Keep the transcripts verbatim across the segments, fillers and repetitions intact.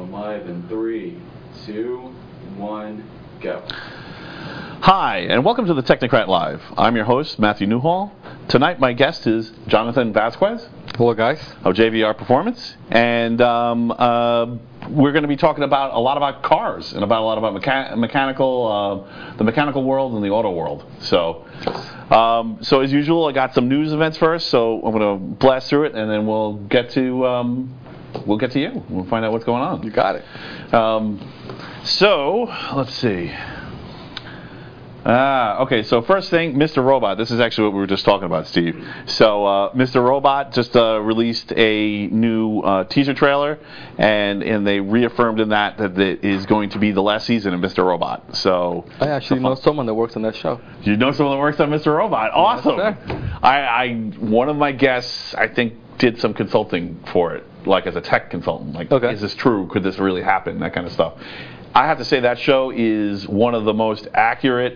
going live in three, two, one, go. Hi, and welcome to the Technocrat Live. I'm your host, Matthew Newhall. Tonight, my guest is Jonathan Vasquez. Hello, guys. Of J V R Performance. And um, uh, we're going to be talking about a lot about cars and about a lot about mecha- mechanical, uh, the mechanical world and the auto world. So, um, so as usual, I got some news events first. So I'm going to blast through it, and then we'll get to um, we'll get to you. We'll find out what's going on. You got it. Um, so let's see. Ah, okay, so first thing, Mister Robot. This is actually what we were just talking about, Steve. So uh, Mister Robot just uh, released a new uh, teaser trailer, and, and they reaffirmed in that that it is going to be the last season of Mister Robot. So I actually know someone that works on that show. You know someone that works on Mister Robot? Awesome. Yes, I, I one of my guests, I think, did some consulting for it, like as a tech consultant. Like, okay. Is this true? Could this really happen? That kind of stuff. I have to say that show is one of the most accurate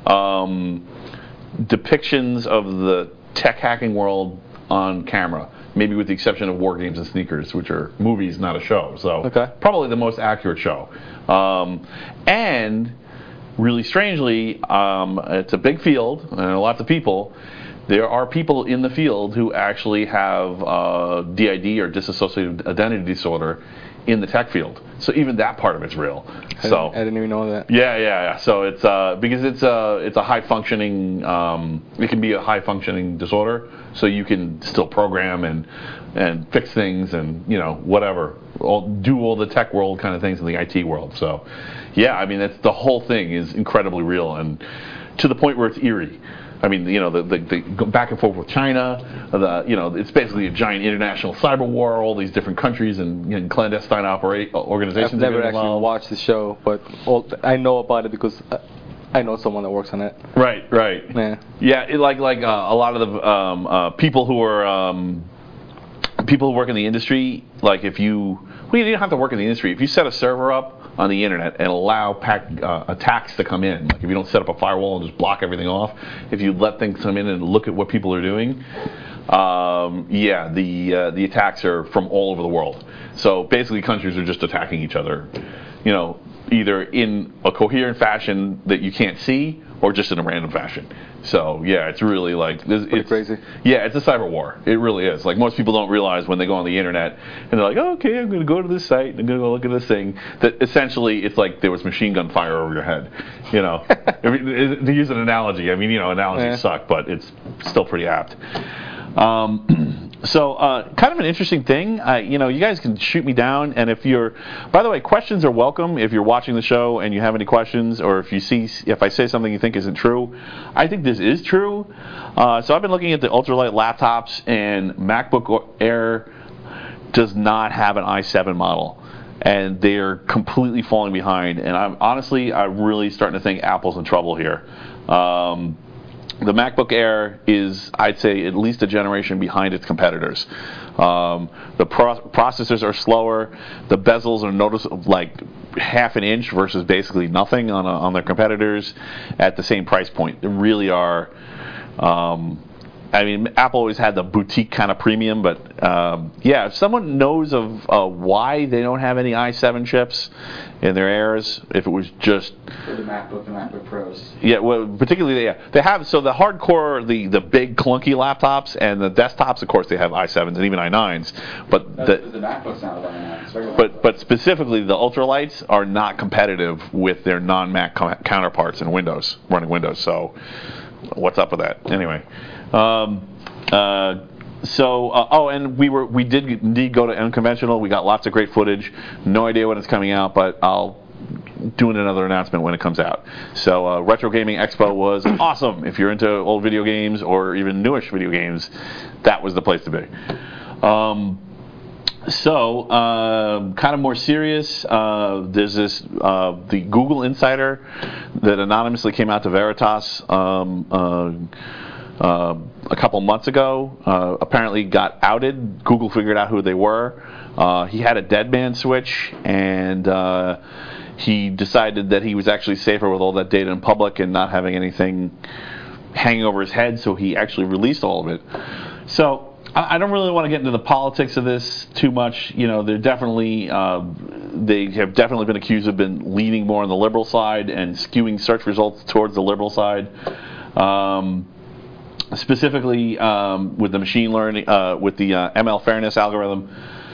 um, depictions of the tech hacking world on camera, maybe with the exception of War Games and Sneakers, which are movies, not a show. So okay. Probably the most accurate show. Um, and really strangely, um, it's a big field and lots of people. There are people in the field who actually have uh, D I D or dissociative identity disorder in the tech field. So even that part of it's real. I So didn't, I didn't even know that. Yeah, yeah, yeah. So it's uh, because it's a it's a high functioning. Um, it can be a high functioning disorder. So you can still program and and fix things and you know whatever, all, do all the tech world kind of things in the I T world. So yeah, I mean it's the whole thing is incredibly real and to the point where it's eerie. I mean, you know, the, the, the go back and forth with China, the, you know, it's basically a giant international cyber war, all these different countries and, you know, clandestine operate, organizations. I've never are actually involved. watched the show, but all, I know about it because I know someone that works on it. Right, right. Yeah, yeah it, like like uh, a lot of the um, uh, people who are um, people who work in the industry, like if you, well, you don't have to work in the industry. If you set a server up on the internet and allow pack, uh, attacks to come in. Like if you don't set up a firewall and just block everything off, if you let things come in and look at what people are doing, um, yeah, the uh, the attacks are from all over the world. So basically, countries are just attacking each other, you know, either in a coherent fashion that you can't see or just in a random fashion. So yeah, it's really like it's, pretty crazy. Yeah, it's a cyber war. It really is. Like most people don't realize when they go on the internet and they're like, oh, okay, I'm going to go to this site. I'm going to go look at this thing. That essentially it's like there was machine gun fire over your head. You know, I mean, to use an analogy. I mean, you know, analogies yeah. suck, but it's still pretty apt. Um, so, uh, kind of an interesting thing. Uh, you know, you guys can shoot me down, and if you're, by the way, questions are welcome. If you're watching the show and you have any questions, or if you see, if I say something you think isn't true, I think this is true. Uh, so, I've been looking at the ultralight laptops, and MacBook Air does not have an i seven model, and they're completely falling behind. And I'm honestly, I'm really starting to think Apple's in trouble here. Um, The MacBook Air is, I'd say, at least a generation behind its competitors. Um, the pro- processors are slower. The bezels are noticeable, like half an inch versus basically nothing on a, on their competitors at the same price point. They really are. Um, I mean, Apple always had the boutique kind of premium, but um, yeah, if someone knows of uh, why they don't have any i seven chips in their Airs, if it was just For the MacBook and MacBook Pros. Yeah, well, particularly yeah, they have so the hardcore, the the big clunky laptops and the desktops, of course, they have i sevens and even i nines, but That's the, the MacBook's not running that. It's regular but MacBook. but specifically the ultralights are not competitive with their non-Mac co- counterparts in Windows, running Windows. So what's up with that? Anyway. Um, uh, so, uh, oh, and we were we did indeed go to Unconventional. We got lots of great footage. No idea when it's coming out, but I'll do another announcement when it comes out. So, uh, Retro Gaming Expo was awesome. If you're into old video games or even newish video games, that was the place to be. Um, So, uh, kind of more serious, uh, there's this, uh, the Google Insider that anonymously came out to Veritas um, uh, uh, a couple months ago, uh, apparently got outed. Google figured out who they were. Uh, he had a dead man switch, and uh, he decided that he was actually safer with all that data in public and not having anything hanging over his head, so he actually released all of it. So, I don't really want to get into the politics of this too much. You know, they're definitely uh, they have definitely been accused of been leaning more on the liberal side and skewing search results towards the liberal side. Um, specifically um, with the machine learning, uh, with the uh, M L fairness algorithm.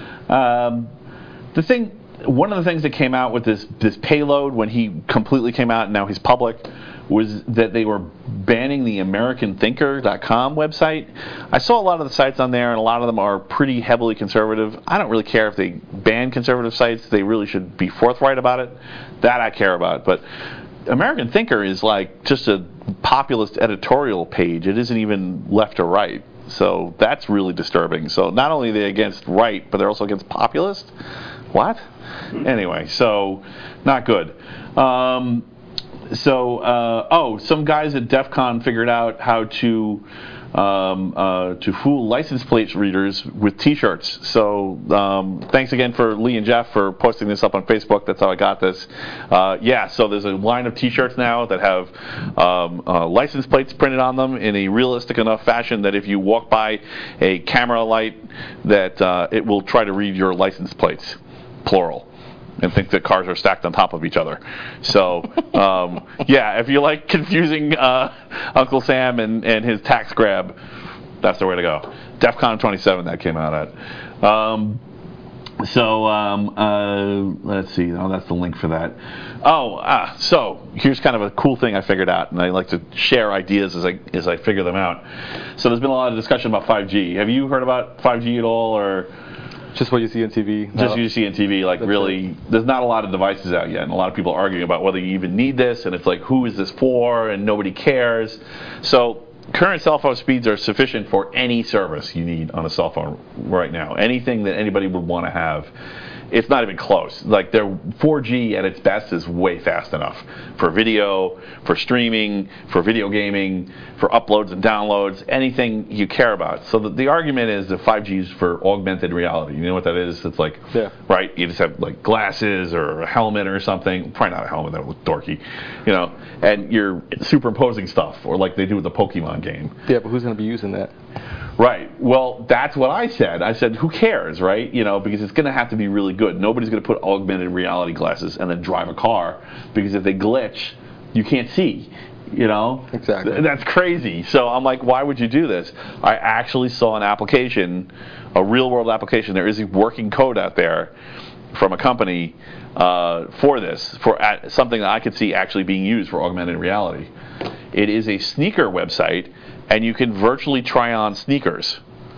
Um, the thing, one of the things that came out with this this payload when he completely came out and now he's public, was that they were banning the American Thinker dot com website. I saw a lot of the sites on there, and a lot of them are pretty heavily conservative. I don't really care if they ban conservative sites. They really should be forthright about it. That I care about. But American Thinker is like just a populist editorial page. It isn't even left or right. So that's really disturbing. So not only are they against right, but they're also against populist? What? Anyway, so not good. Um, So, uh, oh, some guys at DEF CON figured out how to um, uh, to fool license plate readers with T-shirts. So, um, thanks again for Lee and Jeff for posting this up on Facebook. That's how I got this. Uh, yeah, so there's a line of T-shirts now that have um, uh, license plates printed on them in a realistic enough fashion that if you walk by a camera light, that uh, it will try to read your license plates, plural, and think that cars are stacked on top of each other. So, um, yeah, if you like confusing uh, Uncle Sam and, and his tax grab, that's the way to go. DEF CON twenty-seven, that came out at. Um, so, um, uh, let's see. Oh, that's the link for that. Oh, ah, so here's kind of a cool thing I figured out, and I like to share ideas as I as I figure them out. So there's been a lot of discussion about five G. Have you heard about five G at all, or... Just what you see on T V. Just No. what you see on T V, like That's really, it. There's not a lot of devices out yet, and a lot of people are arguing about whether you even need this, and it's like, who is this for, and nobody cares. So current cell phone speeds are sufficient for any service you need on a cell phone right now. Anything that anybody would want to have. It's not even close. Like, their four G at its best is way fast enough for video, for streaming, for video gaming, for uploads and downloads, anything you care about. So the, the argument is that five G is for augmented reality. You know what that is? It's like, Yeah. right, you just have like glasses or a helmet or something. Probably not a helmet, that would look dorky, you know, and you're superimposing stuff, or like they do with the Pokemon game. Yeah, but who's going to be using that? Right. Well, that's what I said. I said, who cares, right? You know, because it's going to have to be really good. Nobody's going to put augmented reality glasses and then drive a car, because if they glitch, you can't see. You know? Exactly. Th- that's crazy. So I'm like, why would you do this? I actually saw an application, a real-world application. There is a working code out there from a company uh, for this, for uh, something that I could see actually being used for augmented reality. It is a sneaker website, and you can virtually try on sneakers.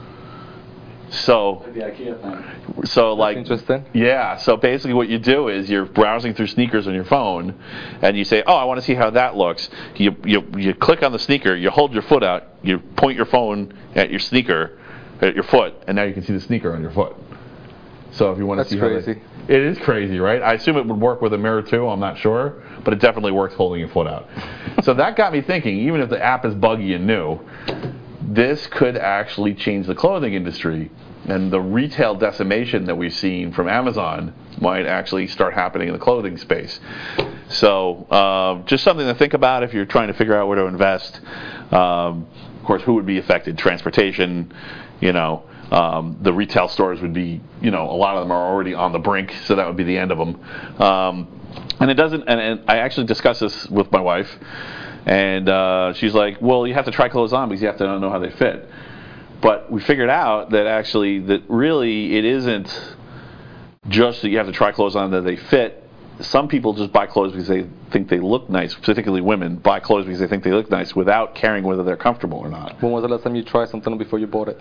So, Like the IKEA thing. so like, interesting. yeah. So basically, what you do is you're browsing through sneakers on your phone, and you say, "Oh, I want to see how that looks." You you you click on the sneaker, you hold your foot out, you point your phone at your sneaker, at your foot, and now you can see the sneaker on your foot. So if you want to That's see crazy. how they, it is crazy, right? I assume it would work with a mirror too. I'm not sure, but it definitely works holding your foot out. So that got me thinking. Even if the app is buggy and new, this could actually change the clothing industry, and the retail decimation that we've seen from Amazon might actually start happening in the clothing space. So uh, just something to think about if you're trying to figure out where to invest. Um, of course, who would be affected? Transportation, you know. Um, the retail stores would be, you know, a lot of them are already on the brink, so that would be the end of them. Um, and it doesn't, and, and I actually discussed this with my wife, and uh, she's like, well, you have to try clothes on because you have to know how they fit. But we figured out that actually, that really it isn't just that you have to try clothes on that they fit. Some people just buy clothes because they think they look nice, particularly women buy clothes because they think they look nice without caring whether they're comfortable or not. When was the last time you tried something before you bought it?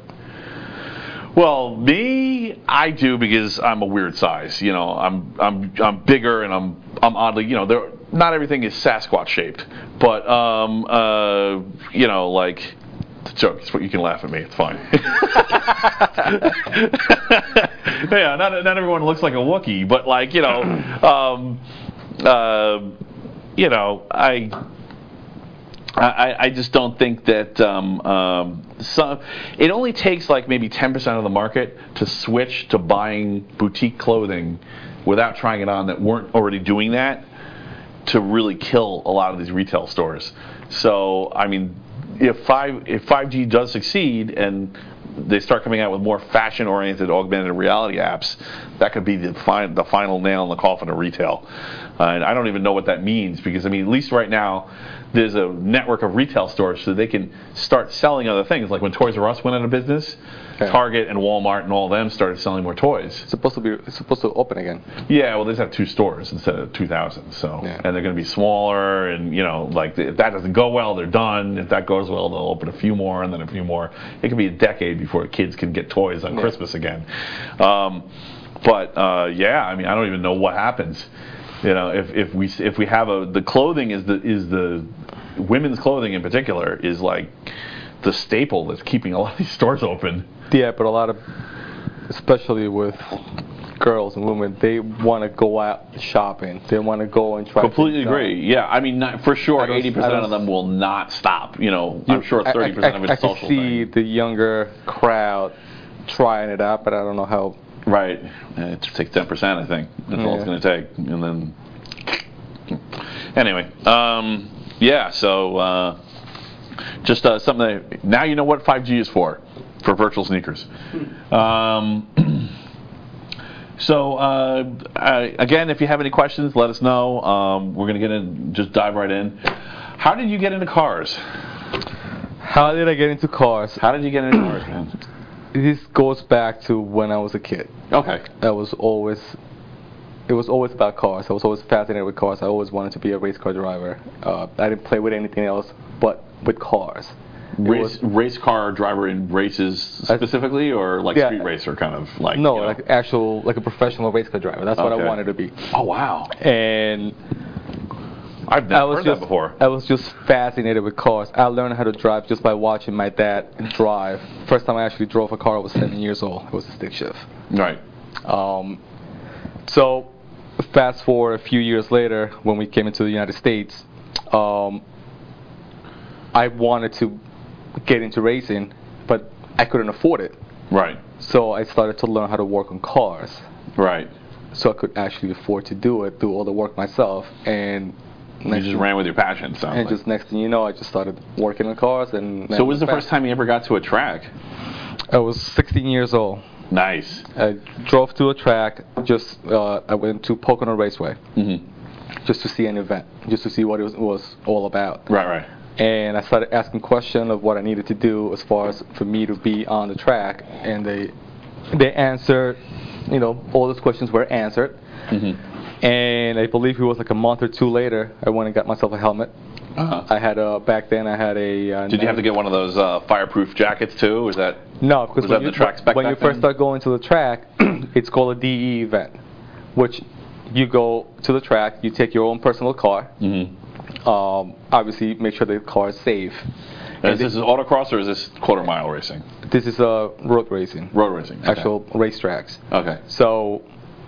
Well, me, I do because I'm a weird size. You know, I'm I'm I'm bigger and I'm I'm oddly, you know, there not everything is Sasquatch shaped, but um uh you know, like, it's a joke. It's what you can laugh at me. It's fine. Yeah, not not everyone looks like a Wookiee, but like, you know, um uh you know, I I, I just don't think that um, um, some, it only takes like maybe ten percent of the market to switch to buying boutique clothing without trying it on that weren't already doing that to really kill a lot of these retail stores. So, I mean, if five if five G does succeed and they start coming out with more fashion-oriented augmented reality apps, that could be the, fi- the final nail in the coffin of retail. Uh, and I don't even know what that means because, I mean, at least right now, there's a network of retail stores so they can start selling other things. Like when Toys R Us went out of business, okay. Target and Walmart and all of them started selling more toys. It's supposed to be it's supposed to open again. Yeah, well, they just have two stores instead of two thousand. So, yeah. And they're going to be smaller, and you know, like if that doesn't go well, they're done. If that goes well, they'll open a few more, and then a few more. It could be a decade before kids can get toys on yeah. Christmas again. Um, but uh, yeah, I mean, I don't even know what happens. You know, if, if we if we have a the clothing is the is the women's clothing in particular is like the staple that's keeping a lot of these stores open. Yeah, but a lot of, especially with girls and women, they want to go out shopping. They want to go and try. Completely agree. Yeah, I mean, not, for sure, eighty percent of them will not stop. You know, you, I'm sure thirty percent of it's I, I, social. I can see thing. the younger crowd trying it out, but I don't know how. Right. It takes ten percent, I think. That's yeah. all it's going to take. And then, anyway, um, yeah, so uh, just uh, something that, now you know what five G is for, for virtual sneakers. Um, so, uh, I, again, if you have any questions, let us know. Um, we're going to get in, just dive right in. How did you get into cars? How did I get into cars? How did you get into cars, man? This goes back to when I was a kid. Okay. I was always, it was always about cars. I was always fascinated with cars. I always wanted to be a race car driver. Uh, I didn't play with anything else but with cars. Race, was, race car driver in races specifically, or like yeah, street racer kind of like? No, you know? like actual, like a professional race car driver. That's okay. what I wanted to be. Oh wow! And I've never heard just, that before. I was just fascinated with cars. I learned how to drive just by watching my dad drive. First time I actually drove a car, I was seven years old. It was a stick shift. Right. Um, so, fast forward a few years later, when we came into the United States, um, I wanted to get into racing, but I couldn't afford it. Right. So I started to learn how to work on cars. Right. So I could actually afford to do it, do all the work myself, and you just ran with your passion, sounds and like. just next thing you know, I just started working on cars. And so, when was the first time you ever got to a track? I was sixteen years old. Nice. I drove to a track. Just uh, I went to Pocono Raceway, mm-hmm. just to see an event, just to see what it was, was all about. Right, right. And I started asking questions of what I needed to do as far as for me to be on the track, and they they answered, you know, all those questions were answered. Mm-hmm. And I believe it was like a month or two later, I went and got myself a helmet. Uh-huh. I had a, back then I had a... Uh, Did you have to get one of those uh, fireproof jackets too? Was that... No, because was when, that you, the track spec when you back first then? start going to the track, it's called a D E event, which you go to the track, you take your own personal car, mm-hmm. um, obviously make sure the car is safe. Is this is autocross or is this quarter mile racing? This is uh, road racing. Road racing. Okay. Actual racetracks. Okay. So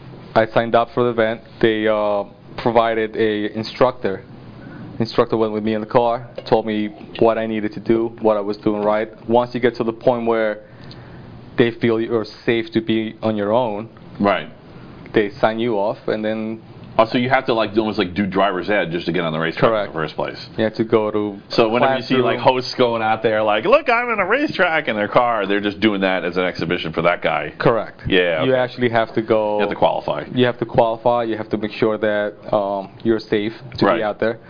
I signed up for the event. They uh, provided a instructor. Instructor went with me in the car, told me what I needed to do, what I was doing right. Once you get to the point where they feel you're safe to be on your own, right, they sign you off, and then... Oh, so you have to like almost like do driver's ed just to get on the racetrack Correct. in the first place. You have to go to... So whenever you see like hosts going out there like, look, I'm in a racetrack in their car, they're just doing that as an exhibition for that guy. Correct. Yeah. Okay. You actually have to go... You have to qualify. You have to qualify. You have to make sure that um, you're safe to right. be out there.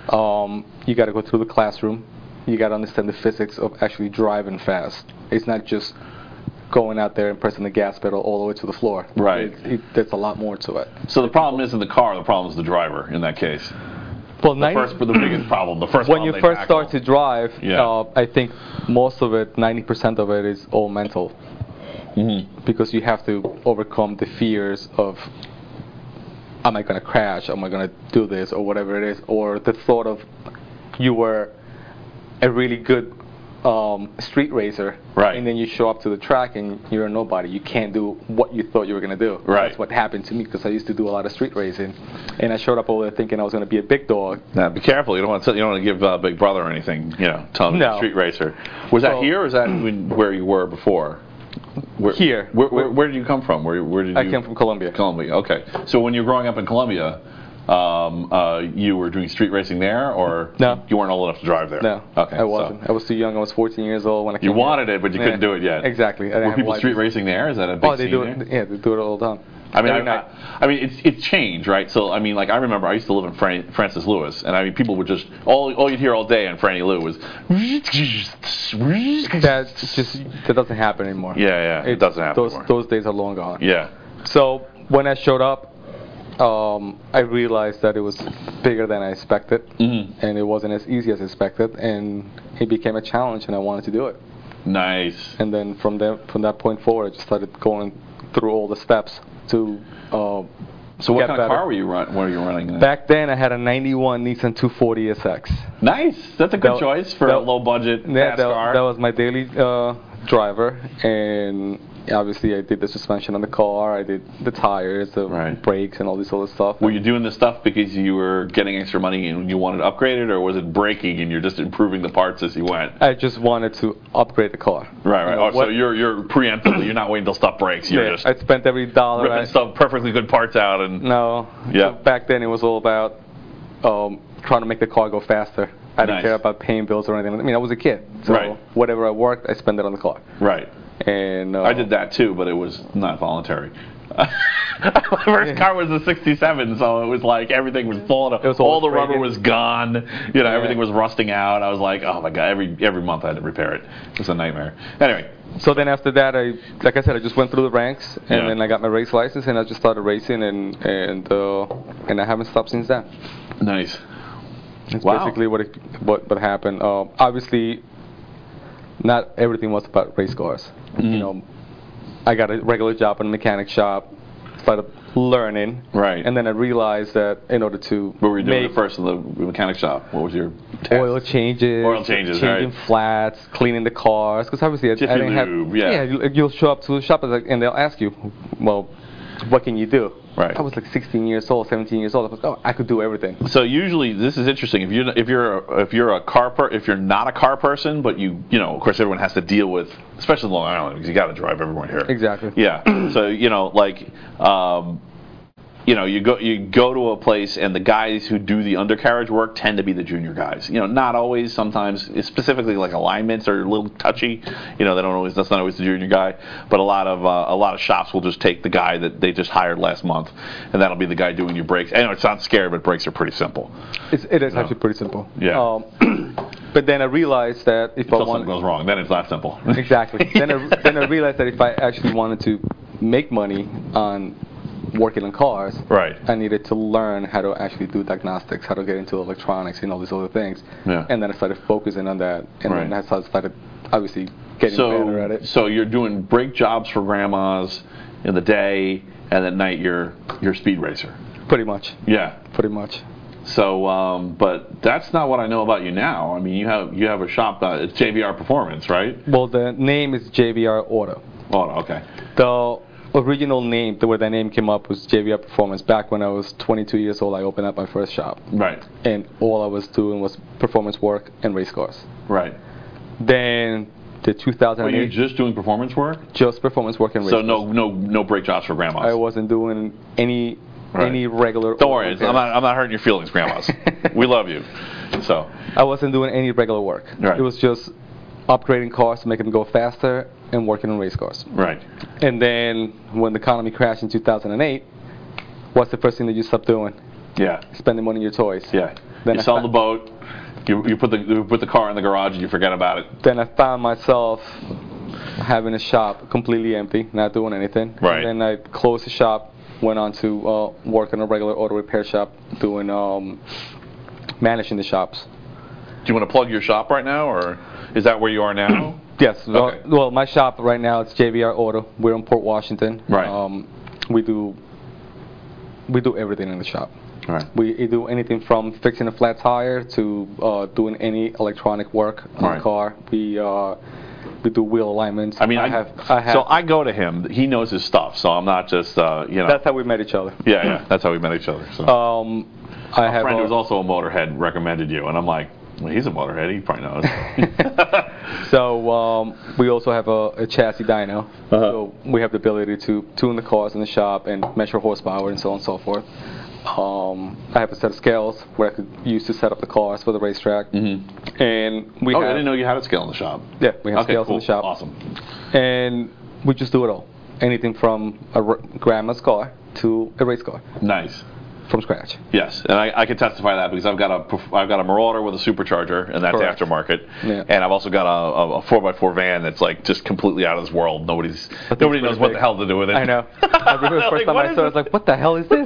Um, you got to go through the classroom. You got to understand the physics of actually driving fast. It's not just going out there and pressing the gas pedal all the way to the floor. Right. It, it, there's a lot more to it. So the problem isn't the car, the problem is the driver in that case. Well, the first, the biggest problem, the first when you first tackle. start to drive, yeah. uh, I think most of it, ninety percent of it, is all mental. Mm-hmm. Because you have to overcome the fears of, am I going to crash? Am I going to do this? Or whatever it is. Or the thought of you were a really good um, street racer. Right. And then you show up to the track and you're a nobody. You can't do what you thought you were going to do. Right. That's what happened to me because I used to do a lot of street racing. And I showed up over there thinking I was going to be a big dog. Now, be careful. You don't want to, you don't want to give uh, Big Brother or anything, you know, tell him no. you're a street racer. Was that so, here or was that when, where you were before? Where, here. Where, where, where did you come from? Where, where did you? I came from Colombia. Colombia, okay. So when you were growing up in Colombia, um, uh, you were doing street racing there, or No. you weren't old enough to drive there? No, Okay. I wasn't. So I was too young. I was fourteen years old when I came you here. wanted it, but you couldn't Yeah, do it yet. Exactly. I didn't Were have people a street license. racing there? Is that a big Oh, they scene do there? it. Yeah, they do it all the time. I mean, Every I, night. I mean, it's it's changed, right? So, I mean, like I remember, I used to live in Fran- Francis Lewis, and I mean, people would just all all you'd hear all day on Franny Lou was. That just that doesn't happen anymore. Yeah, yeah, it doesn't happen those, anymore. Those days are long gone. Yeah. So when I showed up, um, I realized that it was bigger than I expected, Mhm. and it wasn't as easy as expected, and it became a challenge, and I wanted to do it. Nice. And then from there, from that point forward, I just started going through all the steps to. Uh, So, what get kind of better. car were you run? Were you running? In? Back then, I had a ninety-one Nissan two forty S X. Nice. That's a good That- choice for that- a low budget Yeah, fast that, car. that was my daily uh, driver, and obviously I did the suspension on the car, I did the tires, the Right. brakes, and all this other stuff. Were you doing this stuff because you were getting extra money and you wanted to upgrade it, or was it braking and you're just improving the parts as you went? I just wanted to upgrade the car. Right, right. You know, Oh, so what- you're you're preemptively. You're not waiting till stuff breaks. You're yeah, just I spent every dollar. ripping I, stuff perfectly good parts out and. no. Yeah. So back then, it was all about um, trying to make the car go faster. I didn't Nice. care about paying bills or anything. I mean, I was a kid, so Right. whatever I worked, I spent it on the car. Right. And uh, I did that too, but it was not voluntary. My first car was a sixty-seven, so it was like everything was falling off. It was all all the rubber breaking. was gone. You know, Yeah. everything was rusting out. I was like, oh my god, every every month I had to repair it. It was a nightmare. Anyway, So then after that, I, like I said, I just went through the ranks, and Yeah. then I got my race license, and I just started racing, and and uh, and I haven't stopped since then. nice. That's Wow. basically what it, what what happened. Uh, obviously, not everything was about race cars. Mhm. You know, I got a regular job in a mechanic shop, started learning, Right. and then I realized that in order to What were you doing make at first in the mechanic shop? What was your task? oil changes, Oil changes, changing right. flats, cleaning the cars. Because obviously, I, I Jiffy didn't have. Lube, yeah. you- you'll show up to the shop and like- and they'll ask you, well, what can you do? Right. I was like sixteen years old, seventeen years old. I was oh, I could do everything. So usually this is interesting. If you if you're a, if you're a car per, if you're not a car person, but you you know of course everyone has to deal with, especially in Long Island because you got to drive everyone here. Exactly. Yeah. So you know like. Um, you know, you go you go to a place, and the guys who do the undercarriage work tend to be the junior guys. You know, not always. Sometimes, specifically like alignments are a little touchy. You know, they don't always. That's not always the junior guy. But a lot of uh, a lot of shops will just take the guy that they just hired last month, and that'll be the guy doing your brakes. I know it sounds scary, but brakes are pretty simple. It's, it is No. actually pretty simple. Yeah. Um, but then I realized that if I Until want something goes wrong, then it's not simple. exactly, then I, then I realized that if I actually wanted to make money on working on cars, Right. I needed to learn how to actually do diagnostics, how to get into electronics and all these other things. Yeah. And then I started focusing on that, and Right. then that's how I started obviously getting better at So it. so you're doing brake jobs for grandmas in the day, and at night you're you're a speed racer. Pretty much, Yeah. pretty much. So, um, but that's not what I know about you now. I mean, you have you have a shop. Uh, it's J V R Performance, right? Well, the name is J V R Auto. Oh, okay. The original name, the where that name came up, was J V R Performance. Back when I was twenty-two years old, I opened up my first shop, Right. and all I was doing was performance work and race cars. Right. Then the two thousand Were you eight, just doing performance work? just performance work and race So cars. no no no brake jobs for grandmas. I wasn't doing any Right. any regular. Don't worry, repairs. I'm not I'm not hurting your feelings, grandmas. We love you. So. I wasn't doing any regular work. Right. It was just upgrading cars to make them go faster and working on race cars. Right. And then when the economy crashed in two thousand eight, what's the first thing that you stop doing? Yeah. Spending money on your toys. Yeah. Then you I sell fa- the boat. You, you put the you put the car in the garage and you forget about it. Then I found myself having a shop completely empty, not doing anything. Right. And then I closed the shop, went on to uh, work in a regular auto repair shop, doing um, managing the shops. Do you want to plug your shop right now, or is that where you are now? Yes. Well, Okay. well, my shop right now is J V R Auto. We're in Port Washington. Right. Um, we do we do everything in the shop. Right. We do anything from fixing a flat tire to uh, doing any electronic work on Right. the car. We uh, we do wheel alignments. I mean, I, have I have. so I go to him. He knows his stuff, so I'm not just uh, you know. That's how we met each other. yeah, yeah. That's how we met each other. So. Um, I a have friend a, who's also a motorhead recommended you, and I'm like, Well, he's a motorhead. He probably knows. So um, we also have a, a chassis dyno. Uh-huh. So we have the ability to tune the cars in the shop and measure horsepower and so on and so forth. Um, I have a set of scales where I could use to set up the cars for the racetrack. Mm-hmm. And we oh, have, I didn't know you had a scale in the shop. Yeah, we have Okay, scales cool. in the shop. Awesome. And we just do it all. Anything from a r- grandma's car to a race car Nice. from scratch. Yes, and I, I can testify to that because I've got a perf- I've got a Marauder with a supercharger, and that's Correct. aftermarket. Yeah. And I've also got a, a four by four van that's like just completely out of this world. Nobody's That nobody thing's knows pretty what big. the hell to do with it. I know. I remember the first Like, time what I is saw it, I was this? like, what the hell is this?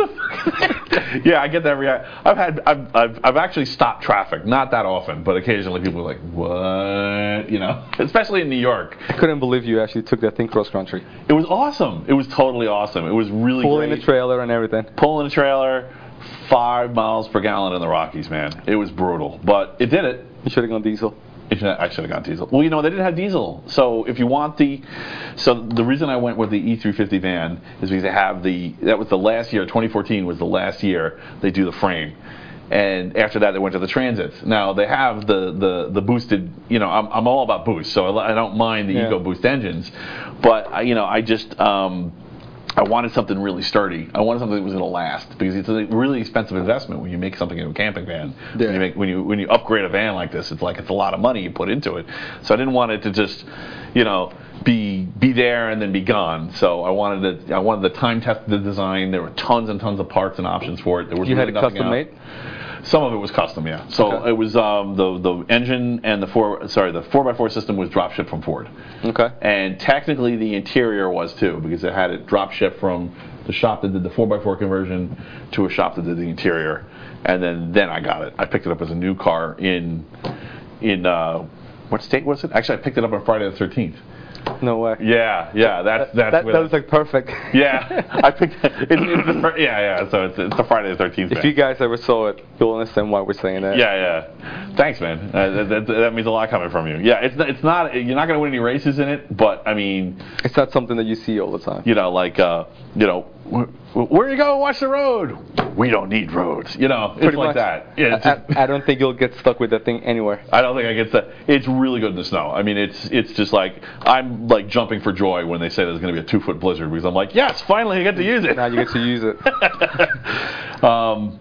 Yeah, I get that reaction. I've had I've, I've I've actually stopped traffic, not that often, but occasionally people are like, "What?" You know, especially in New York. I couldn't believe you actually took that thing cross country. It was awesome. It was totally awesome. It was really Pulling great. the trailer and everything. Pulling a trailer, five miles per gallon in the Rockies, man. It was brutal, but it did it. You should have gone diesel. It should- I should have gone diesel. Well, you know, they didn't have diesel. So if you want the, so the reason I went with the E three fifty van is because they have the, that was the last year, twenty fourteen was the last year they do the frame. And after that, they went to the Transits. Now, they have the, the, the boosted, you know, I'm, I'm all about boost, so I, I don't mind the Yeah. EcoBoost engines. But, I, you know, I just, um, I wanted something really sturdy. I wanted something that was going to last because it's a really expensive investment when you make something into a camping van. Yeah. When you make when you when you upgrade a van like this, it's like it's a lot of money you put into it. So I didn't want it to just, you know, be be there and then be gone. So I wanted to I wanted the time tested design. There were tons and tons of parts and options for it. There was You really had it nothing custom else. made? Some of it was custom, yeah. So Okay. it was um, the the engine and the four sorry the four by four system was drop shipped from Ford. Okay. And technically the interior was too, because it had it drop shipped from the shop that did the four by four conversion to a shop that did the interior. And then, then I got it. I picked it up as a new car in, in uh, what state was it? Actually, I picked it up on Friday the thirteenth. No way. Yeah, yeah, that's, that's that, where that was like perfect. yeah, I picked it, it's the, fir- yeah, yeah, so it's, it's the Friday the thirteenth. If you guys ever saw it, you'll understand why we're saying that. Yeah, yeah. Thanks, man. Uh, that, that, that means a lot coming from you. Yeah, it's not, it's not. You're not going to win any races in it, but I mean, It's not something that you see all the time. you know, like, uh, you know, wh- where you go? Watch the road. We don't need roads. You know, it's Pretty like much. that. Yeah, it's I, just- I, I don't think you'll get stuck with that thing anywhere. I don't think I get that. It's really good in the snow. I mean, it's it's just like I'm like jumping for joy when they say there's going to be a two foot blizzard because I'm like, yes, finally I get to use it. Now you get to use it. um,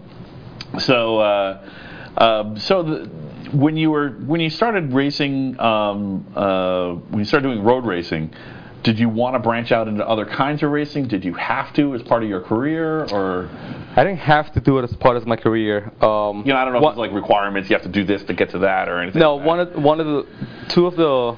so, uh, um, so the, when you were when you started racing, um, uh, when you started doing road racing, did you want to branch out into other kinds of racing? Did you have to as part of your career, or I didn't have to do it as part of my career. Um, you know, I don't know what- if it's like requirements. You have to do this to get to that, or anything. No, like that. one of one of the two of the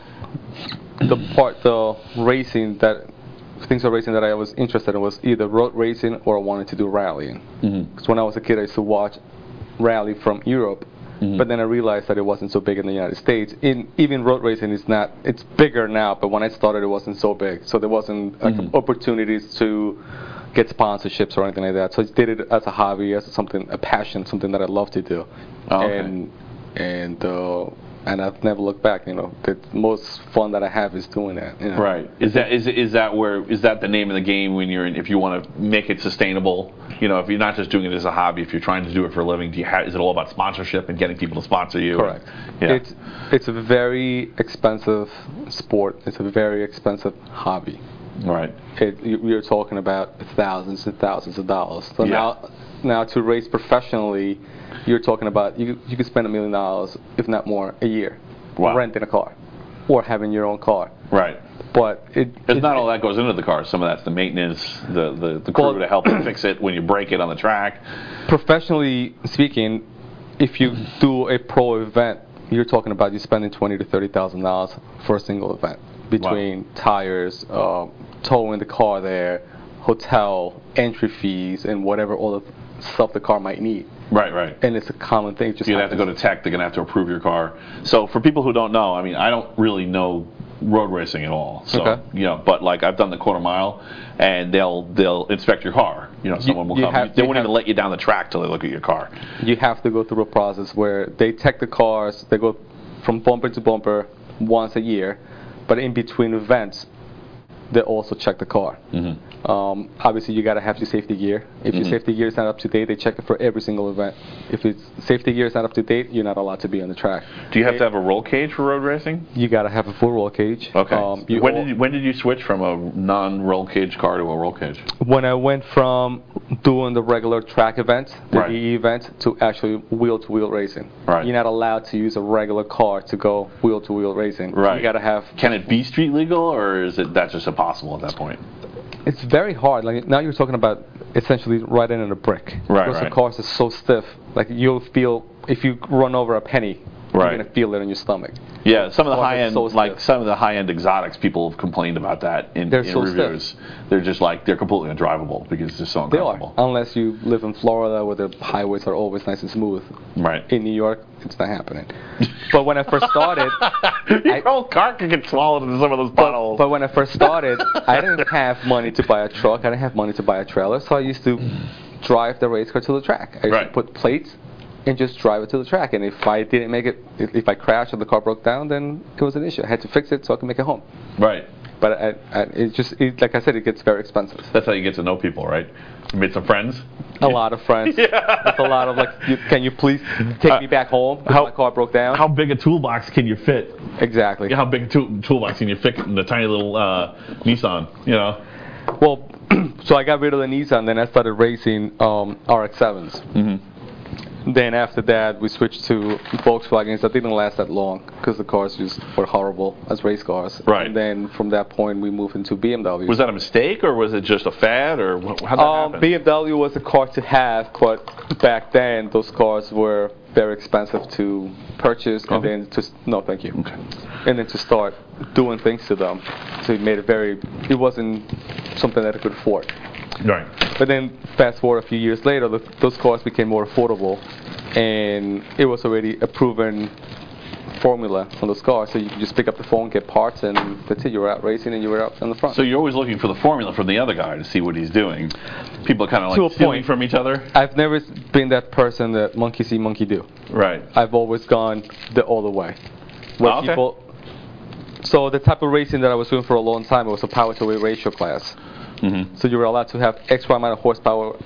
the part the racing that things of racing that I was interested in was either road racing or I wanted to do rallying. Mhm. Because when I was a kid, I used to watch rally from Europe, Mhm. but then I realized that it wasn't so big in the United States. In even road racing is not. It's bigger now, but when I started, it wasn't so big. So there wasn't like Mhm. opportunities to get sponsorships or anything like that. So I did it as a hobby, as something, a passion, something that I love to do. Oh, okay. And and uh, and I've never looked back. You know, the most fun that I have is doing that. You know? Right. Is that is is that where is that the name of the game when you're in, if you want to make it sustainable? You know, if you're not just doing it as a hobby, if you're trying to do it for a living, do you have, is it all about sponsorship and getting people to sponsor you? Correct. Yeah. It's it's a very expensive sport. It's a very expensive hobby. Right. It, you- you're talking about thousands and thousands of dollars. So Yeah. now, now to race professionally, you're talking about you you could spend a million dollars, if not more, a year, Wow. renting a car, or having your own car. Right. But it, It's it- not all that goes into the car. Some of that's the maintenance, the the, the crew Well- to help fix it when you break it on the track. Professionally speaking, if you do a pro event, you're talking about you spending twenty to thirty thousand dollars for a single event between tires, uh, towing the car there, hotel, entry fees, and whatever all the stuff the car might need. Right. Right. And it's a common thing. Just You're gonna have to go to tech. They're gonna have to approve your car. So for people who don't know, I mean, I don't really know road racing at all. So Okay. you know, but like I've done the quarter mile, and they'll they'll inspect your car. You know, someone will you come. have- they you won't have- even let you down the track till they look at your car. You have to go through a process where they check the cars. They go from bumper to bumper once a year, but in between events, they also check the car. Mm-hmm. Um, obviously, you got to have your safety gear. If Mm-hmm. your safety gear is not up to date, they check it for every single event. If it's safety gear is not up to date, you're not allowed to be on the track. Do you have to have a roll cage for road racing? You got to have a full roll cage. Okay. Um, you when all- did you, when did you switch from a non-roll cage car to a roll cage? When I went from doing the regular track events, the Right. E E event, to actually wheel-to-wheel racing. Right. You're not allowed to use a regular car to go wheel-to-wheel racing. Right. You got to have. Can it be street legal, or is it that's just impossible at that point? It's very hard. Like now, you're talking about essentially riding in a brick. Right, Because right. the cars are so stiff. Like you'll feel if you run over a penny, Right. you're gonna feel it in your stomach. Yeah, some of the Cars are high end, so like stiff. some of the high end exotics, people have complained about that in, They're in so stiff. reviews. They're just like they're completely undrivable because it's just so They are, uncomfortable. unless you live in Florida where the highways are always nice and smooth. Right. In New York, it's not happening. But when I first started, Your whole car could get swallowed into some of those but, potholes. but when I first started, I didn't have money to buy a truck. I didn't have money to buy a trailer, so I used to drive the race car to the track. I used Right. to put plates and just drive it to the track. And if I didn't make it, if, if I crashed or the car broke down, then it was an issue. I had to fix it so I could make it home. Right. But I, I, it just, it, like I said, it gets very expensive. That's how you get to know people, right? You made some friends. A lot of friends. Yeah. It's a lot of like, you, can you please take Uh, me back home because how- my car broke down? How big a toolbox can you fit? Exactly. How big a tool, toolbox can you fit in the tiny little uh, Nissan? You know. Well, so I got rid of the Nissan, then I started racing um, R X sevens. Mm-hmm. Then after that, we switched to Volkswagens. That didn't last that long because the cars just were horrible as race cars. Right. And then from that point, we moved into B M W. Was that a mistake, or was it just a fad, or wh- how'd that um, happen? B M W was a car to have, but back then those cars were very expensive to purchase, and Okay. then to s- no, thank you. Okay. And then to start doing things to them, so it made it very. It wasn't something that I could afford. Right. But then fast forward a few years later, the, those cars became more affordable, and it was already a proven formula on those cars. So you could just pick up the phone, get parts, and that's it. You were out racing, and you were out on the front. So you're always looking for the formula from the other guy to see what he's doing. People are kind of To like a stealing point. from each other. I've never been that person that monkey see, monkey do. Right. I've always gone the other way. Where Oh, okay. people. So the type of racing that I was doing for a long time, it was a power to weight ratio class. Mm-hmm. So you were allowed to have X Y amount of horsepower.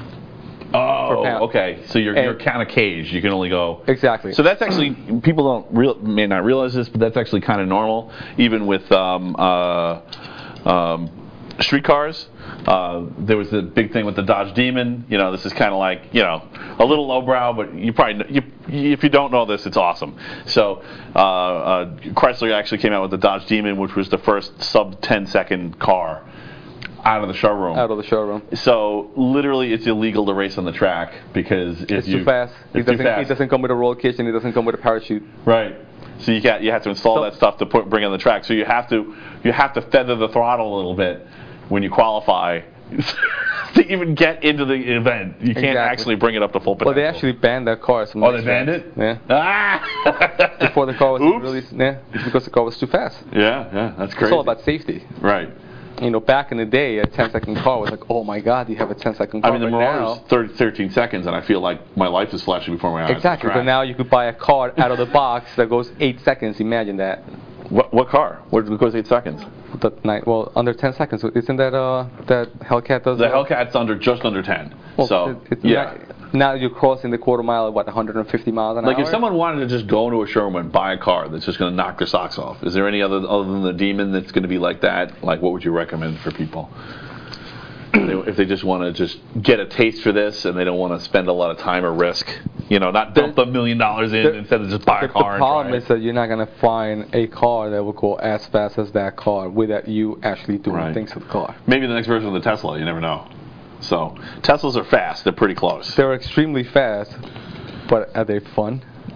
Oh, pound. okay. So you're And- you're kind of caged. You can only go. Exactly. So that's actually people don't real may not realize this, but that's actually kind of normal, even with um, uh, um, street cars. Uh, there was the big thing with the Dodge Demon. You know, this is kind of like you know a little lowbrow, but you probably you, if you don't know this, it's awesome. So uh, uh, Chrysler actually came out with the Dodge Demon, which was the first sub ten second car out of the showroom. out of the showroom. So literally, it's illegal to race on the track because if It's you too fast. It It's too doesn't. fast. It doesn't come with a roll cage, and it doesn't come with a parachute. Right. So you got you have to install So- that stuff to put bring on the track. So you have to you have to feather the throttle a little bit when you qualify to even get into the event. You can't Exactly. actually bring it up to full potential. Well, they actually banned that car. Some Oh, they nice banned tracks. it? Yeah. Ah! Before the car was Oops. released. Yeah. It's because the car was too fast. Yeah, yeah, that's crazy. It's all about safety. Right. You know, back in the day, a ten second car was like, oh my God, you have a ten second I car. mean, the Right Mirage is now, thirty, thirteen seconds, and I feel like my life is flashing before my eyes. exactly. But now you could buy a car out of the box that goes eight seconds. Imagine that. What, what car? What goes eight seconds? The night, well, under ten seconds. Isn't that uh that Hellcat does? The that? Hellcat's under just under ten. Well, so it- it's yeah. not- now you're crossing the quarter mile at what, one hundred fifty miles an Like hour? if someone wanted to just go into a showroom and buy a car that's just going to knock their socks off, is there any other other than the Demon that's going to be like that? Like what would you recommend for people? They- if they just want to just get a taste for this and they don't want to spend a lot of time or risk, you know, not dump a million dollars in the- instead of just buy a The, car the problem and is try it. that you're not going to find a car that will go as fast as that car without you actually doing Right. things to the car. Maybe the next version of the Tesla, you never know. So Teslas are fast; they're pretty close. They're extremely fast, but are they fun?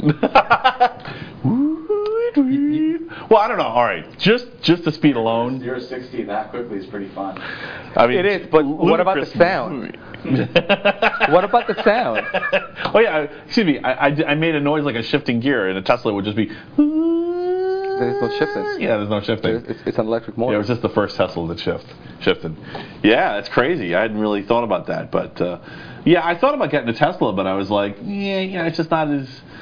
Well, I don't know. All right, just just the speed alone. zero to sixty that quickly is pretty fun. I mean, It is, but what about the ludicrous- sound? What about the sound? Oh yeah, excuse me. I, I, I made a noise like a shifting gear, and a Tesla would just be. There's no shifting. Yeah, there's no shifting. It's, it's an electric Yeah, motor. it was just the first Tesla that shift, shifted. Yeah, that's crazy. I hadn't really thought about that, but uh, yeah, I thought about getting a Tesla, but I was like, yeah, yeah, it's just not as,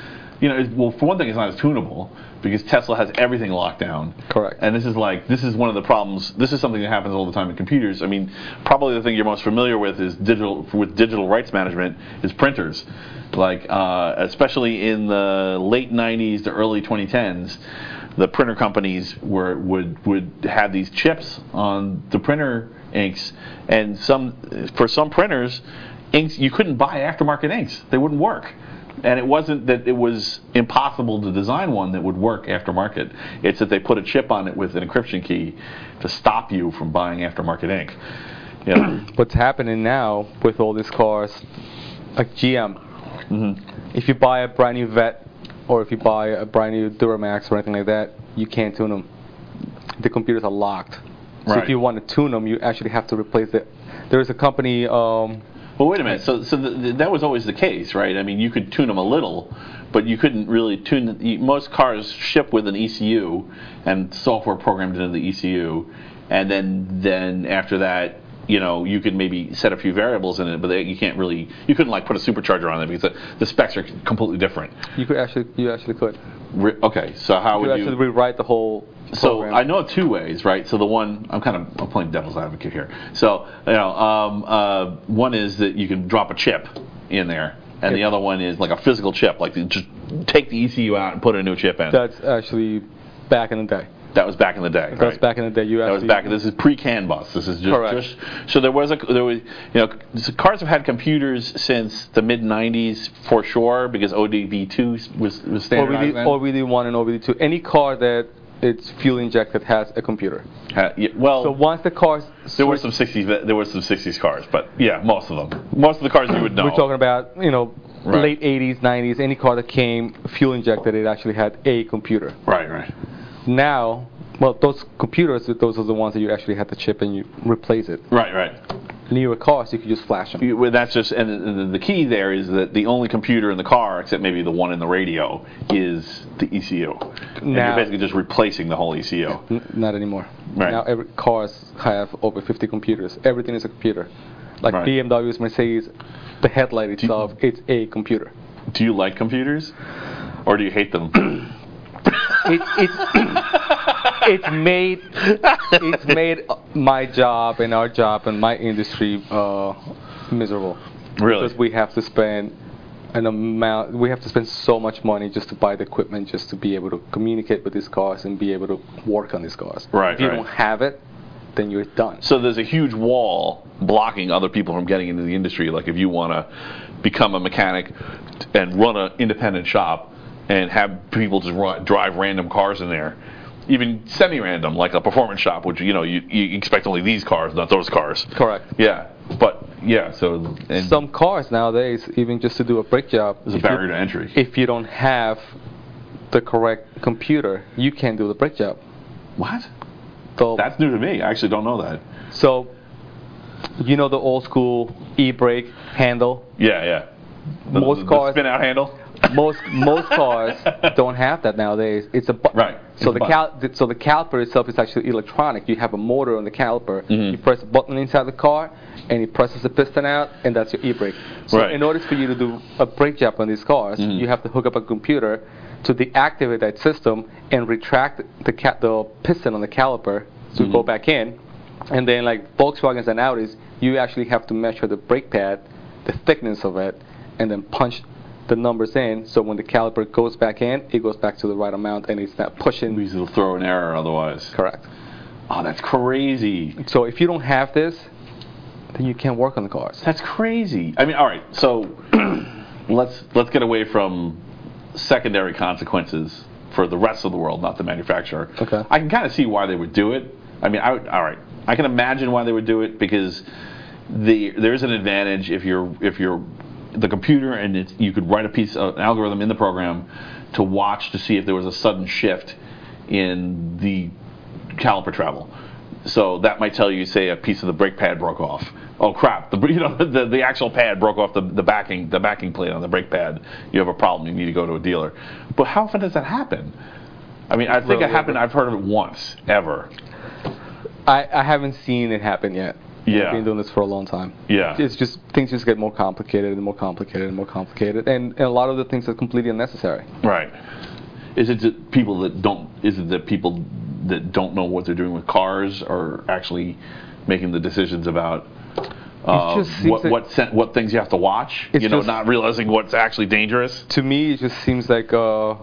you know, well, for one thing, it's not as tunable because Tesla has everything locked down. Correct. And this is like, this is one of the problems. This is something that happens all the time in computers. I mean, probably the thing you're most familiar with is digital, with digital rights management, is printers. Like, uh, especially in the late nineties to early twenty tens, the printer companies were would would have these chips on the printer inks, and some for some printers, inks you couldn't buy aftermarket inks; they wouldn't work. And it wasn't that it was impossible to design one that would work aftermarket. It's that they put a chip on it with an encryption key to stop you from buying aftermarket ink. You know? What's happening now with all these cars, like G M, Mm-hmm. if you buy a brand new Vet or if you buy a brand new Duramax or anything like that, you can't tune them. The computers are locked. So Right. if you want to tune them, you actually have to replace it. There is a company. Um, Well, wait a minute. So, so the, the, that was always the case, right? I mean, you could tune them a little, but you couldn't really tune. The, most cars ship with an E C U and software programmed into the E C U, and then then after that, you know, you could maybe set a few variables in it, but they, you can't really. You couldn't like put a supercharger on it because the, the specs are completely different. you could actually, you actually could. Re, okay, so how You could would actually you? rewrite the whole. So program. I know two ways, right? So the one I'm kind of I'm playing devil's advocate here. So you know, um, uh, one is that you can drop a chip in there, and the Yep. other one is like a physical chip, like you just take the E C U out and put a new chip in. That's actually back in the day. That was back in the day. That's right? back in the day. You That actually. was back. This is pre-CAN bus. This is just, Correct. just so there was a there was you know so cars have had computers since the mid nineties for sure because O D B two was was standardized then. O B D one and O B D two. Any car that it's fuel injected has a computer. Ha- yeah, well, So once the cars. there were some sixties there were some sixties cars, but yeah, most of them. Most of the cars you would know. We're talking about, you know, Right. late eighties, nineties. Any car that came fuel injected, it actually had a computer. Right, right. Now, well, those computers, those are the ones that you actually have to chip and you replace it. Right, right. Newer cars, you could just flash them. You- well, that's just, and the, the key there is that the only computer in the car, except maybe the one in the radio, is the E C U. And Now- you're basically just replacing the whole E C U. N- not anymore. Right. Now every cars have over fifty computers. Everything is a computer. Like Right. B M Ws, Mercedes, the headlight itself, it's a computer. Do you like computers, or do you hate them? It, it's it's made it's made my job and our job and my industry uh, miserable. Really? Because we have to spend an amount, we have to spend so much money just to buy the equipment, just to be able to communicate with these cars and be able to work on these cars. Right, If you right. don't have it, then you're done. So there's a huge wall blocking other people from getting into the industry. Like if you want to become a mechanic and run an independent shop and have people just run, drive random cars in there, even semi-random, like a performance shop, which you know you, you expect only these cars, not those cars. Correct. Yeah, but yeah. So and Some cars nowadays, even just to do a brake job, there's a if you- barrier to entry. if you don't have the correct computer, you can't do the brake job. What? So, That's new to me. I actually don't know that. so you know the old school e-brake handle? Yeah, yeah. The, Most the, cars- the spin out handle. Most most cars don't have that nowadays. It's a bu- Right. So It's the a cal- th- so the caliper itself is actually electronic. You have a motor on the caliper. Mhm. You press a button inside the car, and it presses the piston out, and that's your e-brake. So Right. in order for you to do a brake job on these cars, Mhm. you have to hook up a computer to deactivate that system and retract the ca- the piston on the caliper to go Mhm. back in. And then like Volkswagens and Audis, you actually have to measure the brake pad, the thickness of it, and then punch the numbers in. So when the caliper goes back in, it goes back to the right amount, and it's not pushing. Because it'll throw an error otherwise. Correct. Oh, that's crazy. So if you don't have this, then you can't work on the cars. That's crazy. I mean, all right. So let's let's get away from secondary consequences for the rest of the world, not the manufacturer. Okay. I can kind of see why they would do it. I mean, I would, all right. I can imagine why they would do it because the there is an advantage if you're if you're the computer and it's, you could write a piece of an algorithm in the program to watch to see if there was a sudden shift in the caliper travel. So that might tell you, say, a piece of the brake pad broke off. Oh crap! The you know the, the actual pad broke off the, the backing the backing plate on the brake pad. You have a problem. You need to go to a dealer. But how often does that happen? I mean, I think Really it happened. ever. I've heard of it once ever. I, I haven't seen it happen yet. Yeah. I've been doing this for a long time. Yeah. It's just, things just get more complicated and more complicated and more complicated. And, and a lot of the things are completely unnecessary. Right. Is it that people that don't, is it that people that don't know what they're doing with cars are actually making the decisions about uh, just seems what like- what, sen- what things you have to watch? It's You know, just- not realizing what's actually dangerous? To me, it just seems like uh,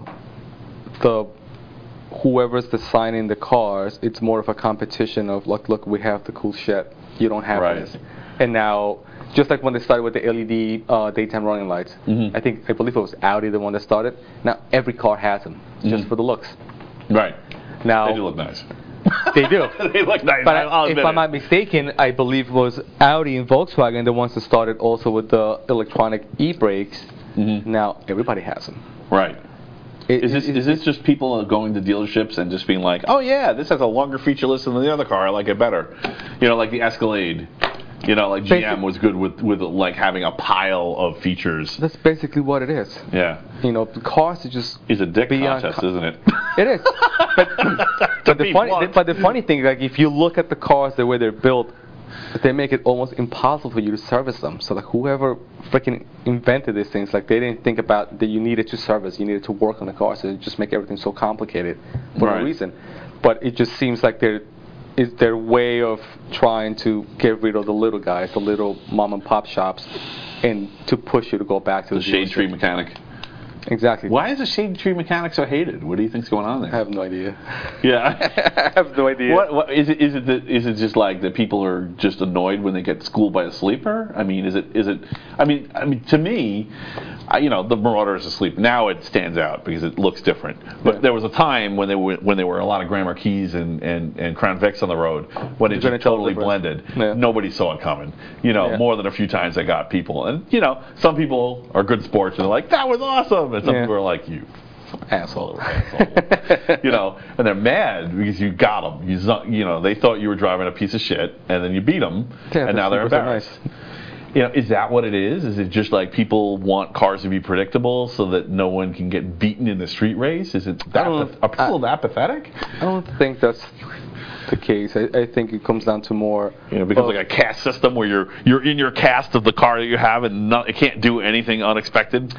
the whoever's designing the cars, it's more of a competition of like, look, we have the cool shit. You don't have Right. this. And now, just like when they started with the L E D uh, daytime running lights, Mhm. I think I believe it was Audi the one that started. Now every car has them, just Mhm. for the looks. Right. Now They do look nice. They do. They look nice. But I- I'll I, if admit I'm it. not mistaken, I believe it was Audi and Volkswagen the ones that started also with the electronic e-brakes. Mhm. Now everybody has them. Right. It- Is this it- is this just people going to dealerships and just being like, oh yeah, this has a longer feature list than the other car, I like it better. You know, like the Escalade. You know, like G M Basic- was good with with like having a pile of features. That's basically what it is. Yeah. You know, the cars are just It's a dick beyond contest, co- isn't it? It is. But, but the be funny, blunt. but the funny thing, like if you look at the cars the way they're built, they make it almost impossible for you to service them. So like whoever freaking invented these things, like they didn't think about that you needed to service, you needed to work on the car, so they just make everything so complicated for Right. no reason. But it just seems like they're is their way of trying to get rid of the little guys, the little mom and pop shops, and to push you to go back to The the, shade dealership. tree mechanic. Exactly. Why is the shade tree mechanic so hated? What do you think's going on I there? have no idea. Yeah. I have no idea. What, what is it? Is it that, is it just like that people are just annoyed when they get schooled by a sleeper? I mean, is it is it? I mean, I mean to me, I, you know, the Marauder is asleep. Now it stands out because it looks different. But Yeah. there was a time when there were when there were a lot of Grand Marquis and, and, and Crown Vics on the road when it You're gonna just tell totally the difference. blended. Yeah. Nobody saw it coming. You know, Yeah. more than a few times I got people, and you know, some people are good sports and they're like, that was awesome, and some Yeah. people are like, you Asshole. asshole. You know, and they're mad because you got them. You, zo- you know, they thought you were driving a piece of shit, and then you beat them, Yeah, and now they're that's super embarrassed. You know, is that what it is? Is it just like people want cars to be predictable so that no one can get beaten in the street race? Is it that? don't- Are people I- that pathetic? I don't think that's the case. I, I think it comes down to more. You know, because of- like a cast system where you're you're in your cast of the car that you have, and not, it can't do anything unexpected.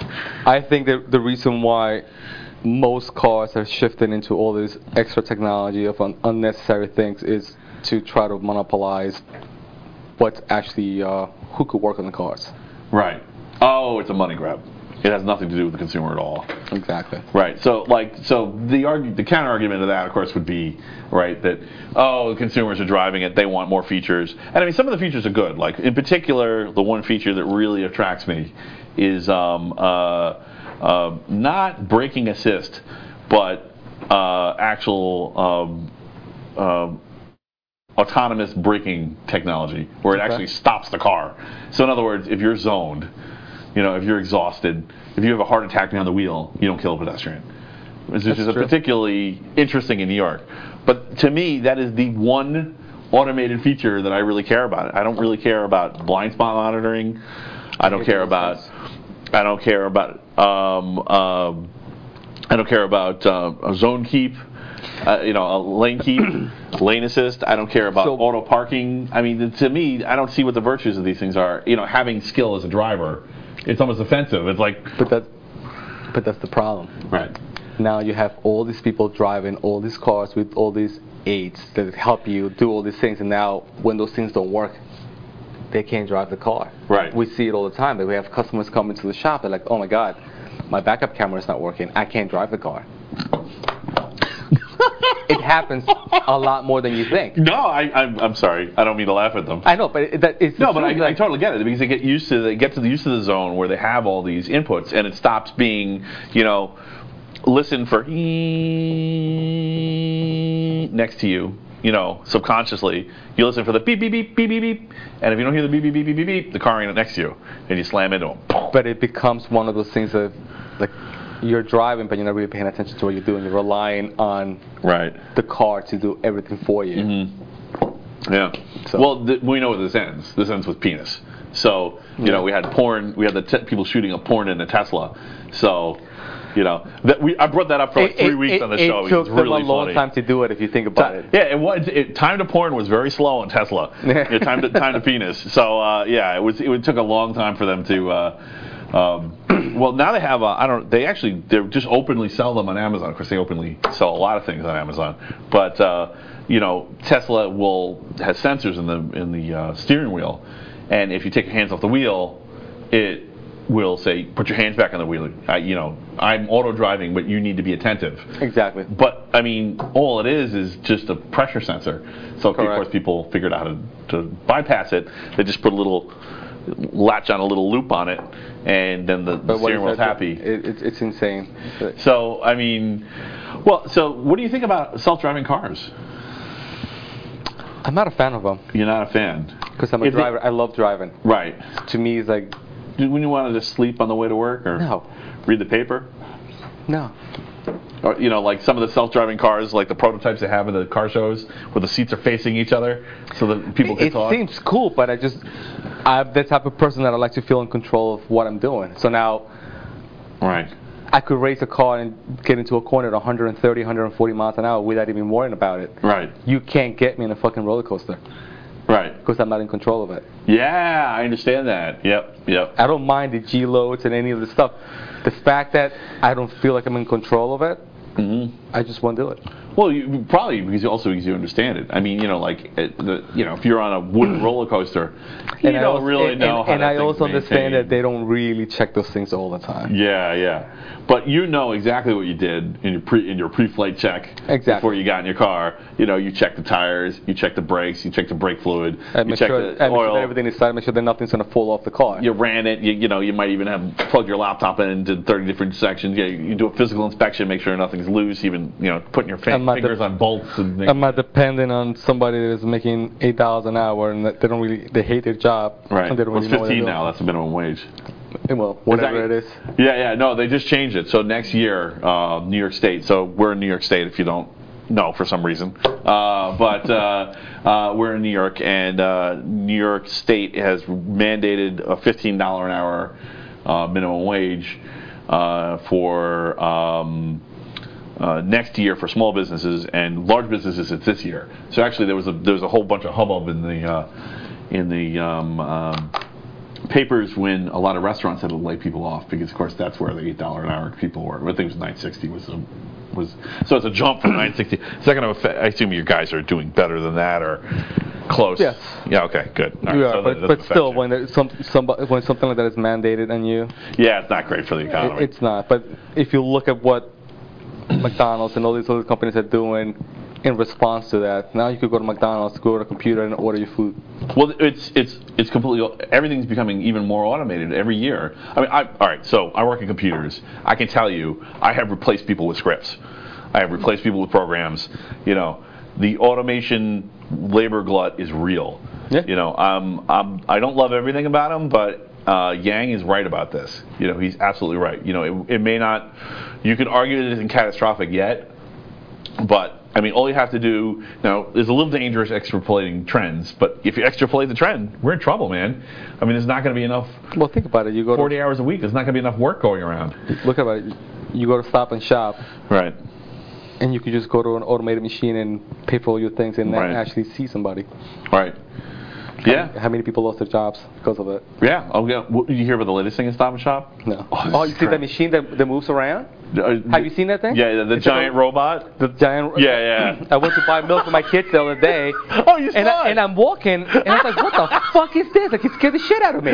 I think that the reason why most cars are shifting into all this extra technology of un- unnecessary things is to try to monopolize what's actually uh, who could work on the cars. Right. Oh, it's a money grab. It has nothing to do with the consumer at all. Exactly. Right. So, like, so the argu- the counter argument to that, of course, would be right that oh, the consumers are driving it; they want more features. And I mean, some of the features are good. Like, in particular, the one feature that really attracts me is um, uh, uh, not braking assist, but uh, actual um, um, autonomous braking technology, where it Okay. actually stops the car. So, in other words, if you're zoned. You know, if you're exhausted, if you have a heart attack behind the wheel, you don't kill a pedestrian. Which That's is a true. particularly interesting in New York. But to me, that is the one automated feature that I really care about. I don't really care about blind spot monitoring. I don't hate care those about. things. I don't care about. Um, um, I don't care about uh, a zone keep. Uh, you know, a lane keep, lane assist. I don't care about So- auto parking. I mean, to me, I don't see what the virtues of these things are. You know, having skill as a driver, it's almost offensive. It's like, But that, but that's the problem. right, Now you have all these people driving all these cars with all these aids that help you do all these things, and now when those things don't work, they can't drive the car. Right. We see it all the time. That we have customers come into the shop. They're like, "Oh my God, my backup camera is not working. I can't drive the car." It happens a lot more than you think. no, I, I'm, I'm sorry. I don't mean to laugh at them. I know, but it, that it's No, the but I, truth, I like- totally get it because they get used to they get to the used to the zone where they have all these inputs and it stops being, you know, listen for next to you, you know, subconsciously. You listen for the beep beep beep beep beep beep, and if you don't hear the beep beep beep beep beep beep, the car ain't next to you, and you slam into them. But it becomes one of those things that, like, you're driving, but you're not really paying attention to what you're doing. You're relying on Right. the car to do everything for you. Mm-hmm. Yeah. So- Well, th- we know where this ends. This ends with penis. So you Yeah. know, we had porn. We had the te- people shooting a porn in a Tesla. So You know, that we I brought that up for like It- three it- weeks it- on the it show. took It was them really a long funny. time to do it if you think about Ti- it. Yeah, it was. It, time to porn was very slow on Tesla. Yeah, time to time to penis. So uh, yeah, it was. It took a long time for them to. Uh, um, well, now they have. Uh, I don't. They actually they just openly sell them on Amazon. Of course, they openly sell a lot of things on Amazon. But uh, you know, Tesla will has sensors in the in the uh, steering wheel, and if you take your hands off the wheel, it will say, "Put your hands back on the wheel." I, you know, I'm auto driving, but you need to be attentive. Exactly. But I mean, all it is is just a pressure sensor. So of Correct. course, people figured out how to, to bypass it. They just put a little latch on a little loop on it, and then the, the But what steering is wheel's that? happy. It, it's it's insane. So I mean, well, so what do you think about self-driving cars? I'm not a fan of them You're not a fan, because I'm a If they- driver. I love driving. right? To me, it's like Do- When you want to just sleep on the way to work, or no, read the paper, no. or you know, like some of the self-driving cars, like the prototypes they have at the car shows, where the seats are facing each other, so that people can It talk. seems cool, but I just I'm the type of person that I like to feel in control of what I'm doing. So now Right. I could race a car and get into a corner at one thirty, one forty miles an hour without even worrying about it. Right. You can't get me in a fucking roller coaster Right. because I'm not in control of it. Yeah, I understand that. Yep. Yep. I don't mind the G loads and any of the stuff. The fact that I don't feel like I'm in control of it, hmm I just won't do it. Well, you, probably because you also because you understand it. I mean, you know, like it, the, you know, if you're on a wooden roller coaster, you And I don't also- really and, know and, how and that I thing's also understand that maintained. they don't really check those things all the time. Yeah, yeah. But you know exactly what you did in your pre in your pre-flight check Exactly. before you got in your car. You know, you check the tires, you check the brakes, you check the brake fluid, I you make check sure, the I make sure oil. that everything is set. Make sure that nothing's gonna fall off the car. You ran it. You, you know, you might even have plugged your laptop in and did thirty different sections. Yeah, you, you do a physical inspection, make sure nothing's loose. Even you know, putting your fa- I'm not fingers the- on bolts. And I'm not dependent on somebody that is making eight dollars an hour and that they don't really they hate their job. right. And they don't Well, really it's know what they're fifteen doing. now. That's the minimum wage. Well, whatever Is it that- is. Yeah, yeah. No, they just changed it. So next year, uh, New York State. So we're in New York State. If you don't know for some reason, uh, but uh, uh, we're in New York, and uh, New York State has mandated a fifteen dollar an hour uh, minimum wage uh, for. Um, Uh, next year for small businesses, and large businesses it's this year. So actually there was a there was a whole bunch of hubbub in the uh, in the um, um, papers when a lot of restaurants had to lay people off, because of course that's where the eight dollar an hour people were. I think it was nine sixty was a, was so it's a jump from nine sixty. Is that going to affect? I assume you guys are doing better than that or close. Yes. Yeah. Okay. Good. All right, We are, so that but, doesn't but affect still, you. when there's some, some when something like that is mandated on you, yeah, it's not great for the it, economy. it's not. But if you look at what McDonald's and all these other companies are doing in response to that, now you could go to McDonald's, go to a computer, and order your food. Well, it's it's it's completely everything's becoming even more automated every year. I mean, I, all right. So I work in computers. I can tell you, I have replaced people with scripts. I have replaced people with programs. You know, the automation labor glut is real. Yeah. You know, um, I'm, I don't love everything about him, but uh, Yang is right about this. You know, he's absolutely right. You know, it, it may not. You can argue that it isn't catastrophic yet, but I mean, all you have to do now is a little dangerous extrapolating trends. But if you extrapolate the trend, we're in trouble, man. I mean, there's not going to be enough. Well, think about it. You go forty to hours a week. There's not going to be enough work going around. look about it. You go to Stop and Shop, Right. and you could just go to an automated machine and pay for all your things and Right. not actually see somebody. Right. Yeah. How many people lost their jobs because of it? Yeah. Oh, yeah. What, did you hear about the latest thing in Stop and Shop? No. Oh, this Oh, is you see that crap. machine that, that moves around? Uh, Have you seen that thing? Yeah, the, the It's giant like a- robot. The giant. Yeah, yeah. I went to buy milk for my kids the other day. Oh, you saw and, I, it. and I'm walking, and I was like, "What the fuck is this?" Like, it scared the shit out of me.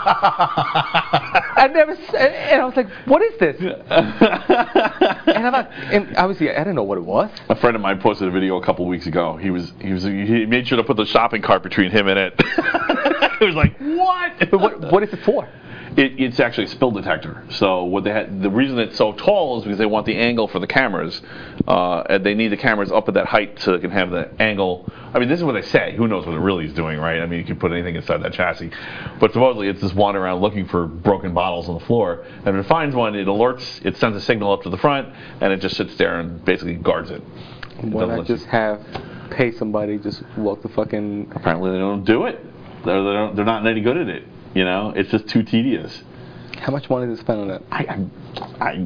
I never. s- And I was like, "What is this?" And I'm like, and obviously, I didn't know what it was. A friend of mine posted a video a couple weeks ago. He was he was he made sure to put the shopping cart between him and it. It was like, what? But what what is it for? It, it's actually a spill detector. So what they had, the reason it's so tall is because they want the angle for the cameras, uh, and they need the cameras up at that height so they can have the angle. I mean, this is what they say. Who knows what it really is doing, right? I mean, you can put anything inside that chassis, but supposedly it's just wandering around looking for broken bottles on the floor. And if it finds one, it alerts, it sends a signal up to the front, and it just sits there and basically guards it. It Why doesn't not let you- just have pay somebody just walk the fucking? Apparently, they don't do it. They're they don't, they're not any good at it. You know, it's just too tedious. How much money to spend on that? I, I, I,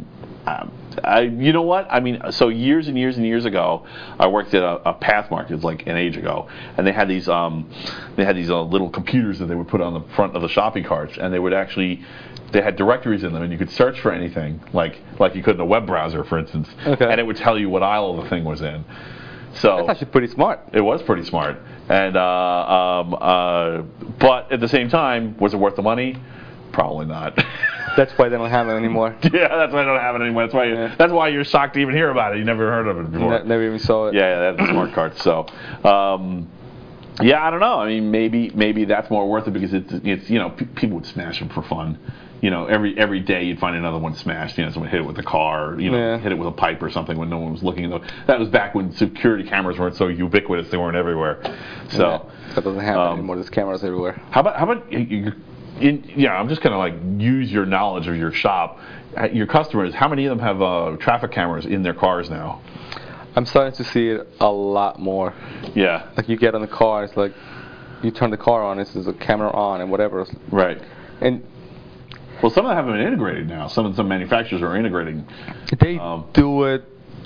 Um, I, you know what? I mean, so years and years and years ago, I worked at a, a Pathmark. It was like an age ago, and they had these um, they had these uh, little computers that they would put on the front of the shopping carts, and they would actually they had directories in them, and you could search for anything, like like you could in a web browser, for instance, Okay. and it would tell you what aisle the thing was in. So That's actually pretty smart. it was pretty smart, and uh, um, uh, but at the same time, was it worth the money? Probably not. That's why they don't have it anymore. Yeah, that's why I don't have it anymore. That's why. Yeah. That's why you're shocked to even hear about it. You never heard of it before. Ne- never even saw it. Yeah, yeah, that's smart cards. So, um, yeah, I don't know. I mean, maybe maybe that's more worth it because it's it's you know p- people would smash them for fun. You know, every every day you'd find another one smashed. You know, someone hit it with a car. You know, Yeah. hit it with a pipe or something when no one was looking. That was back when security cameras weren't so ubiquitous. They weren't everywhere. So Yeah, that doesn't happen um, anymore. There's cameras everywhere. how about how about you? In, yeah, I'm just gonna like use your knowledge of your shop. Uh, Your customers, how many of them have uh, traffic cameras in their cars now? I'm starting to see it a lot more. Yeah. Like you get in the car, it's like you turn the car on, it's there's a camera on and whatever. Right. And Well, some of them have been integrated now. Some some manufacturers are integrating. they Um, do it,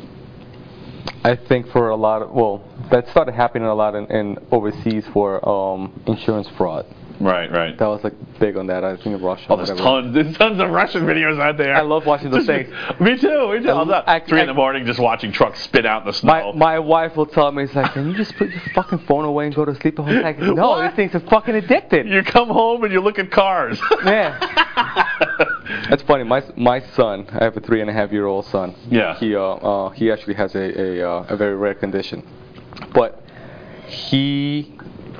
I think, for a lot of, well, that started happening a lot in, in overseas for um, insurance fraud. Right, right. That was like big on that. I think in Russia. Oh, there's whatever. tons, there's tons of Russian videos out there. I love watching those Just- things. Me too. Me too. I'm up I- three I- in the morning just watching trucks spit out in the My snow. my wife will tell me, it's like, can you just put your fucking phone away and go to sleep? I was like, no, What? these things are fucking addicted. You come home and you look at cars. Yeah. That's funny. My my son, I have a three and a half year old son. Yeah. He uh, uh he actually has a a, uh, a very rare condition, but he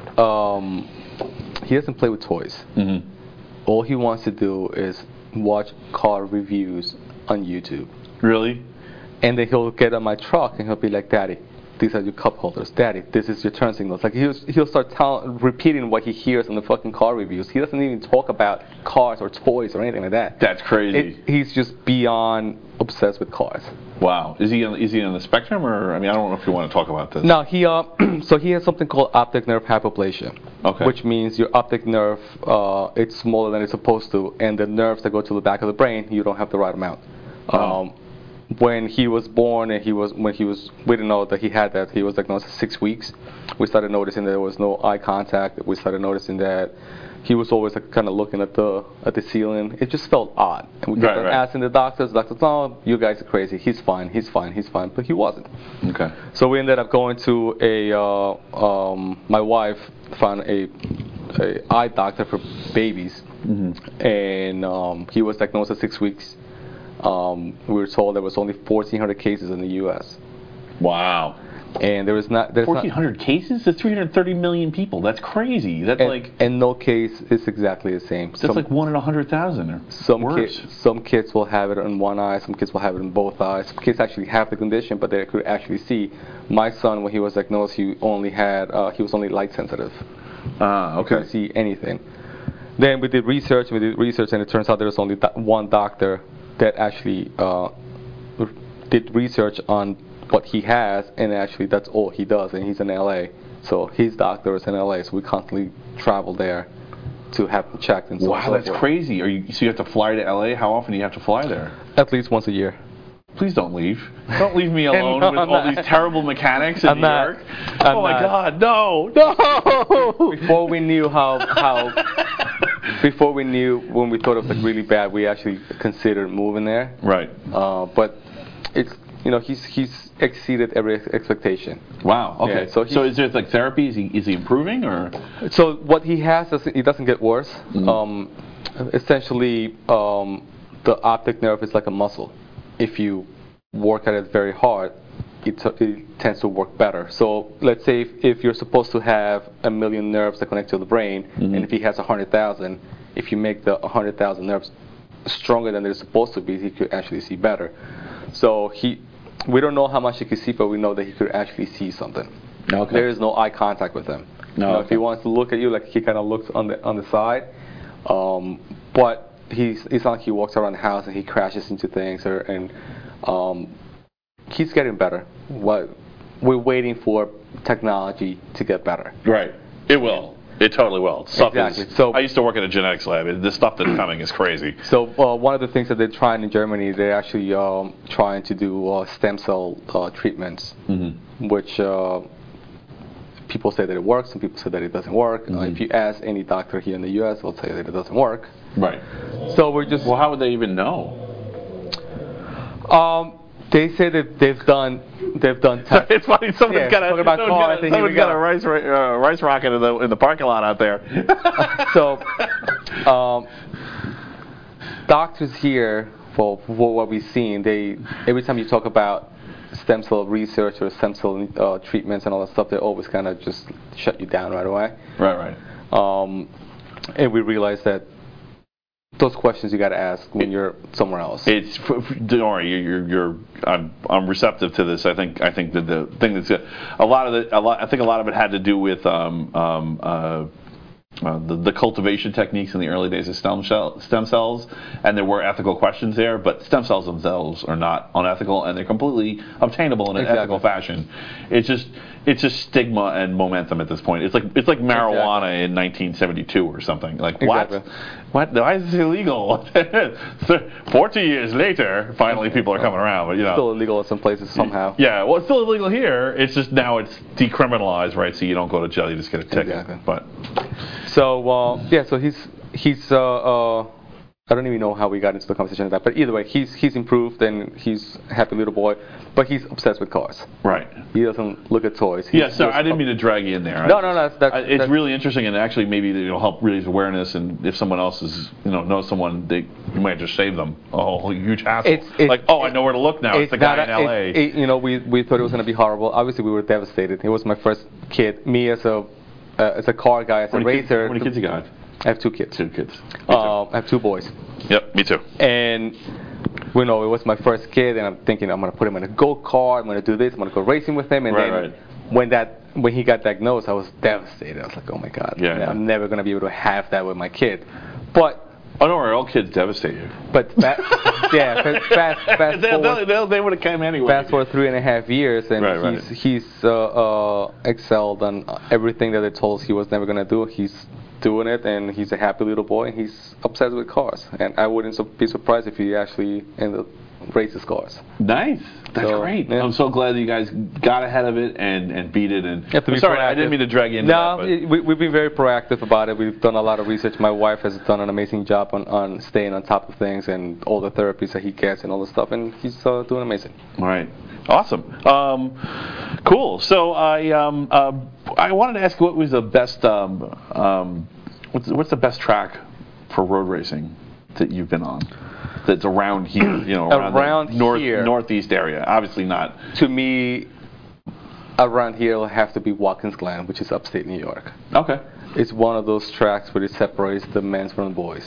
um he doesn't play with toys. hmm All he wants to do is watch car reviews on YouTube, Really? and then he'll get on my truck and he'll be like, "Daddy, these are your cup holders. Daddy, this is your turn signals." Like he'll he'll start tell, repeating what he hears on the fucking car reviews. He doesn't even talk about cars or toys or anything like that. That's crazy. It, he's just beyond obsessed with cars. Wow. Is he on, is he on the spectrum, or I mean, I don't know if you want to talk about this. No, he uh, so he has something called optic nerve hypoplasia, Okay. which means your optic nerve uh, it's smaller than it's supposed to, and the nerves that go to the back of the brain, you don't have the right amount. Oh. Um, when he was born, and he was when he was we didn't know that he had that. He was diagnosed at six weeks. We started noticing that there was no eye contact. We started noticing that he was always like, kind of looking at the at the ceiling. It just felt odd. And we kept Right, on right. asking the doctors. The doctors, no, you guys are crazy. He's fine. He's fine. He's fine. But he wasn't. Okay. So we ended up going to a. Uh, um, my wife found a, a eye doctor for babies, Mm-hmm. and um, he was diagnosed at six weeks. Um, we were told there was only fourteen hundred cases in the U S Wow. and there was not. There's fourteen not, hundred cases? That's three hundred thirty million people. That's crazy. That's and, like and no case is exactly the same. that's like one in a hundred thousand or Some worse. kids, some kids will have it in one eye. Some kids will have it in both eyes. Some kids actually have the condition, but they could actually see. My son, when he was diagnosed, he only had uh, he was only light sensitive. Ah, He couldn't okay. see anything. Then we did research. We did research, and it turns out there was only do- one doctor that actually uh, r- did research on what he has, and actually that's all he does. And he's in L A, so his doctor is in L A. So we constantly travel there to have him checked and so on and Wow, so that's forth. crazy. Are you so you have to fly to L A? How often do you have to fly there? At least once a year. Please don't leave. Don't leave me alone No, with I'm all not. these terrible mechanics in I'm New not. York. I'm oh my not. God, no, no. Before we knew how how before we knew when we thought it was like really bad, we actually considered moving there. Right. Uh, but it's you know he's he's exceeded every ex- expectation. Wow. Okay. Yeah, so so, he's- is there like therapy? Is he is he improving or? So what he has doesn't it doesn't get worse. Mhm. Um, essentially, um, the optic nerve is like a muscle. If you work at it very hard, it, t- it tends to work better. So let's say if, if you're supposed to have a million nerves that connect to the brain, Mhm. and if he has a hundred thousand, if you make the hundred thousand nerves stronger than they're supposed to be, he could actually see better. So he, we don't know how much he could see, but we know that he could actually see something. Okay. There is no eye contact with him. No, You know, If okay. he wants to look at you, like he kind of looks on the on the side, um, but he's it's not like he walks around the house and he crashes into things, or and um, he's getting better. What we're waiting for technology to get better. Right. It will. It totally will. Stuff Exactly. Is, So- I used to work in a genetics lab. The stuff that's coming is crazy. So uh, one of the things that they're trying in Germany, they're actually um, trying to do uh, stem cell uh, treatments, Mm-hmm. which uh, people say that it works, and people say that it doesn't work. Uh, Mhm. if you ask any doctor here in the U S, they'll tell you that it doesn't work. Right. So we're just. Well, how would they even know? Um, they say that they've done they've done tests. It's funny. Someone's Yeah, got a talking about someone's car, got I a, think someone's we got got- a rice ra- uh, rice rocket in the in the parking lot out there. So, um, doctors here, for, for what we've seen, they every time you talk about stem cell research or stem cell uh, treatments and all that stuff, they always kind of just shut you down right away. Right, right. Um, and we realize that those questions you got to ask when you're somewhere else. It's f- f- don't worry, you're, you're, you're I'm, I'm receptive to this. I think I think that the thing that's a lot of the a lot I think a lot of it had to do with um, um, uh, uh, the, the cultivation techniques in the early days of stem cell, stem cells, and there were ethical questions there. But stem cells themselves are not unethical, and they're completely obtainable in an Exactly. ethical fashion. It's just it's just stigma and momentum at this point. It's like it's like marijuana Exactly. in nineteen seventy-two or something. Like Exactly. what? What? Why is this illegal? So forty years later, finally people are coming around. But you know, Still illegal in some places somehow. yeah. Well, it's still illegal here. It's just now it's decriminalized, right? So you don't go to jail. You just get a ticket. Exactly. But So uh, yeah, so he's he's uh, uh, I don't even know how we got into the conversation of that, but either way, he's he's improved and he's a happy little boy, but he's obsessed with cars. right. He doesn't look at toys. He's Yeah. So just I didn't ob- mean to drag you in there. No, I- no, that's- that's- I- It's that's- really interesting, and actually maybe it'll help raise awareness. And if someone else is, you know, knows someone, they you might just save them a whole huge hassle. It's- it's- like, oh, I know where to look now. It's, the guy not in a- L A. it- it- you know, we we thought it was going to be horrible. Obviously, we were devastated. It was my first kid. Me as a uh, as a car guy, as How a many kids- racer. How many kids you got? I have two kids. Two kids. Me too. Uh, I have two boys. Yep. Me too. And you know, it was my first kid, and I'm thinking I'm gonna put him in a go kart. I'm gonna do this. I'm gonna go racing with him. And Right, then right. when that when he got diagnosed, I was devastated. I was like, oh my god, Yeah, yeah. I'm never gonna be able to have that with my kid. But Oh, don't worry. All kids devastate you. but fa- yeah, fa- fast fast they, forward. they, they would have come anyway. Fast forward three and a half years, and Right, right. he's he's uh, uh, excelled on everything that they told us he was never gonna do. He's doing it, and he's a happy little boy, and he's obsessed with cars. And I wouldn't su- be surprised if he actually ended up races cars. Nice. That's So, great. yeah. I'm so glad that you guys got ahead of it and, and beat it. And You have to I'm be sorry, I proactive. didn't mean to drag you into No, that. it- we, we've been very proactive about it. We've done a lot of research. My wife has done an amazing job on, on staying on top of things and all the therapies that he gets and all the stuff, and he's uh, doing amazing. All right. Awesome. Um, cool. So I um, uh, I wanted to ask what was the best um, um, what's, what's the best track for road racing that you've been on? That's around here, you know, around, Around the north, here. northeast area. Obviously not. To me, around here, it'll have to be Watkins Glen, which is upstate New York. Okay. It's one of those tracks where it separates the men's from the boys.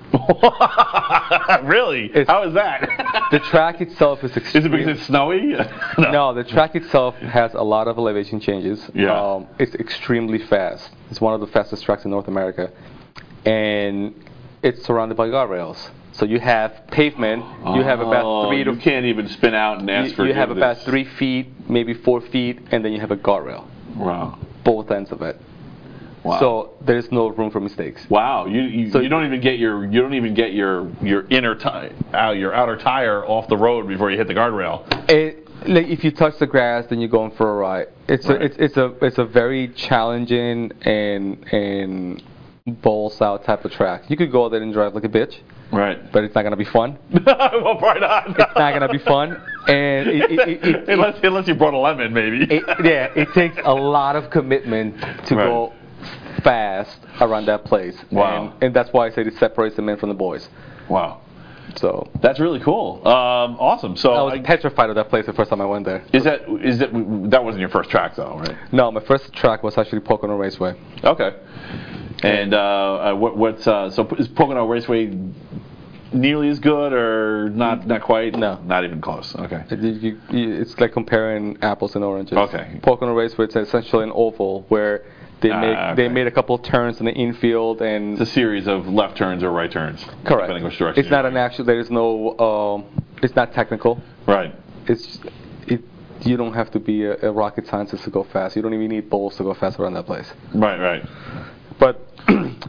Really? It's- How is that? The track itself is Is it extremely... because it's snowy? No, the track itself has a lot of elevation changes. Yeah. Um, it's extremely fast. It's one of the fastest tracks in North America. And it's surrounded by guardrails. So you have pavement, you have about Oh, three to you can't even spin out and ask you, for you have about forgiveness. three feet, maybe four feet, and then you have a guardrail, Wow. both ends of it. Wow. So there is no room for mistakes. Wow, you you, So- you don't even get your you don't even get your your inner ti- out your outer tire off the road before you hit the guardrail. It, like if you touch the grass, then you're going for a ride. It's Right. a it's it's a it's a very challenging and and balls out type of track. You could go there and drive like a bitch, Right. but it's not gonna be fun. Well, probably not. It's not gonna be fun, and it, it, it, it, unless unless you brought a lemon, maybe. it, yeah, it takes a lot of commitment to Right. go fast around that place. Wow. And, and that's why I say it separates the men from the boys. Wow, So that's really cool. Um, awesome. So I was I- petrified of that place the first time I went there. is that is that that wasn't your first track though, right? No, my first track was actually Pocono Raceway. Okay. And uh, uh, what what's uh, so is Pocono Raceway nearly as good or not not quite? No. Not even close. Okay. It- you- you- It's like comparing apples and oranges. Okay. Pocono Raceway is essentially an oval where they Ah, make okay. they made a couple of turns in the infield and It's a series of left turns or right turns. correct. Depending which direction It's not you're an actual. There is no. Um, it's not technical. going. Right. It's it. You don't have to be a, a rocket scientist to go fast. You don't even need bowls to go fast around that place. Right. Right.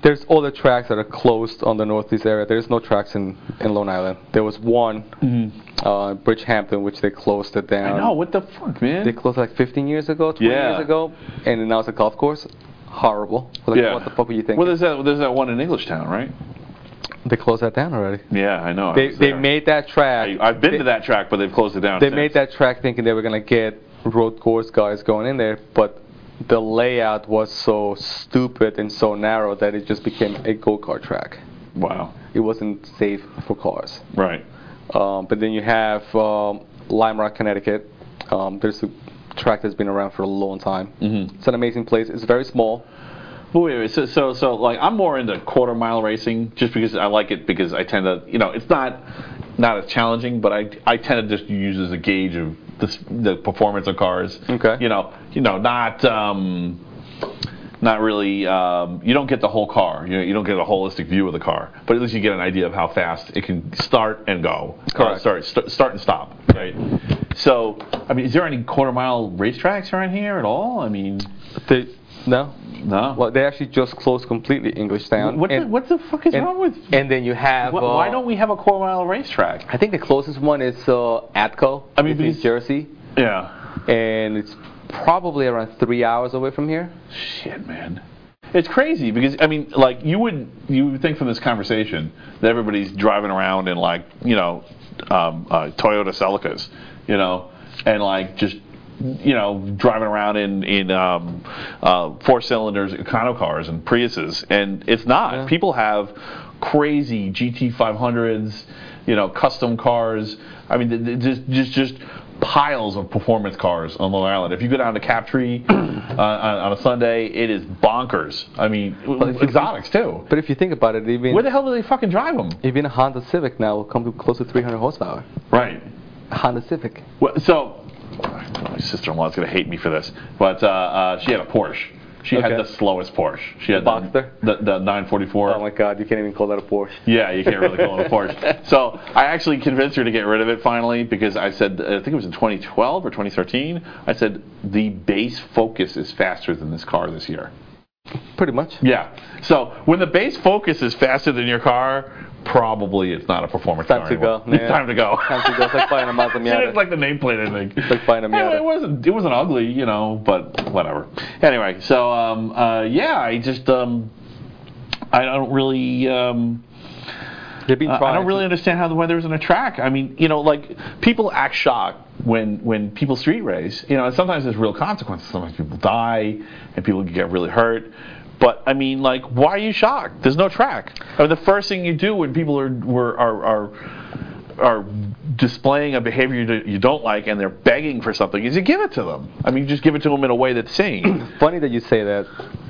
There's other tracks that are closed on the northeast area. There's no tracks in, in Long Island. There was one, Mm-hmm. uh, Bridgehampton, which they closed it down. I know, what the fuck, man? They closed like fifteen years ago, twenty Yeah. years ago, and now it's a golf course. Horrible. Like, yeah. What the fuck were you thinking? Well, there's that, there's that one in Englishtown, right? They closed that down already. Yeah, I know. I They was they there. made that track. I, I've been they, to that track, but they've closed it down They since. made that track thinking they were gonna get road course guys going in there, but the layout was so stupid and so narrow that it just became a go-kart track. Wow. It wasn't safe for cars. Right. Um, but then you have um, Lime Rock, Connecticut. Um, there's a track that's been around for a long time. Mm-hmm. It's an amazing place. It's very small. But wait, wait, so, so, so, like, I'm more into quarter mile racing just because I like it because I tend to, you know, it's not not as challenging, but I, I tend to just use it as a gauge of the, the performance of cars. Okay. You know, you know, not um, not really. Um, you don't get the whole car. You know, you don't get a holistic view of the car, but at least you get an idea of how fast it can start and go. Correct. Uh, start, st- start and stop. Right. So, I mean, is there any quarter mile racetracks around here at all? I mean, They, no. no. Well, they actually just closed completely Englishtown. What the, and, what the fuck is and, wrong with? And then you have. Wh- uh, why don't we have a quarter mile racetrack? I think the closest one is uh, Atco. I mean, it's in because- Jersey, Yeah. and it's probably around three hours away from here. Shit, man. It's crazy because I mean, like you would you would think from this conversation that everybody's driving around in like you know um, uh, Toyota Celicas, you know, and like just you know driving around in in um, uh, four cylinders econo cars and Priuses, and it's not. Yeah. People have crazy G T five hundreds, you know, custom cars. I mean, th- th- just just just piles of performance cars on Long Island. If you go down to Captree uh, on, on a Sunday, it is bonkers. I mean, if you- exotics too. But if you think about it, even Where the hell do they fucking drive them? even a Honda Civic now will come to close to three hundred horsepower. Right. A Honda Civic. Well, so my sister-in-law's gonna hate me for this, but uh, uh, she had a Porsche. She Okay. had the slowest Porsche. She had The Boxster? the, the, the nine forty-four. Oh my God, you can't even call that a Porsche. Yeah, you can't really call it a Porsche. So I actually convinced her to get rid of it finally because I said, I think it was in twenty twelve or twenty thirteen, I said, the base Focus is faster than this car this year. Pretty much. Yeah. So when the base Focus is faster than your car, probably it's not a performance Time car to anymore. go. It's Yeah. time to go. Time to go. It's like buying a Mazda Miata. It's like the nameplate, I think. It's like buying a Anyway, Miata. it wasn't. It wasn't ugly, you know, but whatever. Anyway, so um, uh, yeah, I just um, I don't really. Um, They've been Uh, trying I don't really to- understand how the weather isn't a track. I mean, you know, like people act shocked when when people street race. You know, and sometimes there's real consequences. Sometimes people die and people get really hurt. But I mean, like, why are you shocked? There's no track. I mean, the first thing you do when people are were, are are are displaying a behavior you do- you don't like and they're begging for something is you give it to them. I mean, you just give it to them in a way that's sane. Funny that you say that.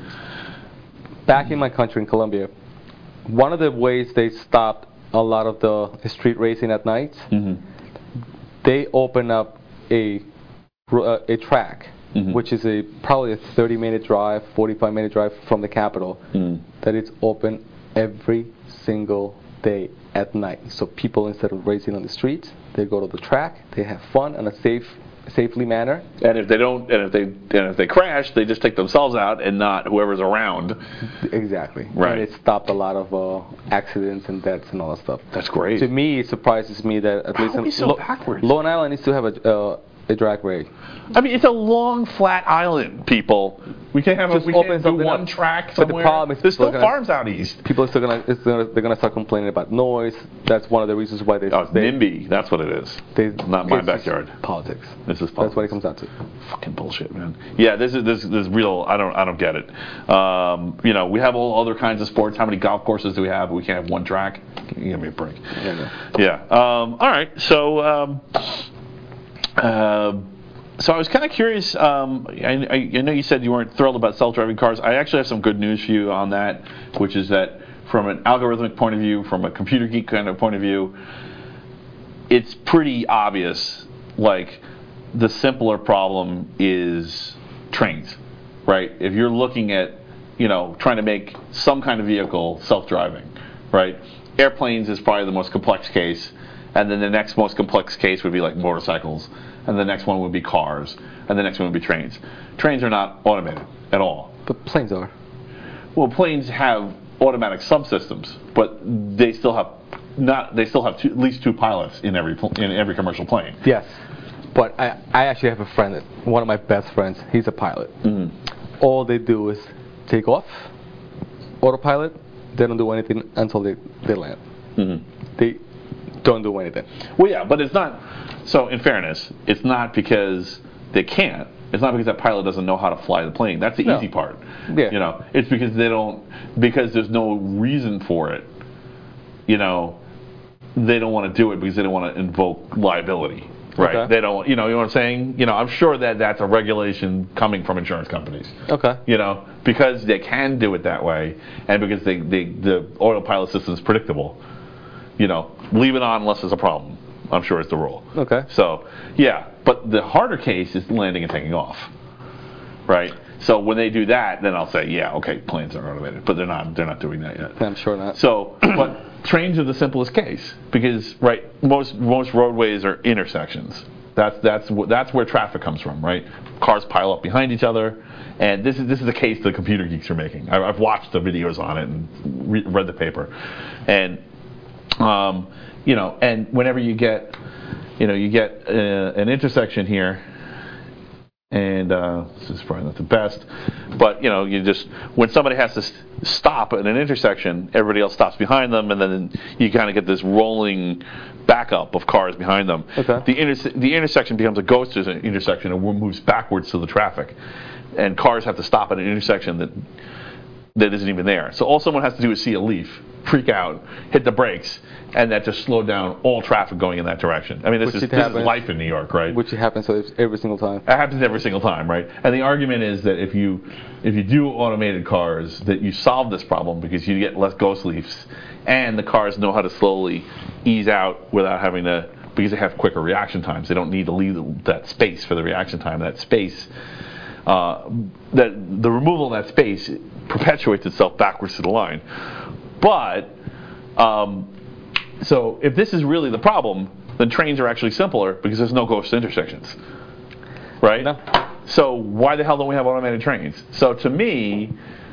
Back in my country, in Colombia, one of the ways they stopped a lot of the street racing at night, Mm-hmm. they open up a uh, a track, Mhm. which is a probably a thirty minute drive, forty-five minute drive from the capital, Mm. that it's open every single day at night. So people, instead of racing on the streets, they go to the track, they have fun in a safe, safely manner. And if they don't, and if they and if they crash, they just take themselves out and not whoever's around. Exactly. Right. And it stopped a lot of uh, accidents and deaths and all that stuff. That's great. To me, it surprises me that at How least are in we so Lo- backwards? Long Island needs to have a uh, a drag race. I mean, it's a long, flat island, people. We can't have a, Just we open can't do something one up. track But the somewhere. problem is There's people still are gonna- farms out east. People are still gonna, it's gonna they're gonna start complaining about noise. That's one of the reasons why they. Oh, it's they, NIMBY. That's what it is. they Not my it's just backyard. Politics. This is That's what it comes down to. fucking bullshit, man. Yeah, this is this this is real. I don't I don't get it. Um, you know, we have all other kinds of sports. How many golf courses do we have? We can't have one track. You give me a break. Yeah, Yeah. Um, all right. So. Um, uh, So I was kind of curious. Um, I, I, I know you said you weren't thrilled about self-driving cars. I actually have some good news for you on that, which is that from an algorithmic point of view, from a computer geek kind of point of view, it's pretty obvious. Like the simpler problem is trains, right? If you're looking at, you know, trying to make some kind of vehicle self-driving, right? Airplanes is probably the most complex case, and then the next most complex case would be like motorcycles. And the next one would be cars, and the next one would be trains. Trains are not automated at all. But planes are. Well, planes have automatic subsystems, but they still have not. They still have two, at least two pilots in every pl- in every commercial plane. Yes, but I I actually have a friend, that, one of my best friends. He's a pilot. Mm-hmm. All they do is take off, autopilot. They don't do anything until they they land. Mm-hmm. They don't do anything. Well, yeah, but it's not. So, in fairness, it's not because they can't. It's not because that pilot doesn't know how to fly the plane. That's the No. easy part. Yeah. You know, it's because they don't. Because there's no reason for it. You know, they don't want to do it because they don't want to invoke liability. Right? Okay. They don't. You know. You know what I'm saying? You know, I'm sure that that's a regulation coming from insurance companies. Okay. You know, because they can do it that way, and because they, they the autopilot system is predictable. You know, leave it on unless there's a problem. I'm sure it's the rule. Okay. So, yeah, but the harder case is landing and taking off, right? So when they do that, then I'll say, yeah, okay, planes are automated, but they're not. They're not doing that yet. I'm sure not. So, but trains are the simplest case because, right, most most roadways are intersections. That's that's wh- that's where traffic comes from, right? Cars pile up behind each other, and this is this is the case the computer geeks are making. I, I've watched the videos on it and re- read the paper, and. Um, you know, and whenever you get, you know, you get uh, an intersection here, and uh, this is probably not the best, but you know, you just when somebody has to st- stop at an intersection, everybody else stops behind them, and then you kind of get this rolling backup of cars behind them. Okay. The inter- the intersection becomes a ghost intersection and moves backwards to the traffic, and cars have to stop at an intersection that. that isn't even there. So all someone has to do is see a leaf, freak out, hit the brakes, and that just slowed down all traffic going in that direction. I mean, this, Which is, it this is happens- life in New York, right? Which happens every single time. It happens every single time, right? And the argument is that if you if you do automated cars, that you solve this problem because you get less ghost leafs, and the cars know how to slowly ease out without having to, because they have quicker reaction times. They don't need to leave that space for the reaction time. That space, uh, that the removal of that space perpetuates itself backwards to the line. But um, so if this is really the problem, then trains are actually simpler because there's no ghost intersections, right? No. So why the hell don't we have automated trains? So to me,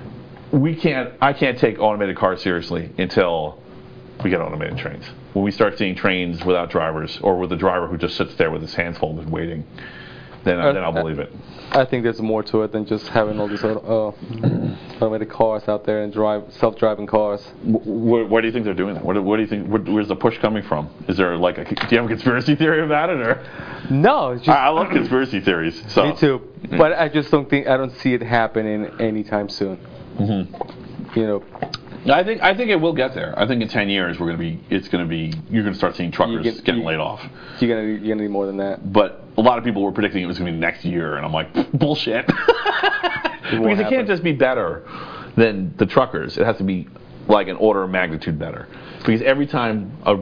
we can't. I can't take automated cars seriously until we get automated trains. When we start seeing trains without drivers, or with a driver who just sits there with his hands folded waiting, then Uh, then I'll believe it. I think there's more to it than just having all these uh, automated cars out there and drive self-driving cars. Where, where do you think they're doing that? What, what do you think? Where, where's the push coming from? Is there like a? Do you have a conspiracy theory about it, or? No, it's just, I, I love conspiracy theories. So. me too. But I just don't think I don't see it happening anytime soon. Mm-hmm. You know, I think I think it will get there. I think in ten years we're gonna be. It's gonna be. You're gonna start seeing truckers get- getting you- laid off. you're gonna you're gonna need more than that. But a lot of people were predicting it was gonna be next year, and I'm like, bullshit. Because it happen. can't just be better than the truckers. It has to be like an order of magnitude better. Because every time, a,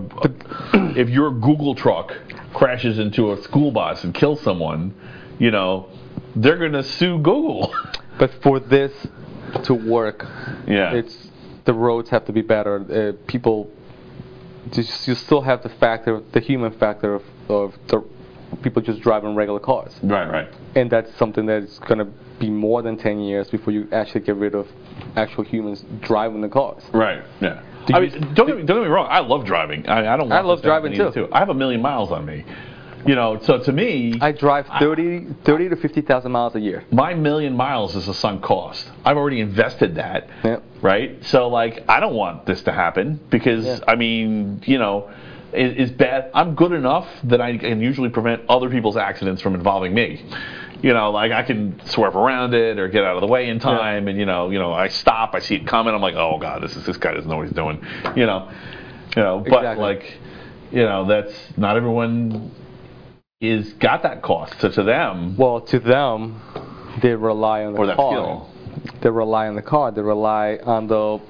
if your Google truck crashes into a school bus and kills someone, you know, they're gonna sue Google. But for this to work, Yeah. it's the roads have to be better. Uh, people, just, you still have the factor, the human factor of, of the people just driving regular cars, Right, right. and that's something that's going to be more than ten years before you actually get rid of actual humans driving the cars. Right. Yeah. Do I you- mean, don't get me, don't get me wrong. I love driving. I, I don't. Want I love this to happen driving, either, too. I have a million miles on me. You know, so to me, I drive thirty, thirty to fifty thousand miles a year. my million miles is a sunk cost. I've already invested that. Yep. Right. So like, I don't want this to happen because Yeah. I mean, you know, it, it's bad. I'm good enough that I can usually prevent other people's accidents from involving me. You know, like I can swerve around it or get out of the way in time, Yeah. and you know, you know, I stop, I see it coming, I'm like, oh god, this is this guy doesn't know what he's doing. You know, you know, but Exactly. like, you know, that's not everyone is got that cost. So to them, Well, to them, they rely on the or that car. skill. They rely on the car. They rely on the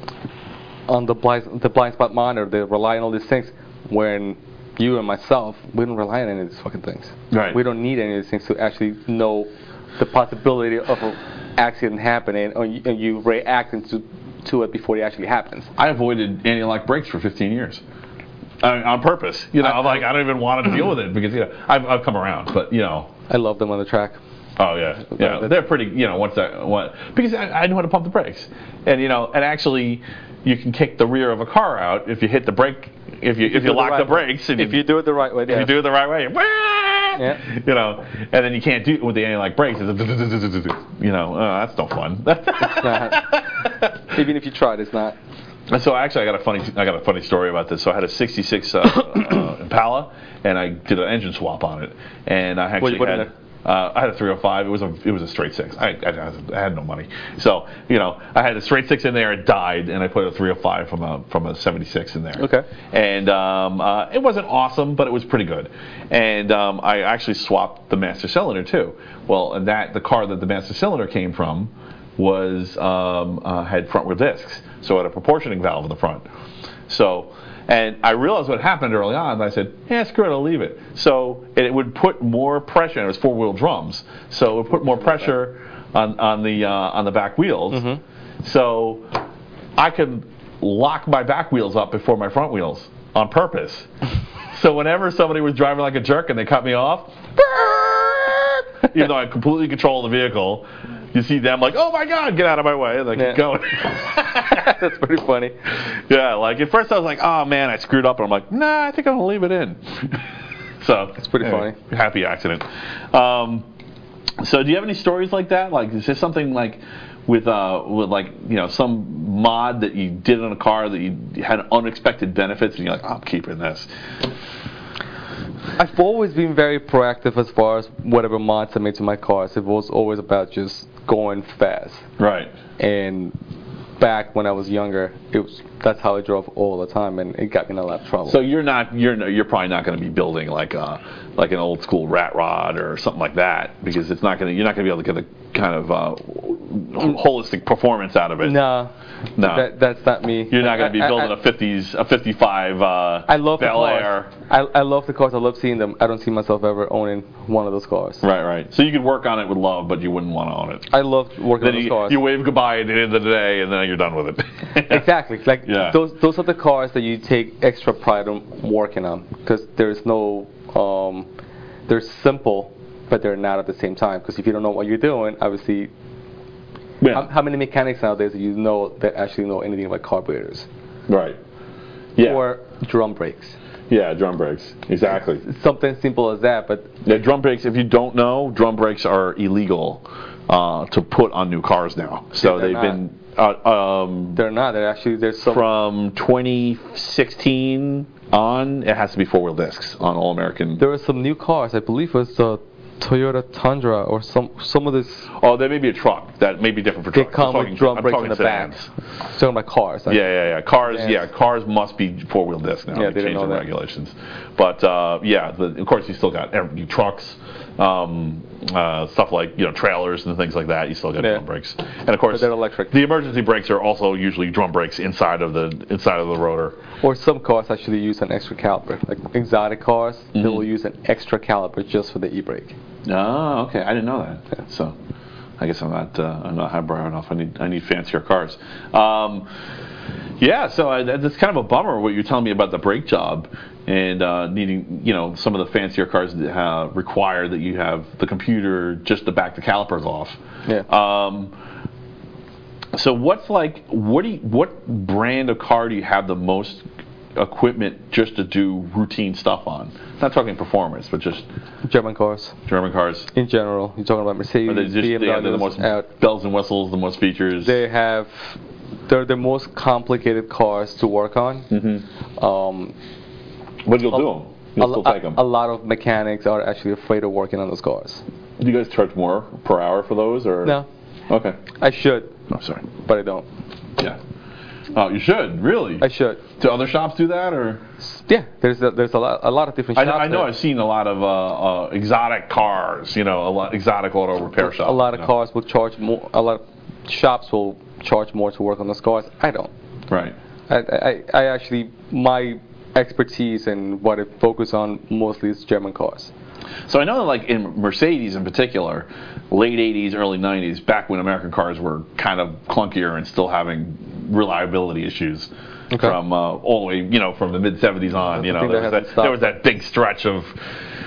on the blind the blind spot monitor. They rely on all these things. When you and myself, we don't rely on any of these fucking things. Right. We don't need any of these things to actually know the possibility of an accident happening, and you, and you reacting to to it before it actually happens. I avoided anti-lock brakes for fifteen years. I mean, on purpose. You know, I- I'm like, I don't even want to deal with it because, you know, I've, I've come around, but, you know. I love them on the track. Oh yeah, yeah. That- They're pretty. You know, once that what because I, I know how to pump the brakes, and you know, and actually, you can kick the rear of a car out if you hit the brake. If you if you do it lock right the way. brakes and If you do it the right way, if yeah. you do it the right way, Yeah. you know, and then you can't do it with the anti-lock brakes. It's, you know, uh, that's no fun. It's not. Even if you tried, it's not. So actually, I got a funny, I got a funny story about this. So I had a sixty-six uh, uh, Impala, and I did an engine swap on it, and I actually What'd you put in had. it? Uh, I had a three oh five. It was a it was a straight six. I, I, I had no money, so you know I had a straight six in there. It died, and I put a three oh five from a from a seventy-six in there. Okay. And um, uh, it wasn't awesome, but it was pretty good. And um, I actually swapped the master cylinder too. Well, and that the car that the master cylinder came from was um, uh, had front wheel discs, so it had a proportioning valve in the front. So. And I realized what happened early on, and I said, yeah, screw it, I'll leave it. So it would put more pressure, and it was four-wheel drums, so it would put more pressure on, on, the, uh, on the back wheels. Mm-hmm. So I could lock my back wheels up before my front wheels on purpose. So whenever somebody was driving like a jerk and they cut me off, even though I completely control the vehicle, you see them like, oh my God, get out of my way, and they Yeah. keep going. That's pretty funny. Yeah, like at first I was like, oh man, I screwed up, and I'm like, nah, I think I'm gonna leave it in. So it's pretty anyway, funny. Happy accident. Um, so do you have any stories like that? Like, is there something like with uh, with like you know some mod that you did on a car that you had unexpected benefits, and you're like, oh, I'm keeping this. I've always been very proactive as far as whatever mods I made to my cars. It was always about just going fast. Right. And back when I was younger, it was that's how I drove all the time, and it got me in a lot of trouble. So you're not you're no- you're probably not going to be building like a like an old school rat rod or something like that, because it's not going to you're not going to be able to get the kind of uh, holistic performance out of it. no, No. that, that's not me. You're not going to be I- I- building I- a fifties a fifty-five uh, I love the Bel cars. Air. I, I love the cars. I love seeing them. I don't see myself ever owning one of those cars. Right, right. So you could work on it with love, but you wouldn't want to own it. I love working Then on those you, cars. you wave goodbye at the end of the day, and then you're done with it. Exactly. Like Yeah. those those are the cars that you take extra pride in working on, because there's no um, they're simple, but they're not at the same time. Because if you don't know what you're doing, obviously, Yeah. how, how many mechanics nowadays do you know that actually know anything about carburetors Right. Yeah. or drum brakes? yeah, drum brakes. Exactly. Something simple as that, but Yeah, drum brakes, if you don't know, drum brakes are illegal uh, to put on new cars now. So they're they've not. been uh, um, they're not. They're actually there's some. from twenty sixteen on, it has to be four-wheel discs on all American. There were some new cars. I believe it was the Toyota Tundra or some some of this. Oh, there may be a truck. That may be different for They trucks. come I'm talking, with drum I'm brakes talking in the back. sedans. Talking about cars. Yeah, yeah, yeah. Cars, Sedans. yeah, cars must be four-wheel disc now. Yeah, they they didn't changed know the that. regulations. But uh, yeah, the, of course you still got every, trucks, um, uh, stuff like you know trailers and things like that. You still got Yeah. drum brakes, and of course But they're electric. the emergency brakes are also usually drum brakes inside of the inside of the rotor. Or some cars actually use an extra caliper. Like exotic cars, they will use an extra caliper just for the e-brake. Oh, okay. I didn't know that. So, I guess I'm not uh, I'm not highbrow enough. I need I need fancier cars. Um, yeah. So I, that's kind of a bummer what you're telling me about the brake job and uh, needing you know some of the fancier cars that uh, require that you have the computer just to back the calipers off. Yeah. Um, so what's like what do you, what brand of car do you have the most equipment just to do routine stuff on? Not talking performance, but just German cars German cars. in general. You're talking about Mercedes, Are they just B M they have the Ws, most out. bells and whistles, the most features? They have. They're the most complicated cars to work on. Mm-hmm. Um, But you'll do them. You'll a, still take them. a lot of mechanics are actually afraid of working on those cars. Do you guys charge more per hour for those, or No, Okay. I should, Oh, sorry. but I don't. Yeah. Oh, you should really. I should. Do other shops do that, or? Yeah, there's a, there's a lot a lot of different I shops. know, I know there. I've seen a lot of uh, uh, exotic cars. You know, a lot exotic auto repair shops. A lot of you know. cars will charge more. A lot of shops will charge more to work on those cars. I don't. Right. I, I, I actually my expertise and what I focus on mostly is German cars. So I know that, like in Mercedes in particular, late eighties, early nineties, back when American cars were kind of clunkier and still having reliability issues. Okay. From uh, all the way, you know, from the mid seventies on, you I know, think there that was hasn't that, stopped. there was that big stretch of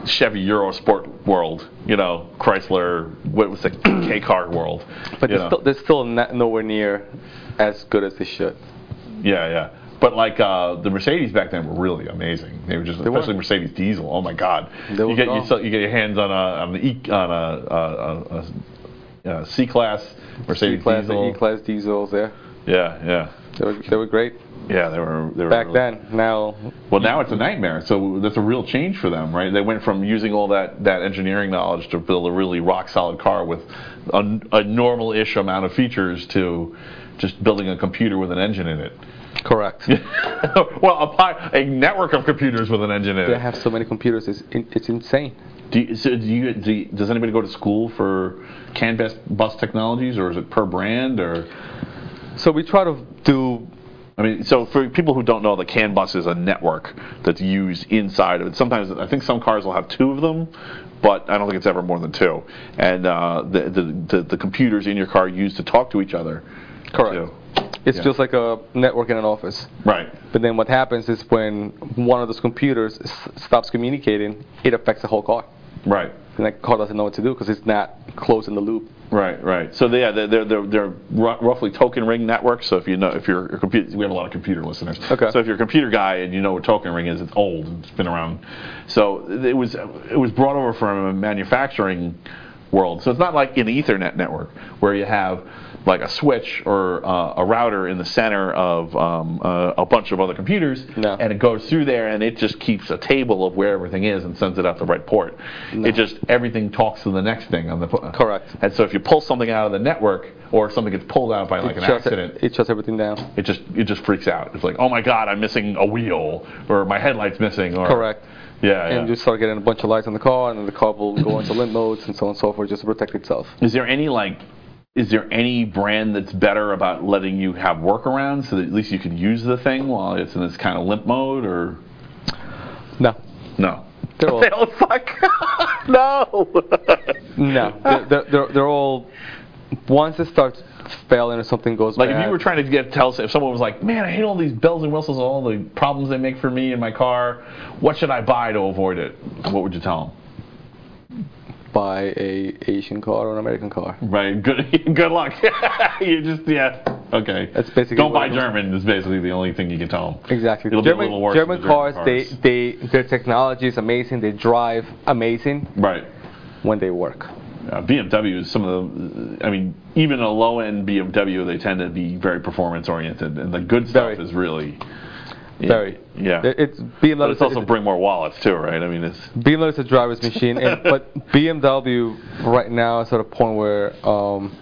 Chevy Eurosport world, you know, Chrysler, what was the K car world. But you they're know. still, they're still not, nowhere near as good as they should. Yeah, yeah. But like uh, the Mercedes back then were really amazing. They were just, They were. especially Mercedes diesel. Oh my God! They You were get gone. you, you get your hands on a on an e, on a, a, a, a C class Mercedes E-Class, diesel. E-Class diesels, yeah. Yeah, yeah, They were, they were great yeah. They were they were back really- then. Now, Well, now it's a nightmare. So that's a real change for them, right? They went from using all that, that engineering knowledge to build a really rock solid car with a, a normal-ish amount of features to just building a computer with an engine in it. correct. Well, a, pi- a network of computers with an engine in They it. have so many computers, it's, it's insane. Do you, so do you, do you, does anybody go to school for CAN bus, bus technologies, or is it per brand, or? So we try to do, I mean, so for people who don't know, the CAN bus is a network that's used inside of it. Sometimes I think some cars will have two of them, but I don't think it's ever more than two. And uh, the, the, the the computers in your car used to talk to each other. correct. too. It's Yeah. just like a network in an office. Right. But then what happens is when one of those computers s- stops communicating, it affects the whole car. Right. And that car doesn't know what to do because it's not closing the loop. Right, right. So they, yeah, they're they're they're, they're ru- roughly token ring networks. So if you know, if you're a computer, we have a lot of computer listeners. Okay. So if you're a computer guy and you know what token ring is, it's old. It's been around. So it was it was brought over from a manufacturing world. So it's not like an Ethernet network where you have like a switch or uh, a router in the center of um, uh, a bunch of other computers, No. and it goes through there and it just keeps a table of where everything is and sends it out the right port. No. It just everything talks to the next thing on the po- Correct. And so if you pull something out of the network, or something gets pulled out by like it an shuts accident, It, it shuts everything down. it just it just freaks out. It's like, oh my God, I'm missing a wheel, or my headlight's missing, or Correct. Yeah, And yeah. you start getting a bunch of lights on the car, and then the car will go into limp modes and so on and so forth just to protect itself. Is there any like, is there any brand that's better about letting you have workarounds so that at least you can use the thing while it's in this kind of limp mode, or No. no? They're all, They all suck. No. no. They're, they're, they're, they're all, once it starts failing or something goes Like bad. if you were trying to get tell if someone was like, man, I hate all these bells and whistles, all the problems they make for me in my car. What should I buy to avoid it? What would you tell them? buy a Asian car or an American car. Right. Good. Good luck. You just yeah. Okay. That's basically Don't what buy it was. German. Is basically the only thing you can tell them. Exactly. It'll be a German, little worse German with the cars, German they, cars. they, their technology is amazing. They drive amazing Right. when they work. Uh, B M W is some of the. I mean, even a low-end B M W, they tend to be very performance-oriented, and the good stuff Very. is really. Very. Yeah. It- It's B M W. But it's also it's- bring more wallets too, right? I mean, it's. B M W is a driver's machine, and, but B M W right now is at a point where, um,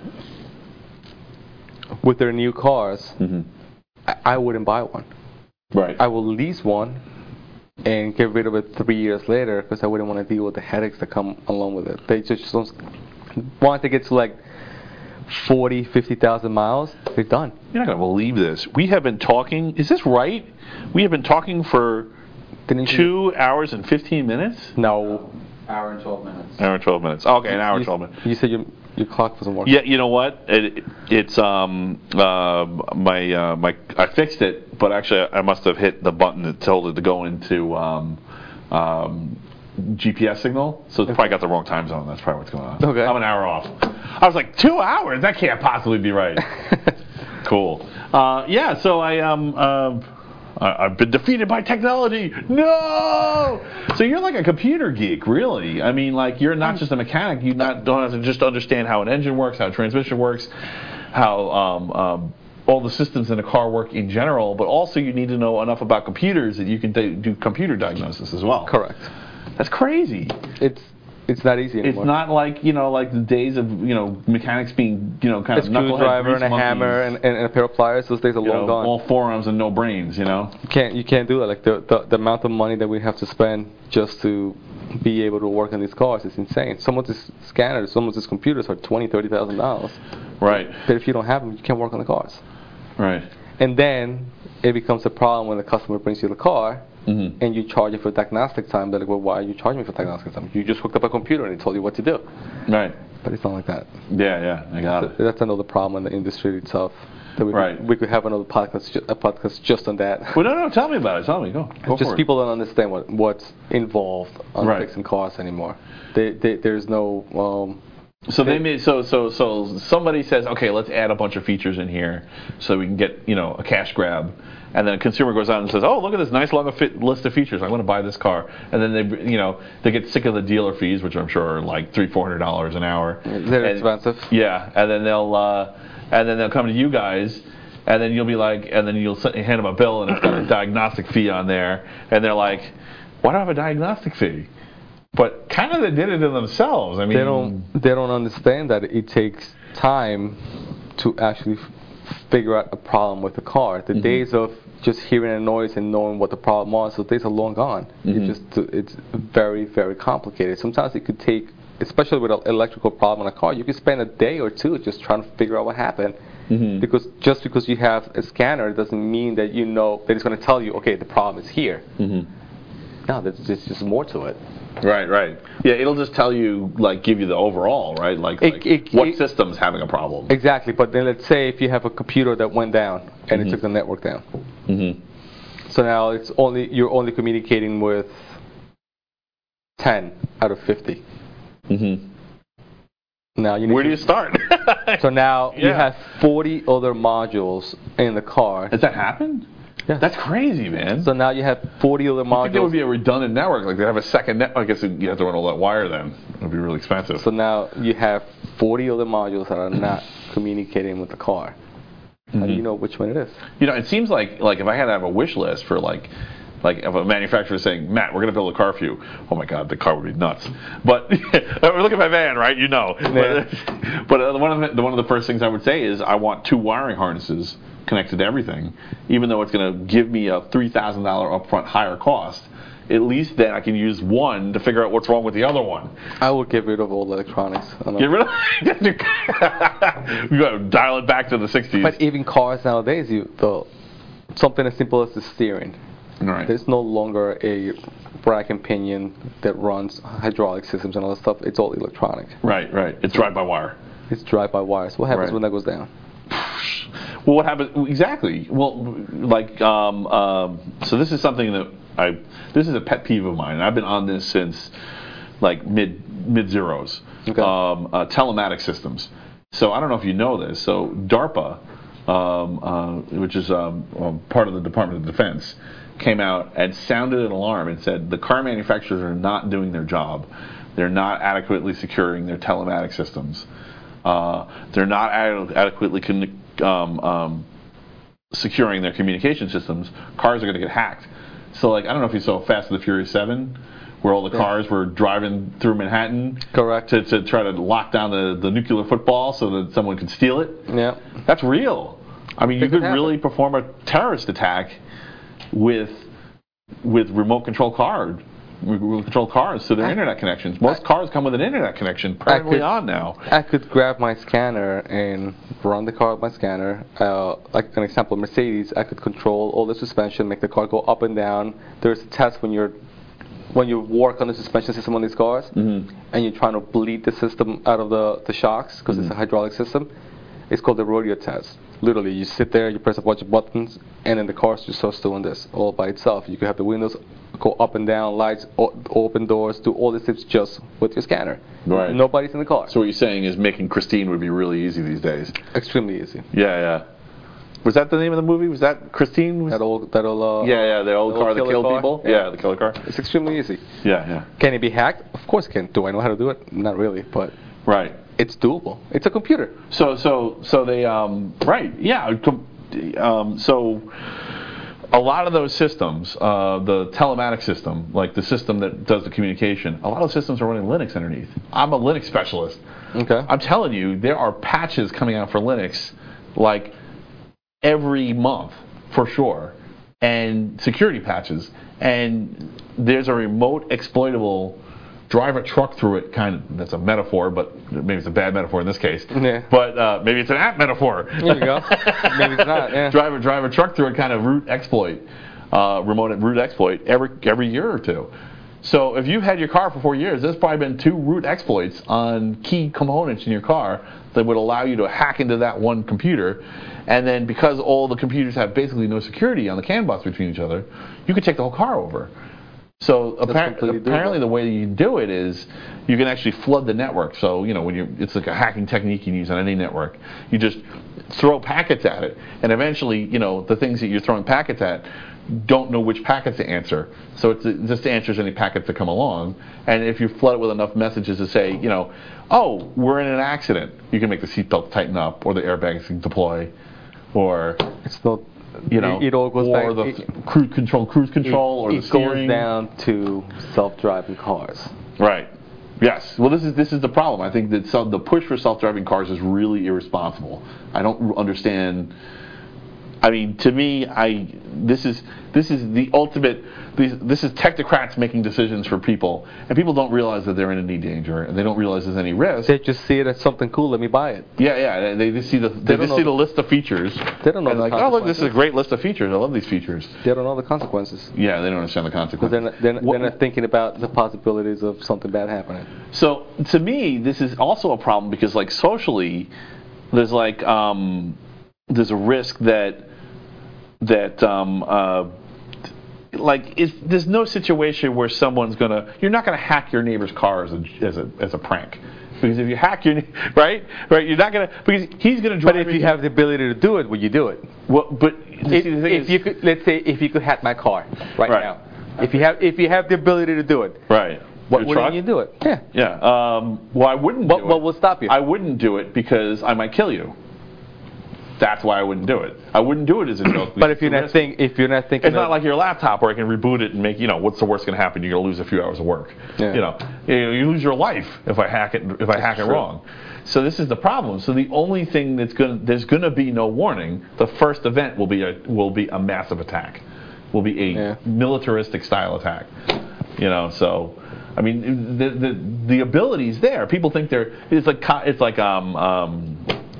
with their new cars, Mhm. I, I wouldn't buy one. Right. I will lease one and get rid of it three years later because I wouldn't want to deal with the headaches that come along with it. They just don't. Once they get to like forty, fifty thousand miles, they're done. You're not going to believe this. We have been talking. Is this right? We have been talking for Didn't you- two hours and fifteen minutes. No. Hour and twelve minutes. Hour and twelve minutes. Okay, an hour and You- twelve minutes. You said your your clock wasn't working. Yeah, you know what? It, it's um uh, my uh, my I fixed it, but actually I must have hit the button that told it to go into um, um, G P S signal. So it's probably got the wrong time zone. That's probably what's going on. Okay. I'm an hour off. I was like, two hours? That can't possibly be right. Cool. Uh, yeah. So I um. Uh, I- I've been defeated by technology. No! So you're like a computer geek, really. I mean, like you're not just a mechanic. You not don't have to just understand how an engine works, how a transmission works, how um, um, all the systems in a car work in general. But also, you need to know enough about computers that you can da- do computer diagnosis as well. Correct. That's crazy. It's it's not easy It's anymore. not like you know, like the days of you know mechanics being you know kind a of knucklehead screwdriver and a grease hammer monkeys, and, and a pair of pliers. Those days are you long know, gone. all forearms and no brains. You know. You can't you can't do that. Like the, the the amount of money that we have to spend just to be able to work on these cars is insane. Some of these scanners, some of these computers are twenty, thirty thousand dollars. Right. But if you don't have them, you can't work on the cars. Right. And then it becomes a problem when the customer brings you the car Mm-hmm. and you charge it for diagnostic time. They're like, well, why are you charging me for diagnostic time? You just hooked up a computer and it told you what to do. Right. But it's not like that. Yeah, yeah, I got it. That's another problem in the industry itself. that we, Right. could, we could have another podcast, ju- a podcast just on that. Well, no, no, tell me about it. Tell me. Go. Go Just for people don't understand what what's involved on Right. fixing cars anymore. They, they, there's no. Um, it. So they made so so so somebody says, okay, let's add a bunch of features in here so we can get you know a cash grab, and then a consumer goes out and says, oh, look at this nice long fit list of features. I want to buy this car, and then they you know they get sick of the dealer fees, which I'm sure are like three four hundred dollars an hour. They're And- expensive. Yeah, and then they'll uh, and then they'll come to you guys, and then you'll be like, and then you'll s- hand them a bill, and it's got a diagnostic fee on there, and they're like, why do I have a diagnostic fee? But kind of they did it to themselves. I mean, They don't. They don't understand that it takes time to actually f- figure out a problem with the car. The Mhm. days of just hearing a noise and knowing what the problem was, those days are long gone. Mhm. It just it's very very complicated. Sometimes it could take, especially with an electrical problem in a car, you could spend a day or two just trying to figure out what happened. Mhm. Because just because you have a scanner doesn't mean that you know that it's going to tell you, okay, the problem is here. Mhm. No, there's just, just more to it. Right, right. Yeah, it'll just tell you, like, give you the overall, right? Like, It- like it- what it- system's having a problem. Exactly, but then let's say if you have a computer that went down and Mhm. it took the network down. Mm-hmm. So now it's only you're only communicating with ten out of fifty. Mm-hmm. Now you need Where do to- you start? So now you Yeah. have forty other modules in the car. Has that happened? Yeah. That's crazy, man. So now you have forty other I think there would modules. be a redundant network. Like, they have a second net. I guess you have to run all that wire then. It would be really expensive. So now you have forty other modules that are not communicating with the car. How do Mhm. you know which one it is? You know, it seems like like if I had to have a wish list for like like if a manufacturer is saying, Matt, we're going to build a car for you. Oh my God, the car would be nuts. But look at my van, right? You know. Yeah. But, but uh, one of the one of the first things I would say is I want two wiring harnesses connected to everything, even though it's going to give me a three thousand dollar upfront higher cost. At least then I can use one to figure out what's wrong with the other one. I would get rid of all the electronics. I don't know. Get rid of. We got to dial it back to the sixties. But even cars nowadays, you the something as simple as the steering. Right. There's no longer a rack and pinion that runs hydraulic systems and all that stuff. It's all electronic. Right, right. It's drive-by-wire. It's drive-by-wire. So what happens Right. when that goes down? Well, what happens exactly? Well, like, um, um, so this is something that I, this is a pet peeve of mine, and I've been on this since like mid mid zeros. Okay. Um, uh, telematic systems. So I don't know if you know this. So DARPA, um, uh, which is um, um, part of the Department of Defense, came out and sounded an alarm and said the car manufacturers are not doing their job. They're not adequately securing their telematic systems. Uh, they're not ad- adequately con- um, um, securing their communication systems. Cars are going to get hacked. So, like, I don't know if you saw Fast and the Furious seven, where all the Yeah. cars were driving through Manhattan Correct. to, to try to lock down the, the nuclear football so that someone could steal it. Yeah. That's real. I mean, you It could could really perform a terrorist attack with with remote control card, remote control cars to their I- internet connections. Most I- cars come with an internet connection permanently could- on now. I could grab my scanner and run the car with my scanner. Uh, like an example, Mercedes, I could control all the suspension, make the car go up and down. There's a test when you're when you work on the suspension system on these cars, Mhm. and you're trying to bleed the system out of the, the shocks because it's a Mhm. hydraulic system. It's called the rodeo test. Literally, you sit there, you press a bunch of buttons, and then the car just starts doing this all by itself. You could have the windows go up and down, lights, o- open doors, do all these things just with your scanner. Right. Nobody's in the car. So what you're saying is making Christine would be really easy these days. Extremely easy. Yeah, yeah. Was that the name of the movie? Was that Christine? Was That old, that old, uh, yeah, yeah, the old the car old that killer killed car? people. Yeah. Yeah, the killer car. It's extremely easy. Yeah, yeah. Can it be hacked? Of course it can. Do I know how to do it? Not really, but Right. it's doable. It's a computer. So, so, so they, um, right, yeah. com- Um, so, a lot of those systems, uh, the telematic system, like the system that does the communication, a lot of systems are running Linux underneath. I'm a Linux specialist. Okay. I'm telling you, there are patches coming out for Linux, like every month, for sure, and security patches. And there's a remote exploitable drive a truck through it kind of, that's a metaphor, but maybe it's a bad metaphor in this case. Yeah. But uh, maybe it's an app metaphor. There you go. Maybe it's not, yeah. drive, a, drive a truck through it kind of root exploit, uh, remote root exploit every every year or two. So if you've had your car for four years, there's probably been two root exploits on key components in your car that would allow you to hack into that one computer. And then because all the computers have basically no security on the CAN bus between each other, you could take the whole car over. So appar- apparently the way you do it is you can actually flood the network. So, you know, when you it's like a hacking technique you can use on any network. You just throw packets at it. And eventually, you know, the things that you're throwing packets at don't know which packets to answer. So it's, it just answers any packets that come along. And if you flood it with enough messages to say, you know, oh, we're in an accident, you can make the seatbelt tighten up or the airbags can deploy or... It's not... You know, it, it all goes or back, the it, cruise control, cruise control, it, or the it steering. goes down to self-driving cars. Right. Yes. Well, this is this is the problem. I think that some, the push for self-driving cars is really irresponsible. I don't understand. I mean, to me, I this is this is the ultimate. This, this is technocrats making decisions for people, and people don't realize that they're in any danger, and they don't realize there's any risk. They just see it as something cool. Let me buy it. Yeah, yeah. They just see the they, they just see the list of features. They don't know. And the like, oh look, this is a great list of features. I love these features. They don't know the consequences. Yeah, they don't understand the consequences. They're not, they're, not, they're not thinking about the possibilities of something bad happening. So to me, this is also a problem because, like, socially, there's like um, there's a risk that that um, uh, like it's, there's no situation where someone's gonna you're not gonna hack your neighbor's car as a as a as a prank. Because if you hack your right, right, you're not gonna because he's gonna drive. But if you have the ability to do it, would you do it? Well, but if, see, the thing if is, you could, let's say, if you could hack my car right, Right. now, if you have if you have the ability to do it, right, what Your wouldn't truck? you do it? Yeah. Yeah. Um, well, I wouldn't. What do what it. will stop you? I wouldn't do it because I might kill you. That's why I wouldn't do it. I wouldn't do it as a joke. But if you're not think, if you're not thinking, it's of, not like your laptop where I can reboot it and make, you know, what's the worst going to happen? You're going to lose a few hours of work. Yeah. You know, you you lose your life if I hack it if I That's hack it true. wrong. So this is the problem. So the only thing that's going to, there's going to be no warning. The first event will be a will be a massive attack. Will be a Yeah. militaristic style attack. You know, so I mean the the the ability's there. People think they're it's like co- it's like um um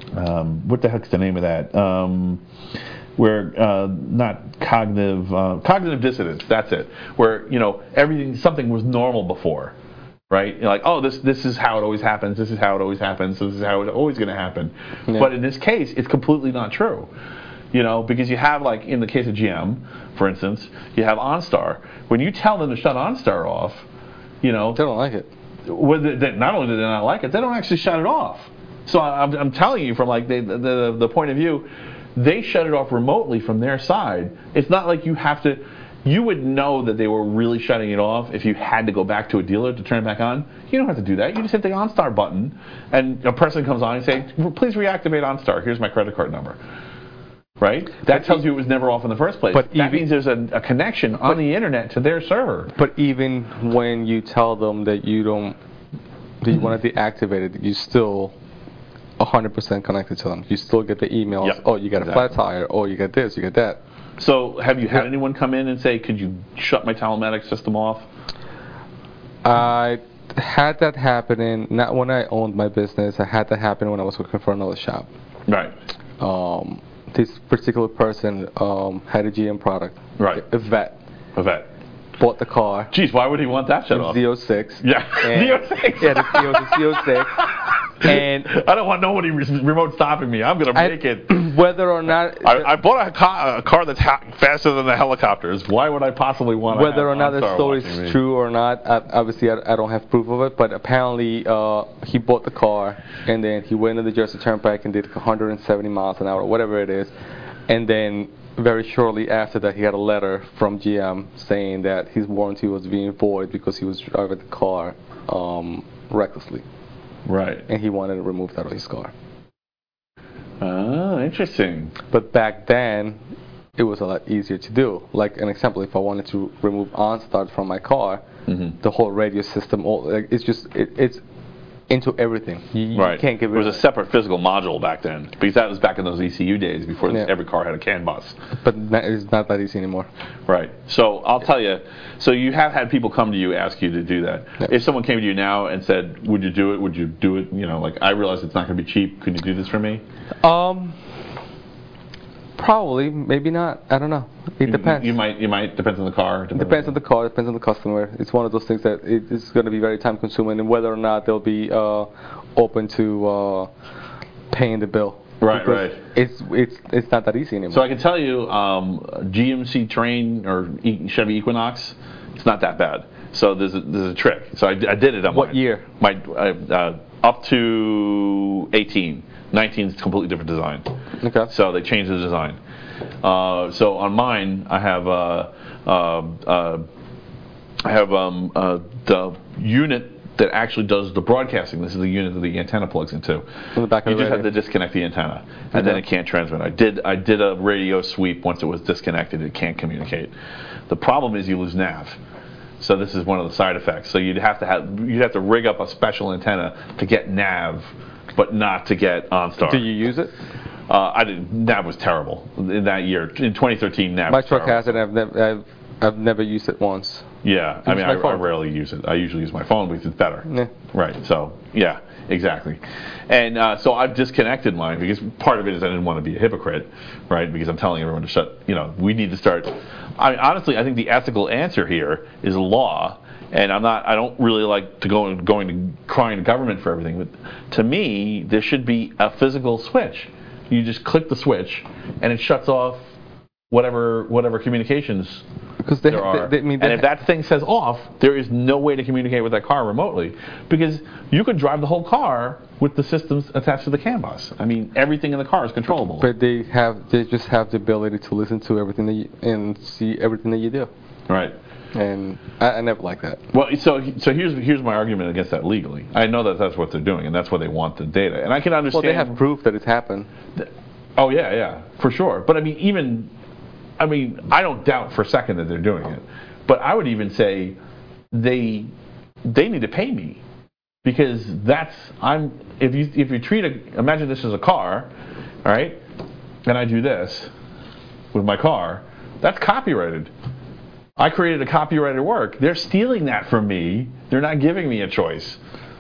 um what the heck's the name of that? Um where uh, not cognitive uh, cognitive dissonance. That's it. Where you know everything something was normal before, right? You're like, oh, this this is how it always happens. This is how it always happens. This is how it's always going to happen. Yeah. But in this case, it's completely not true. You know, because you have, like in the case of G M, for instance, you have OnStar. When you tell them to shut OnStar off, you know, they don't like it. whether they, not only do they not like it, they don't actually shut it off. So I'm, I'm telling you from like the, the the point of view, they shut it off remotely from their side. It's not like you have to. You would know that they were really shutting it off if you had to go back to a dealer to turn it back on. You don't have to do that. You just hit the OnStar button, and a person comes on and say, "Please reactivate OnStar. Here's my credit card number." Right? That but tells e- you it was never off in the first place. but that even, means there's a, a connection on the internet to their server. But even when you tell them that you don't, that you want to deactivate it, you still one hundred percent connected to them. You still get the emails. Yep. Oh, you got Exactly. a flat tire. Oh, you got this. You got that. So have you had Yeah. anyone come in and say, could you shut my telematics system off? I had that happening, not when I owned my business. I had that happen when I was working for another shop. Right. Um, this particular person um, had a G M product. Right. A vet. A vet. Bought the car. Geez, why would he want that shut off? Z oh six. Yeah. And- Z oh six. Yeah, the, it was a Z oh six. And I don't want nobody re- remote stopping me. I'm going to I- make it. whether or not I, I bought a car, a car that's ha- faster than the helicopters. Why would I possibly want to whether or not the OnStar story watching me? is true or not, I, obviously I, I don't have proof of it, but apparently uh, he bought the car and then he went to the Jersey Turnpike and did one hundred seventy miles an hour, whatever it is, and then very shortly after that he got a letter from G M saying that his warranty was being void because he was driving the car um, recklessly, Right. and he wanted to remove that of his car. Ah, interesting. But back then, it was a lot easier to do. Like an example, if I wanted to remove OnStart from my car, Mm-hmm. the whole radio system, all like, it's just it, it's into everything. You, you Right. can't get It rid was of a separate physical module back then, because that was back in those E C U days before Yeah. every car had a CAN bus. it. But not, it's not that easy anymore. Right. So I'll tell you. So you have had people come to you ask you to do that. Yeah. If someone came to you now and said, "Would you do it? Would you do it?" You know, like, I realize it's not going to be cheap. Could you do this for me? Um, Probably, maybe not. I don't know. It You- depends. You might, you might, depends on the car. It depends on the car, depends on the customer. It's one of those things that it is going to be very time consuming, and whether or not they'll be uh, open to uh, paying the bill. Right, Because right. It's it's it's not that easy anymore. So I can tell you, um, G M C Terrain or E- Chevy Equinox, it's not that bad. So there's a, there's a trick. So I, I did it on What mine. year? My uh, uh, up to eighteen. nineteen is a completely different design. Okay. So they changed the design. Uh, so on mine, I have uh, uh, uh, I have um, uh, the unit that actually does the broadcasting. This is the unit that the antenna plugs into. In the back of you the just have radio. to disconnect the antenna, and then Okay. it can't transmit. I did I did a radio sweep once it was disconnected. It can't communicate. The problem is you lose nav. So this is one of the side effects. So you'd have to have you'd have to rig up a special antenna to get nav, but not to get OnStar. Do you use it? Uh, I did. Nav was terrible in that year. In twenty thirteen, nav. My was truck terrible. has it. And I've never I've, I've never used it once. Yeah, I Use mean, my I, I phone. rarely use it. I usually use my phone because it's better. Yeah. Right. So yeah, exactly. And uh, so I've disconnected mine because part of it is I didn't want to be a hypocrite, right? Because I'm telling everyone to shut. You know, we need to start. I honestly, I think the ethical answer here is law. And I'm not. I don't really like to go going to crying to government for everything. But to me, there should be a physical switch. You just click the switch, and it shuts off whatever whatever communications Because they, there are. they, they, I mean, and they if that thing says off, there is no way to communicate with that car remotely because you could drive the whole car with the systems attached to the CAN bus. I mean, everything in the car is controllable. But they have, they just have the ability to listen to everything that you, and see everything that you do. Right. And I, I never like that. Well, so so here's here's my argument against that legally. I know that that's what they're doing, and that's why they want the data, and I can Well, understand. they have proof that it's happened. Oh yeah, yeah, for sure. But I mean, even, I mean, I don't doubt for a second that they're doing it. But I would even say they they need to pay me because that's I'm if you if you treat a imagine this as a car, all right, and I do this with my car, that's copyrighted. I created a copyrighted work. They're stealing that from me. They're not giving me a choice.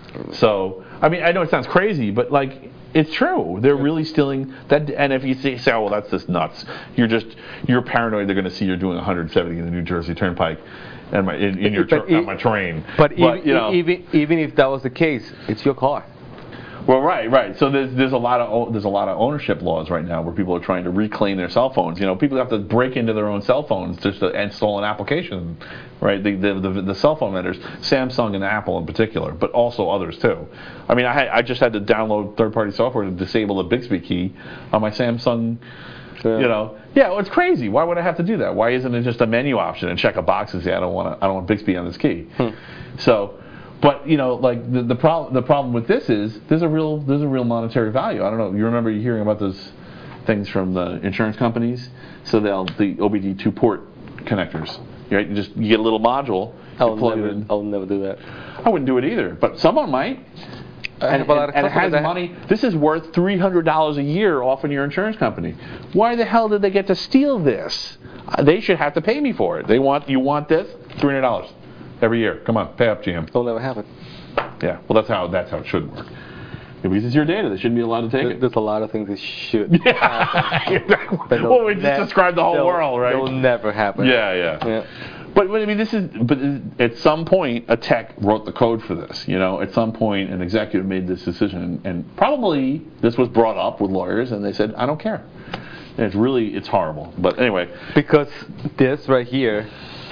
So, I mean, I know it sounds crazy, but like, it's true. They're really stealing that. And if you say, say oh, well, that's just nuts. You're just, you're paranoid they're going to see you're doing one hundred seventy in the New Jersey Turnpike and my, in, in your But tr- e- on my train. But, even, you know, even even if that was the case, it's your car. well, right, right. So there's there's a lot of there's a lot of ownership laws right now where people are trying to reclaim their cell phones. You know, people have to break into their own cell phones just to install an application, right? The the the, the cell phone vendors, Samsung and Apple in particular, but also others too. I mean, I had, I just had to download third-party software to disable the Bixby key on my Samsung. Yeah. You know, yeah, well, it's crazy. Why would I have to do that? Why isn't it just a menu option and check a box and say I don't want to, I don't want Bixby on this key? Hmm. So. But you know, like the the problem the problem with this is there's a real there's a real monetary value. I don't know. You remember you hearing about those things from the insurance companies? So they'll the O B D two port connectors. Right? You just you get a little module. You I'll plug it never, in. I'll never do that. I wouldn't do it either, but someone might. I And, have a lot of and, and it customers has that- money. This is worth three hundred dollars a year off in your insurance company. Why the hell did they get to steal this? Uh, they should have to pay me for it. They want you want this three hundred dollars every year. Come on, pay up, G M. It'll never happen. Yeah, well, that's how that's how it should work. Because it's your data, they shouldn't be allowed to take There- it. There's a lot of things that should happen. But they'll Well, we just ne- described the whole they'll- world, right? It'll never happen. Yeah, yeah. Yeah. But, but I mean, this is. But at some point, a tech wrote the code for this. You know, at some point, an executive made this decision, and probably this was brought up with lawyers, and they said, "I don't care." And it's really, it's horrible. But anyway, Because this right here,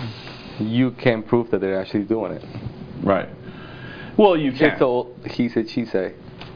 you can prove that they're actually doing it. right. Well, you can. It's all he said, she said.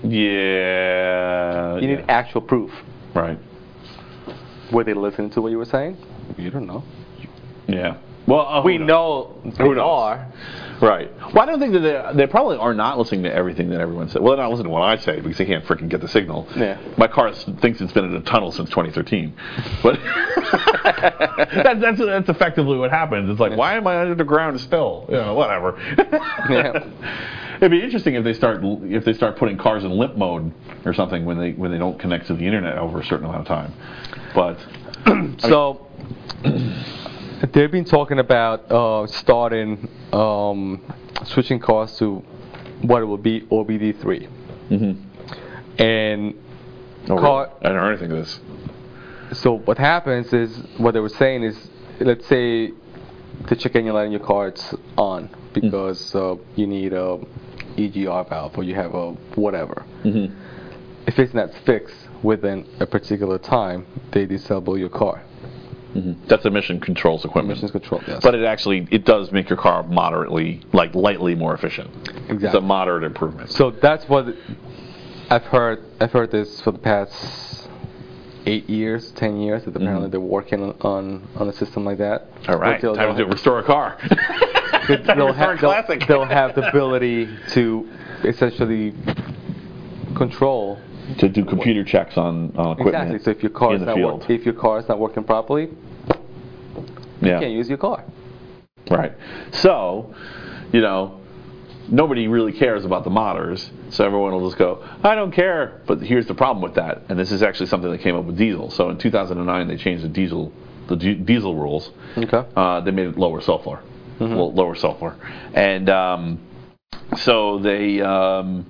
Yeah. You yeah. need actual proof. Right. Were they listening to what you were saying? You don't know. Yeah. Well, uh, We who knows? know they Who knows? are. Right. Well, I don't think that they, they probably are not listening to everything that everyone says. Well, they're not listening to what I say because they can't freaking get the signal. Yeah. My car s- thinks it's been in a tunnel since twenty thirteen. But that, that's that's effectively what happens. It's like, why am I underground still? You know, whatever. Yeah. It'd be interesting if they start if they start putting cars in limp mode or something when they when they don't connect to the internet over a certain amount of time. But So they've been talking about uh, starting um, switching cars to what it will be O B D three. Mhm. And Oh, car, really? I don't know anything of this. So what happens is, what they were saying is, let's say the check engine light in your car it's on because uh, you need a E G R valve or you have a whatever. Mm-hmm. If it's not fixed within a particular time, they disable your car. Mm-hmm. That's emission controls equipment. Emissions control, yes. But it actually, it does make your car moderately, like lightly more efficient. Exactly. It's a moderate improvement. So that's what I've heard. I've heard this for the past eight years, ten years. That apparently Mhm. they're working on on a system like that. All right, They'll- time they'll to restore a car. They'll, they'll, Restore a have, they'll, classic. they'll have the ability to essentially control. To do computer checks on, on equipment Exactly. So if your car in is the not field. work, if your car is not working properly, Yeah. you can't use your car. Right. So, you know, nobody really cares about the modders, so everyone will just go, I don't care. But here's the problem with that, and this is actually something that came up with diesel. So in two thousand nine, they changed the diesel the d- diesel rules. Okay. Uh, they made it lower sulfur, Mhm. well, lower sulfur, and um, so they um,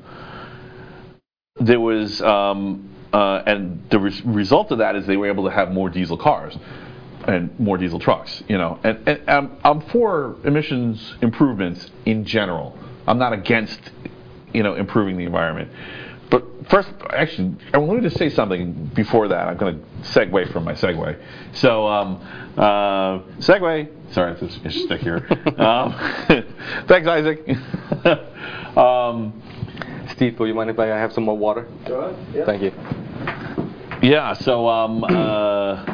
there was um, uh, and the res- result of that is they were able to have more diesel cars and more diesel trucks, you know. And, and I'm, I'm for emissions improvements in general. I'm not against, you know, improving the environment. But first, actually, let me just say something before that. I'm going to segue from my segue. So, um, uh, segue. Sorry, it's a stick here. um, thanks, Isaac. um, Steve, will you mind if I have some more water? Go ahead. Yeah. Thank you. yeah. So, um, uh,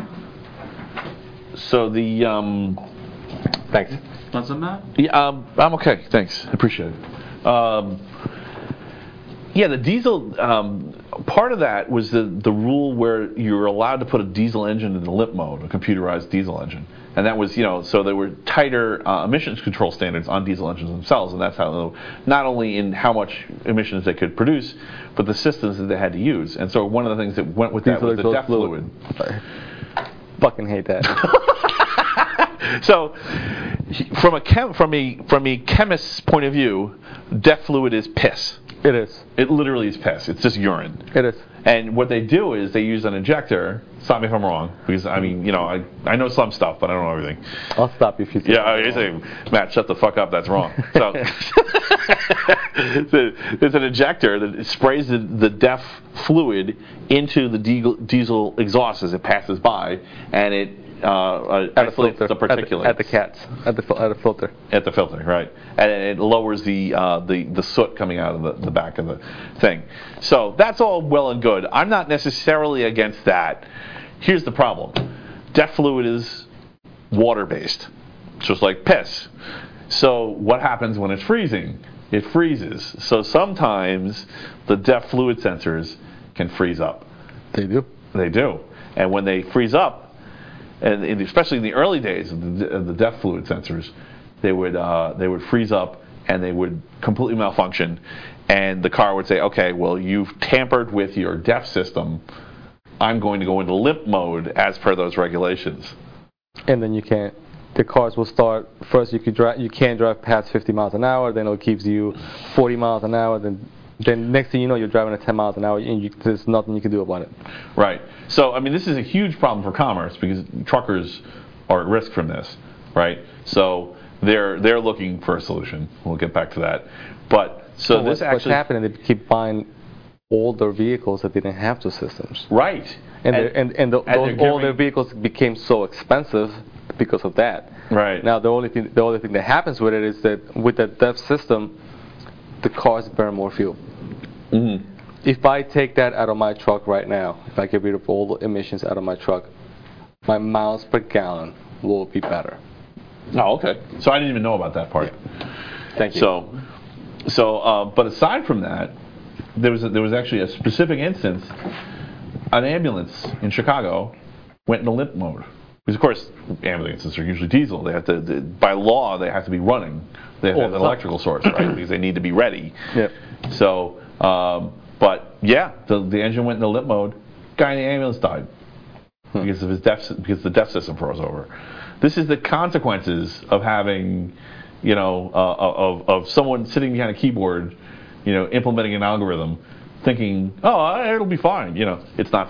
so the. Um, Thanks. Want some, Matt? Yeah, um, I'm okay. Thanks. I appreciate it. Um, yeah, the diesel, um, part of that was the, the rule where you were allowed to put a diesel engine in the limp mode, a computerized diesel engine. And that was, you know, so there were tighter uh, emissions control standards on diesel engines themselves. And that's how, not only in how much emissions they could produce, but the systems that they had to use. And so one of the things that went with that Diesel was the exhaust DEF fluid. I fucking hate that. So, from a chem, from a from a chemist's point of view, DEF fluid is piss. It is. It literally is piss. It's just urine. It is. And what they do is they use an injector. Stop me if I'm wrong, because I mean, you know, I, I know some stuff, but I don't know everything. I'll stop you if you say Yeah, I you say, Matt, shut the fuck up. That's wrong. So, it's, a, it's an injector that sprays the, the DEF fluid into the diesel, diesel exhaust as it passes by, and it uh, uh, At the isolates filter. the particulates At the, at the cats. At the fil- at the filter. at the filter, right? And it lowers the uh, the the soot coming out of the, the back of the thing. So that's all well and good. I'm not necessarily against that. Here's the problem: DEF fluid is water-based, just like piss. So what happens when it's freezing? It freezes. So sometimes the DEF fluid sensors can freeze up. They do. They do, and when they freeze up, and in, especially in the early days of the, of the DEF fluid sensors, they would uh, they would freeze up and they would completely malfunction, and the car would say, "Okay, well, you've tampered with your DEF system. I'm going to go into limp mode as per those regulations." And then you can't. The cars will start first. You could drive. You can't drive past fifty miles an hour. Then it keeps you forty miles an hour. Then, then next thing you know, you're driving at ten miles an hour, and you, there's nothing you can do about it. Right. So, I mean, this is a huge problem for commerce because truckers are at risk from this, right? So they're they're looking for a solution. We'll get back to that. But so, So this what's, what's actually happening? They keep buying older vehicles that didn't have those systems. right. And and, and, and the, and they're those giving- older vehicles became so expensive because of that. Right. Now the only thing the only thing that happens with it is that with that DEF system, the cars burn more fuel. Mhm. If I take that out of my truck right now, if I get rid of all the emissions out of my truck, my miles per gallon will be better. Oh, okay. So I didn't even know about that part. Thank you. So, so, uh, but aside from that, there was a, there was actually a specific instance. An ambulance in Chicago went into limp mode because, of course, ambulances are usually diesel. They have to, they, by law, they have to be running. They have All to have the an time. electrical source, right? Because they need to be ready. Yep. So, um, but yeah, the the engine went into limp mode. Guy in the ambulance died Hmm. because of his DEF because the DEF system froze over. This is the consequences of having, you know, uh, of of someone sitting behind a keyboard, you know, implementing an algorithm, thinking, oh, it'll be fine. You know, it's not fine.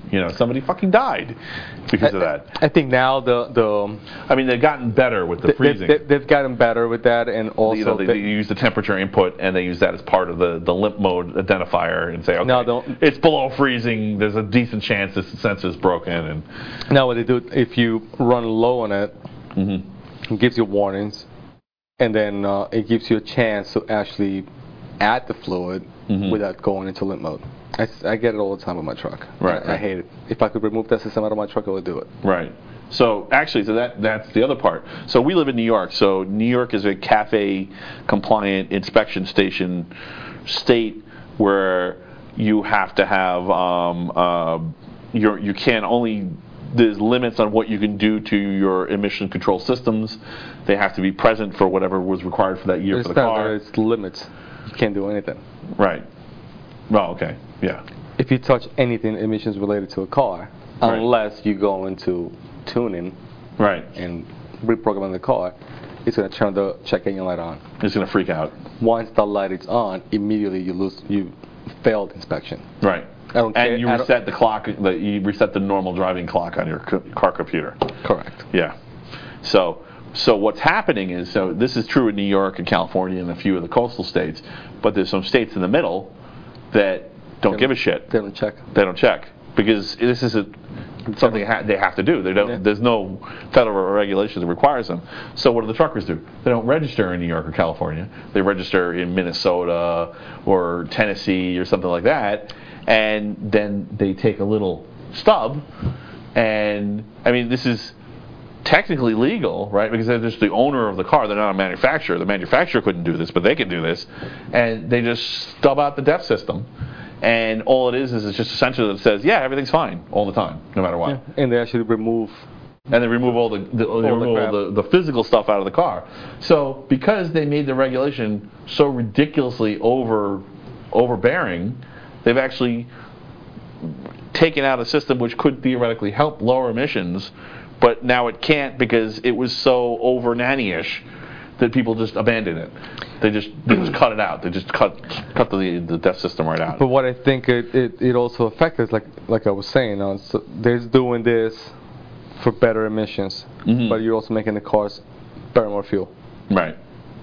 You know, somebody fucking died because of that. I think now the the I mean, they've gotten better with the they, freezing. they, they've gotten better with that, and also you know, they, they- they use the temperature input, and they use that as part of the, the limp mode identifier, and say, okay, No, don't- it's below freezing. There's a decent chance this sensor is broken. And now what they do, if you run low on it, mm-hmm. it gives you warnings, and then uh, it gives you a chance to actually add the fluid Mhm. without going into limp mode. I, s- I get it all the time with my truck. Right, I, I right. hate it. If I could remove that system out of my truck, I would do it. Right. So actually, so that that's the other part. So we live in New York. So New York is a CAFE compliant inspection station state where you have to have um, uh, your you can only there's limits on what you can do to your emission control systems. They have to be present for whatever was required for that year There's for the not- car. There's limits. You can't do anything. Right. Well, okay. Yeah. If you touch anything emissions related to a car, Right. unless you go into tuning Right. and reprogramming the car, it's going to turn the check engine light on. It's gonna freak out. Once the light is on, immediately you lose, you failed inspection. Right. I don't care. And you I don't- reset the clock. The, you reset the normal driving clock on your co- car computer. Correct. Yeah. So, so what's happening is, so this is true in New York and California and a few of the coastal states, but there's some states in the middle that don't They give a don't- shit. They don't check. They don't check because this is a, something ha- they have to do. They don't. Yeah. There's no federal regulation that requires them. So what do the truckers do? They don't register in New York or California. They register in Minnesota or Tennessee or something like that, and then they take a little stub. And I mean, this is technically legal, right? Because they're just the owner of the car. They're not a manufacturer. The manufacturer couldn't do this, but they can do this. And they just stub out the D E F system. And all it is is it's just a sensor that says, yeah, everything's fine all the time, no matter what. Yeah. And they actually remove. And they remove all the, the, they All the remove crap. all the, the physical stuff out of the car. So because they made the regulation so ridiculously over overbearing, they've actually taken out a system which could theoretically help lower emissions, but now it can't because it was so over nanny-ish that people just abandon it. They just they just cut it out. They just cut cut the the D E F system right out. But what I think it, it, it also affects is like like I was saying, uh, so they're doing this for better emissions, Mhm. but you're also making the cars burn more fuel. Right.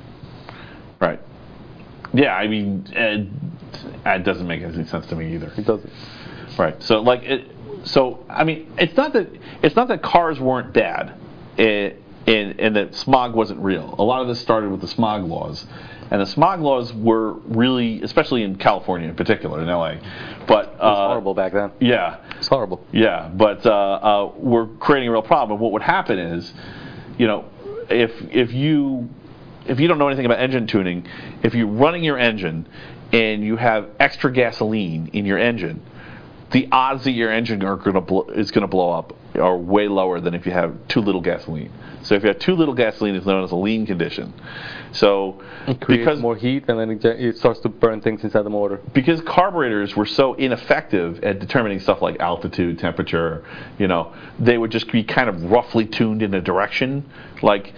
Right. Yeah, I mean, it, it doesn't make any sense to me either. It doesn't. Right. So like it. So I mean, it's not that it's not that cars weren't bad, it, and and that smog wasn't real. A lot of this started with the smog laws, and the smog laws were really, especially in California in particular, in L A. But It was uh, horrible back then. Yeah. It's horrible. Yeah, but uh, uh, we're creating a real problem. What would happen is, you know, if if you if you don't know anything about engine tuning, if you're running your engine and you have extra gasoline in your engine, the odds that your engine are gonna bl- is going to blow up are way lower than if you have too little gasoline. So if you have too little gasoline, it's known as a lean condition. So It creates because more heat, and then it, ge- it starts to burn things inside the motor. because carburetors were so ineffective at determining stuff like altitude, temperature, you know, they would just be kind of roughly tuned in a direction. Like,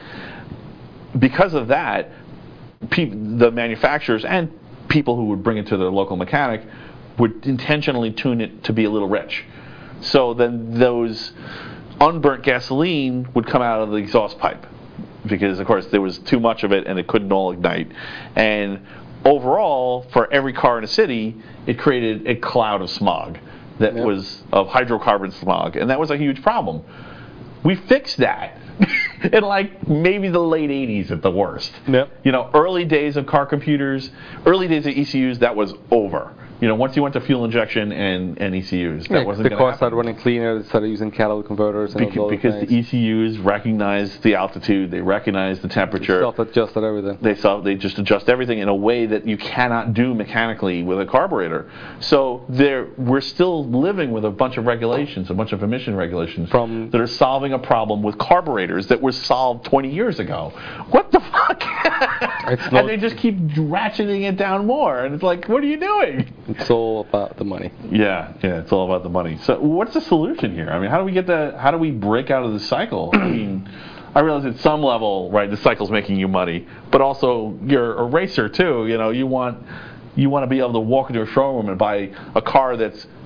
because of that, pe- the manufacturers and people who would bring it to their local mechanic would intentionally tune it to be a little rich. So then those unburnt gasoline would come out of the exhaust pipe because, of course, there was too much of it and it couldn't all ignite. And overall, for every car in a city, it created a cloud of smog that Yep. was of hydrocarbon smog, and that was a huge problem. We fixed that in like maybe the late eighties at the worst. Yep. You know, early days of car computers, early days of E C Us, that was over. You know, once you went to fuel injection and, and E C Us, that Yeah, wasn't the going to cars happen. started running cleaner. They started using catalytic converters and Beca- all those because things. the E C Us recognize the altitude, they recognize the temperature. Self-adjusted everything. They self, they just adjust everything in a way that you cannot do mechanically with a carburetor. So there, we're still living with a bunch of regulations, a bunch of emission regulations From- that are solving a problem with carburetors that was solved twenty years ago. What the fuck? It's not- and they just keep ratcheting it down more, and it's like, what are you doing? It's all about the money. Yeah, yeah, it's all about the money. So what's the solution here? I mean, how do we get the, how do we break out of the cycle? I mean, I realize at some level, right, the cycle's making you money, but also you're a racer too. You know, you want you want to be able to walk into a showroom and buy a car that's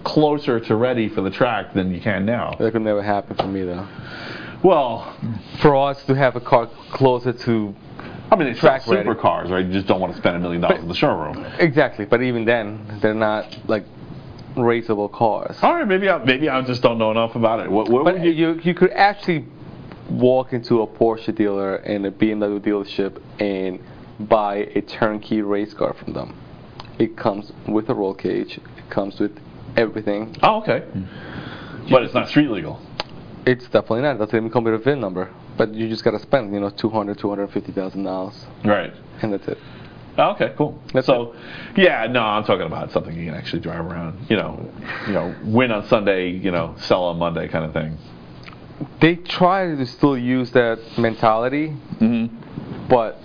closer to ready for the track than you can now. That could never happen for me though. Well, For us to have a car closer to I mean, they sell track ready. supercars, right? You just don't want to spend a million dollars But- in the showroom. Exactly, but even then, they're not like raceable cars. All right, maybe I maybe I just don't know enough about it. What, what But would you, you? you you could actually walk into a Porsche dealer and a B M W dealership and buy a turnkey race car from them. It comes with a roll cage. It comes with everything. Oh, okay. But it's not street legal. It's definitely not. It doesn't even come with a V I N number. But you just gotta spend, you know, two hundred, two hundred fifty thousand dollars, Right. and that's it. Oh, okay, cool. That's so, yeah, no, I'm talking about something you can actually drive around. You know, you know, win on Sunday, you know, sell on Monday, kind of thing. They try to still use that mentality, Mm-hmm. but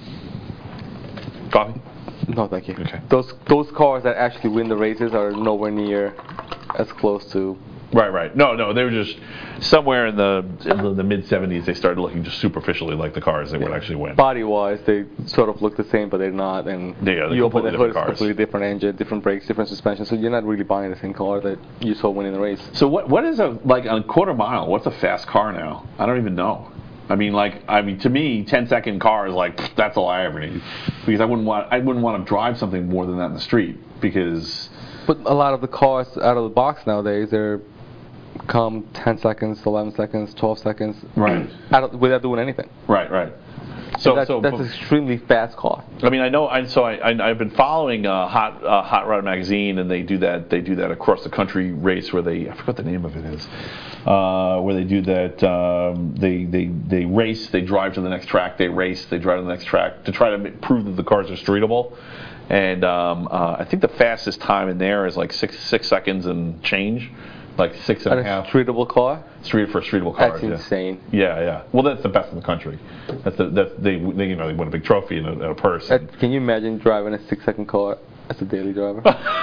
Coffee. no, thank you. Okay. Those those cars that actually win the races are nowhere near as close to. Right, right. No, no, they were just somewhere in the in the, the mid seventies. They started looking just superficially like the cars that would actually win. Body-wise, they sort of look the same, but they're not. And Yeah, they're you open the completely hood, it's different cars. completely different engine, different brakes, different suspension. So you're not really buying the same car that you saw winning the race. So what what is a like a quarter mile? What's a fast car now? I don't even know. I mean, like, I mean, to me, ten second car is like pfft, that's all I ever need, because I wouldn't want I wouldn't want to drive something more than that in the street, because But a lot of the cars out of the box nowadays, they're come ten seconds, eleven seconds, twelve seconds, Right. out of, without doing anything. right, right. So that's, so that's an extremely fast car. I mean, I know. I, so I, I I've been following uh, Hot uh, Hot Rod magazine, and they do that. They do that across the country race where they I forgot what the name of it is, uh, where they do that. Um, they they they race. They drive to the next track. They race. They drive to the next track to try to make, prove that the cars are streetable. And um, uh, I think the fastest time in there is like six six seconds and change, like six and And a a half. streetable car? Street for a streetable car. That's yeah. insane. Yeah, yeah. Well, that's the best in the country. That's the that's they, they you know they win a big trophy and a, and a purse. That, can you imagine driving a six-second car as a daily driver?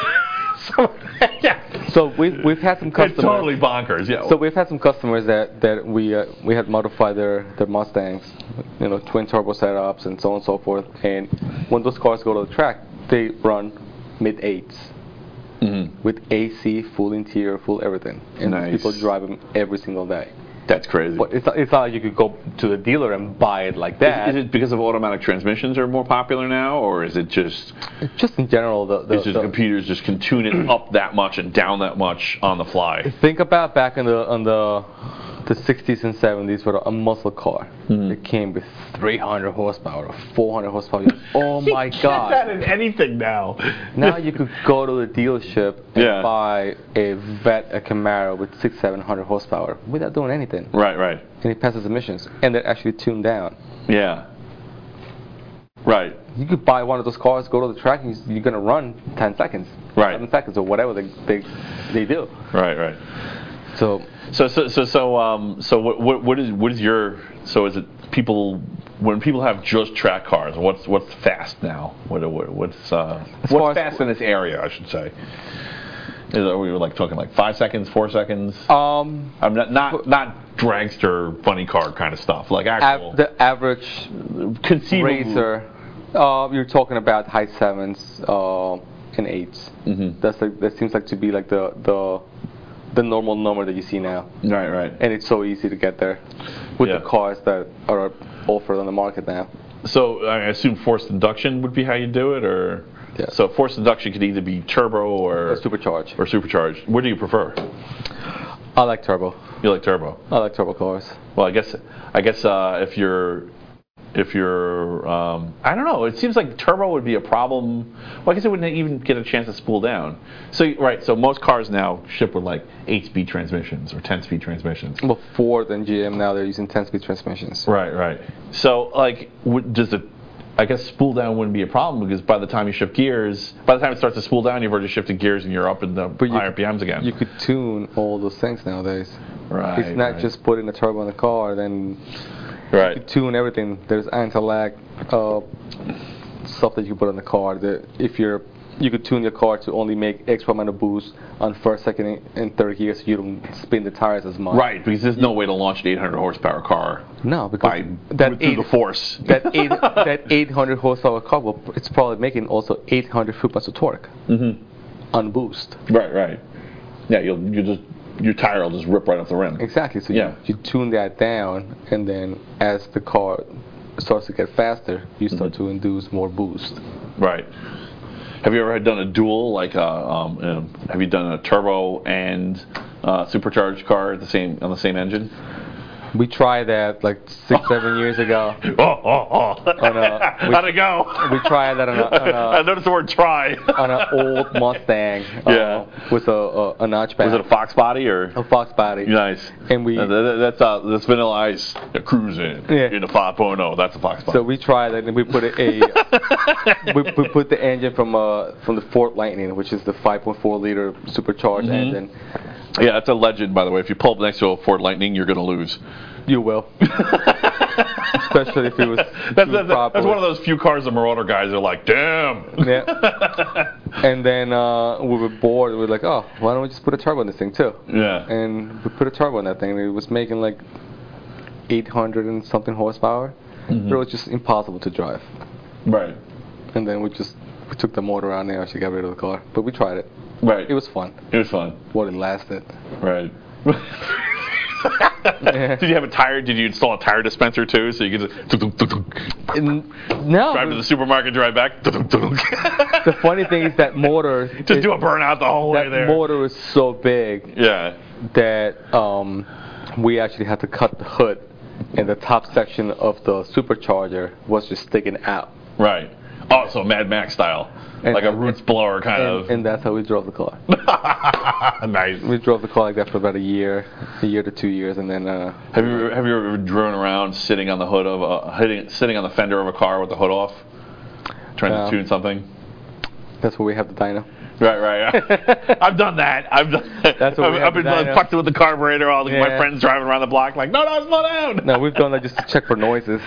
so, yeah. So we've we've had some It's customers. totally bonkers. Yeah. So we've had some customers that that we uh, we had modified their their Mustangs, you know, twin turbo setups and so on and so forth. And when those cars go to the track, they run mid eights Mhm. with A C, full interior, full everything, and Nice. people drive them every single day. That's crazy. But it's not, it's not like you could go to the dealer and buy it like Is, that. is it because of automatic transmissions are more popular now, or is it just Just in general, the, the, it's just the computers just can tune it up that much and down that much on the fly? think about back in the on the the sixties and seventies with a, a muscle car. Mhm. It came with three hundred horsepower or four hundred horsepower. You're like, oh my Get god! that in anything now. Now you could go to the dealership and Yeah. buy a Vet, a Camaro with six, seven hundred horsepower without doing anything, Right, right. and it passes emissions, and they're actually tuned down. Yeah. Right. You could buy one of those cars, go to the track, and you're gonna run ten seconds, Right. seven seconds, or whatever they they, they do. Right, right. So So so so so um so what what what is what is your so is it people when people have just track cars, what's what's fast now? What what what's uh As far what's as- fast in this area, I should say? Is, are we like talking like five seconds, four seconds? um, I'm not not not dragster funny car kind of stuff, like actual av- the average conceivable racer, uh, you're talking about high sevens uh, and eights. Mhm. That's like that seems like to be like the the the normal number that you see now, Right, right. and it's so easy to get there with Yeah. the cars that are offered on the market now. So I assume forced induction would be how you do it, or Yeah. so forced induction could either be turbo or Or supercharged. or supercharged. What do you prefer? I like turbo. You like turbo? I like turbo cars. Well, I guess I guess uh, if you're if you're um, I don't know. It seems like turbo would be a problem. Well, I guess it wouldn't even get a chance to spool down. So right. So most cars now ship with like eight-speed transmissions or ten-speed transmissions. Well, Ford and G M now they're using ten-speed transmissions. Right, right. So like, would, does it? I guess spool down wouldn't be a problem because by the time you shift gears, by the time it starts to spool down, you've already shifted gears and you're up in the But you higher could- R P Ms again. You could tune all those things nowadays. Right. It's not right. just putting a turbo in the car, then right. you tune everything. There's anti-lag uh, stuff that you can put on the car. That if you're, you could tune your car to only make X amount of boost on first, second, and third gear, so you don't spin the tires as much. Right, because there's no way to launch an eight hundred horsepower car No, because by that through eight, the force. that eight that eight hundred horsepower car, will, it's probably making also eight hundred foot-pounds of torque hmm on boost. Right, right. Yeah, you'll you just your tire will just rip right off the rim. Exactly. So Yeah. you, you tune that down, and then as the car starts to get faster, you start Mm-hmm. to induce more boost. Right. Have you ever had done a dual, like a, um, um, have you done a turbo and uh, supercharged car at the same on the same engine? We tried that like six, seven years ago. Oh, oh, oh. On a- we- How'd it go? We tried that on a, on I a, noticed the word try. on an old Mustang. Yeah. Uh, with a, a, a notchback. Was it a Fox body or? A Fox body. Nice. And we- Uh, th- th- that's uh, that's Vanilla Ice uh, cruising Yeah. in the five point oh. That's a Fox body. So we tried it, and we put a, a we, we put the engine from uh from the Ford Lightning, which is the five point four liter supercharged Mhm. engine. Yeah, that's a legend, by the way. If you pull up next to a Ford Lightning, you're going to lose. You will, especially if it was That's, tuned that's, properly. that's one of those few cars the Marauder guys are like, damn. Yeah. And then uh, we were bored. We were like, oh, why don't we just put a turbo in this thing too? Yeah. And we put a turbo in that thing, and it was making like eight hundred and something horsepower. Mhm. But it was just impossible to drive. Right. And then we just we took the motor out and they actually got rid of the car. But we tried it. Right. It was fun. It was fun. What it lasted. Right. Did you have a tire? Did you install a tire dispenser too, so you could just And no. drive to the supermarket, drive back? The funny thing is that motor. Just it- do a burnout the whole way That there. motor is so big Yeah. that um, we actually had to cut the hood, and the top section of the supercharger was just sticking out. Right. Oh, so Mad Max style, And- like a roots blower kind And, of. and that's how we drove the car. Nice. We drove the car like that for about a year, a year to two years, and then. Uh, Have you have you ever driven around sitting on the hood of a hitting, sitting on the fender of a car with the hood off, trying No. to tune something? That's where we have the dyno. Right, right. I've done that. I've done. That's what I've, we I've have been the uh, dyno. fucked with the carburetor. All the, my Yeah. friends driving around the block like, no, no, slow down. No, we've done that just to check for noises.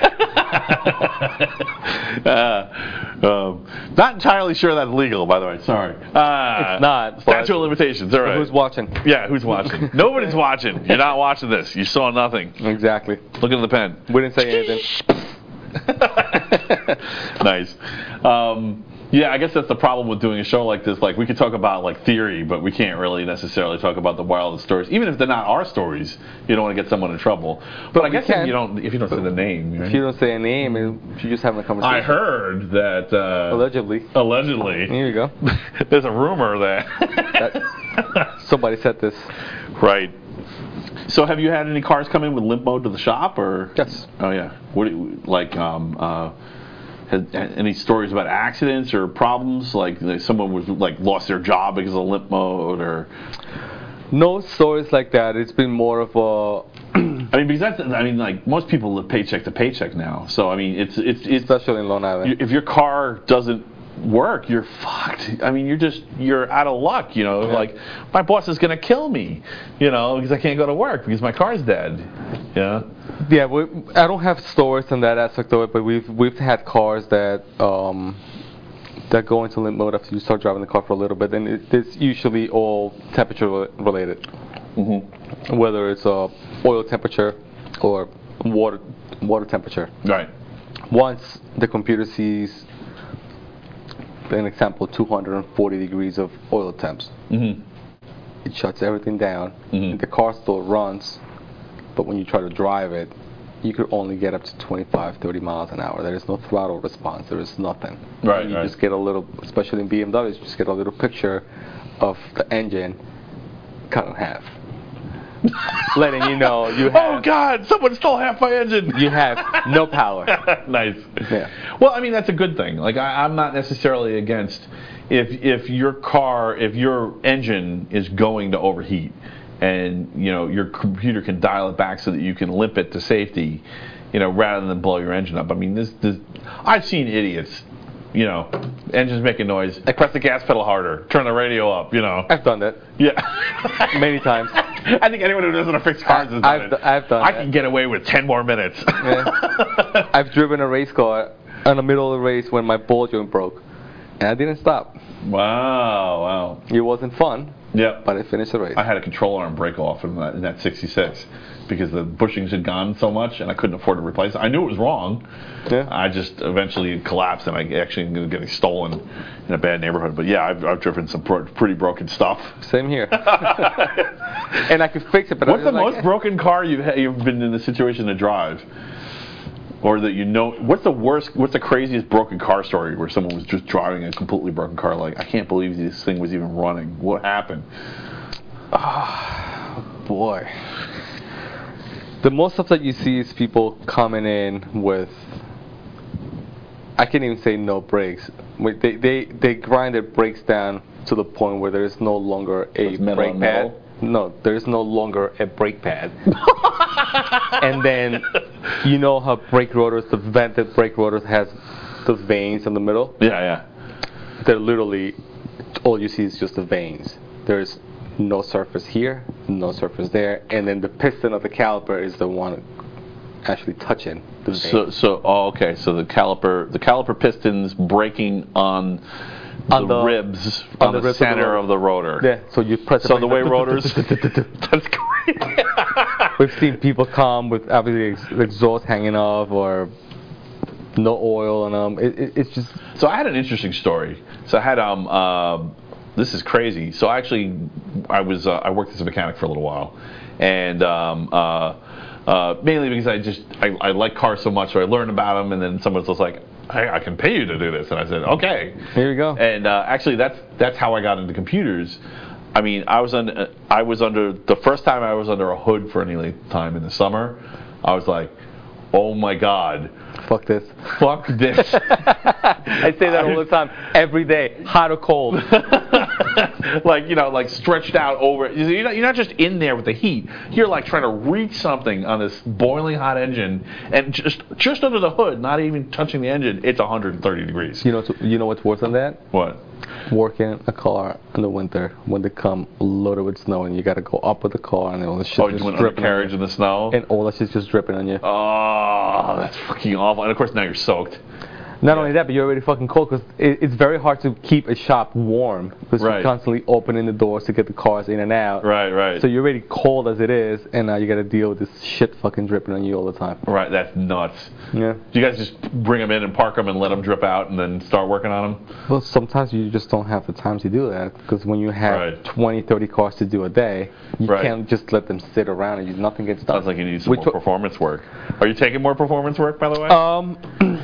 uh, um, not entirely sure that's legal, by the way. Sorry. Uh, It's not, Statute but- of limitations. All right. Who's watching? Yeah, who's watching? Nobody's watching. You're not watching this. You saw nothing. Exactly. Look at the pen. We didn't say anything. Nice. Um, yeah, I guess that's the problem with doing a show like this. Like, we could talk about like theory, but we can't really necessarily talk about the wildest stories, even if they're not our stories. You don't want to get someone in trouble. But I we guess if can. you don't, if you don't say the name, right? If you don't say a name, if you're just having a conversation. I heard that uh, Allegedly. allegedly Here you go. there's a rumor that, That- Somebody said this. right. So, have you had any cars come in with limp mode to the shop, or? Yes. Oh yeah. What do you, like? Um, uh, had, had any stories about accidents or problems? Like, like someone was like lost their job because of limp mode, or? No stories like that. It's been more of a, I mean, because that's. I mean, like most people live paycheck to paycheck now. So I mean, it's it's it's. especially in Long Island. If your car doesn't work, you're fucked. I mean, you're just you're out of luck. You know, Yeah. like my boss is gonna kill me. You know, because I can't go to work because my car's dead. Yeah. Yeah, we, I don't have stories on that aspect of it, but we've we've had cars that um, that go into limp mode after you start driving the car for a little bit, and it, it's usually all temperature re- related, Mm-hmm. whether it's uh, oil temperature or water water temperature. Right. Once the computer sees, an example, two hundred forty degrees of oil temps, Mm-hmm. it shuts everything down. Mhm. The car still runs, but when you try to drive it, you could only get up to twenty-five, thirty miles an hour. There is no throttle response. There is nothing. Right, You right. just get a little, especially in B M Ws, you just get a little picture of the engine cut in half, letting you know you have Oh God! Someone stole half my engine. you have no power. Nice. Yeah. Well, I mean that's a good thing. Like I, I'm not necessarily against if if your car, if your engine is going to overheat, and you know your computer can dial it back so that you can limp it to safety, you know, rather than blow your engine up. I mean, this, this I've seen idiots. You know, engines making noise. I press the gas pedal harder. Turn the radio up. You know. I've done that Yeah. many times. I think anyone who doesn't fix cars has done I've it. d- I've done I that. can get away with ten more minutes. Yeah. I've driven a race car in the middle of the race when my ball joint broke, and I didn't stop. Wow, wow. It wasn't fun, Yep. but I finished the race. I had a control arm break off in that, in that sixty-six. because the bushings had gone so much and I couldn't afford to replace it. I knew it was wrong. Yeah. I just eventually collapsed and I actually ended up getting stolen in a bad neighborhood. But yeah, I've, I've driven some pro- pretty broken stuff. Same here. And I could fix it, but What's I the was like, most eh. broken car you've ha- you've been in the situation to drive? Or that you know, what's the worst, what's the craziest broken car story where someone was just driving a completely broken car? Like, I can't believe this thing was even running. What happened? Oh, boy. The most stuff that you see is people coming in with, I can't even say no brakes. Wait, They, they, they grind their brakes down to the point where there is no longer a It's metal brake on pad. metal? No, there is no longer a brake pad. And then, you know how brake rotors, the vented brake rotors has the veins in the middle? Yeah, yeah. They're literally, all you see is just the veins. There's no surface here, no surface there, and then the piston of the caliper is the one actually touching the veins. So, so oh, okay. So the caliper, the caliper pistons breaking on, On the, the- ribs on on the the, ribs of the center rotor. of the rotor. Yeah, so you press it. So the way rotors. That's great. We've seen people come with obviously ex- exhaust hanging off or no oil on them. It, it, it's just So I had an interesting story. So I had um uh, this is crazy. So actually, I was uh, I worked as a mechanic for a little while, and um, uh, uh, mainly because I just I, I like cars so much, so I learned about them, and then someone was like, hey, I can pay you to do this, and I said, okay. Here you go. And uh, actually, that's that's how I got into computers. I mean, I was under I was under the first time I was under a hood for any length of time in the summer. I was like, oh my god. Fuck this. Fuck this. I say that all the time, every day, hot or cold. Like, you know, like stretched out over. You're not, you're not just in there with the heat. You're like trying to reach something on this boiling hot engine, and just just under the hood, not even touching the engine, it's one hundred thirty degrees. You know, what's- you know what's worse than that? What? Working a car in the winter when they come loaded with snow and you got to go up with the car and all the shit Oh, just doing dripping on undercarriage you. in the snow? And all that shit's just dripping on you. Oh, that's fucking awful. And of course, now you're soaked. Not only that, but you're already fucking cold because it, it's very hard to keep a shop warm because Right. you're constantly opening the doors to get the cars in and out. Right, right. So you're already cold as it is, and now you got to deal with this shit fucking dripping on you all the time. Right, that's nuts. Yeah. Do you guys just bring them in and park them and let them drip out and then start working on them? Well, sometimes you just don't have the time to do that because when you have Right. twenty, thirty cars to do a day, you Right. can't just let them sit around and you, nothing gets done. Sounds like you need some Which more wa- performance work. Are you taking more performance work, by the way? Um,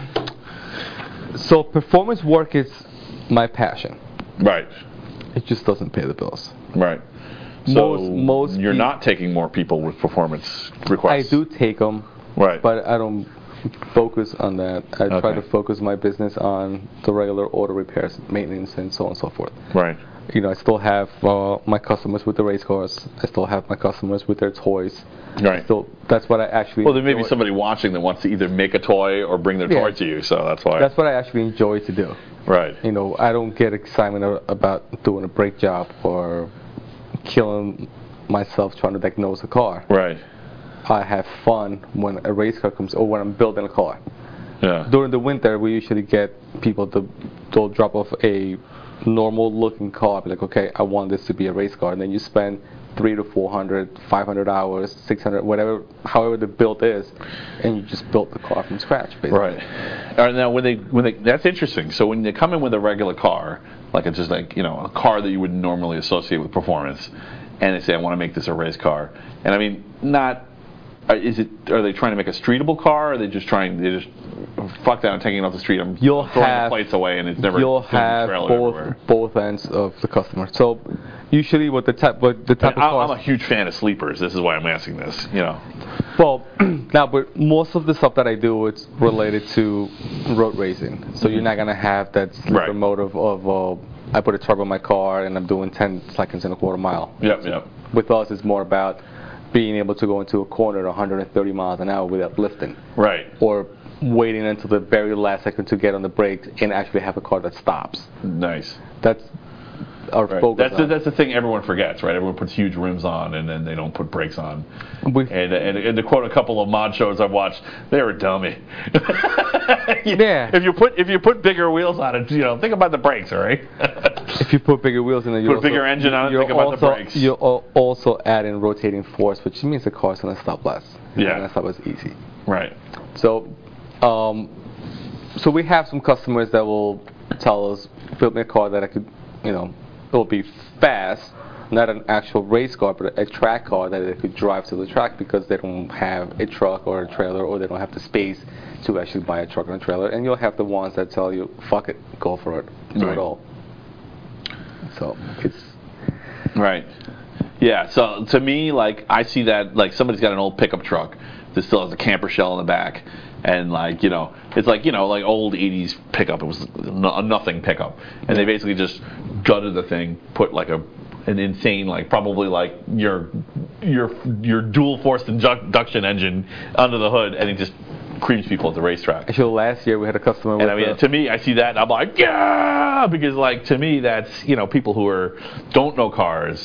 so performance work is my passion. right, It just doesn't pay the bills. right. So Most- most you're peop- not taking more people with performance I requests. do take them, Right. but I don't focus on that. I try Okay. to focus my business on the regular auto repairs, maintenance, and so on and so forth. Right. You know, I still have uh, my customers with the race cars. I still have my customers with their toys. Right. So that's what I actually. Well, there may be enjoy- somebody watching that wants to either make a toy or bring their Yeah. toy to you, so that's why. That's what I actually enjoy to do. right. You know, I don't get excitement a- about doing a brake job or killing myself trying to diagnose a car. Right. I have fun when a race car comes or when I'm building a car. Yeah. During the winter, we usually get people to they'll drop off a normal looking car, be like, okay, I want this to be a race car, and then you spend three to four hundred, five hundred hours, six hundred, whatever, however the build is, and you just built the car from scratch, basically. Right. All right, now when they when they that's interesting. So when they come in with a regular car, like it's just like, you know, a car that you would normally associate with performance, and they say, I want to make this a race car, and I mean, not. uh, Is it? Are they trying to make a streetable car? Or are they just trying? They just fuck that and taking it off the street. I'm You'll throwing have the plates away, and it's never. You'll filling the have trailer both everywhere. both ends of the customer. So usually, what the type, what the type And of I- I'm cars. a huge fan of sleepers. This is why I'm asking this. You know. Well, now, but most of the stuff that I do, it's related to road racing. So you're not gonna have that sleeper Right. mode of, of uh, I put a turbo in my car and I'm doing ten seconds in a quarter mile. Yep. Yep. With us, it's more about being able to go into a corner at one hundred thirty miles an hour without lifting, Right. or waiting until the very last second to get on the brakes and actually have a car that stops. Nice. That's our Right. focus That's the, on. that's the thing everyone forgets, right? Everyone puts huge rims on and then they don't put brakes on. We- And, and, and to quote a couple of mod shows I've watched, they're a dummy. Yeah. If you put if you put bigger wheels on it, you know, think about the brakes, all right? If you put bigger wheels in it, you Put a also, bigger engine on it, you're think about the also, brakes. You're al- also adding rotating force, which means the car's going to stop less. It's Yeah. going to stop as easy. Right. So, um, so we have some customers that will tell us, build me a car that I could, you know, it will be fast, not an actual race car, but a track car that they could drive to the track because they don't have a truck or a trailer, or they don't have the space to actually buy a truck and a trailer. And you'll have the ones that tell you, fuck it, go for it, do Right. it all. So it's Right. Yeah. So to me, like I see that like somebody's got an old pickup truck that still has a camper shell in the back, and like you know, it's like you know, like old eighties pickup. It was no, a nothing pickup, and they basically just gutted the thing, put like a an insane like probably like your your your dual forced induction engine under the hood, and it just creams people at the racetrack. actually last year we had a customer. And with I mean, a- to me, I see that, and I'm like, yeah, because like to me, that's you know, people who are don't know cars.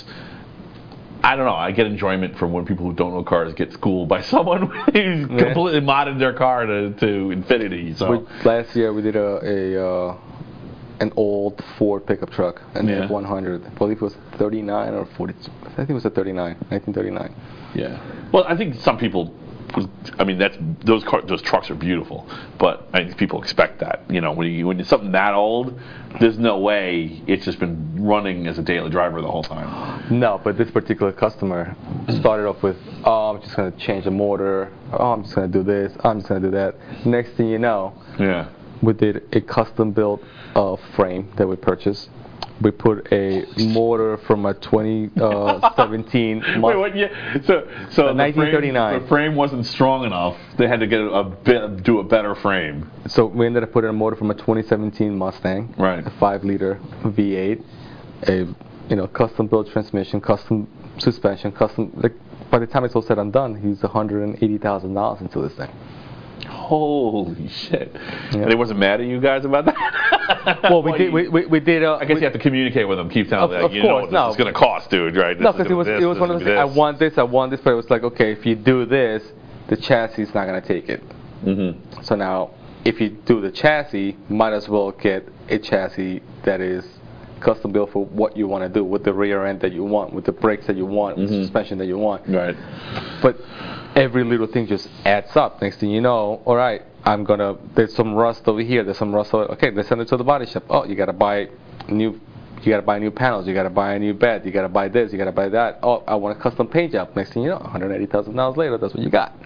I don't know. I get enjoyment from when people who don't know cars get schooled by someone who's Yeah. completely modded their car to, to infinity. So we, last year we did a, a uh, an old Ford pickup truck, an Yeah. F one hundred. I believe it was thirty-nine or forty-two. I think it was a thirty-nine, nineteen thirty-nine. yeah. Well, I think some people. I mean, that's those car, those trucks are beautiful, but I think people expect that. You know, when you when it's something that old, there's no way it's just been running as a daily driver the whole time. No, but this particular customer started off with, oh, I'm just going to change the motor. Oh, I'm just going to do this. I'm just going to do that. Next thing you know, Yeah. we did a custom built uh, frame that we purchased. We put a motor from a twenty seventeen Wait, Mustang. what? Yeah. So, so the nineteen frame, thirty-nine. the frame wasn't strong enough. They had to get a bit, do a better frame. So we ended up putting a motor from a twenty seventeen Mustang, Right. a five liter V eight, a you know custom built transmission, custom suspension, custom. Like by the time it's all said and done, he's one hundred eighty thousand dollars into this thing. Holy shit! Yeah. And they wasn't mad at you guys about that. Well, we Well, did. you- We, we, we did. Uh, I guess we, you have to communicate with them. Keep telling Of- them, of like, you know course, what this no. is going to cost, dude. Right? no, This is because it gonna was be this, it was this one is of those gonna things. be I this. want this. I want this, but it was like, okay, if you do this, the chassis is not going to take it. Mm-hmm. So now, if you do the chassis, might as well get a chassis that is custom built for what you want to do, with the rear end that you want, with the brakes that you want, with the Mhm. suspension that you want. Right. But every little thing just adds up. Next thing you know, all right, I'm gonna. There's some rust over here. There's some rust over. Okay, let's send it to the body shop. Oh, you gotta buy new. You gotta buy new panels. You gotta buy a new bed. You gotta buy this. You gotta buy that. Oh, I want a custom paint job. Next thing you know, one hundred eighty thousand dollars later, that's what you got.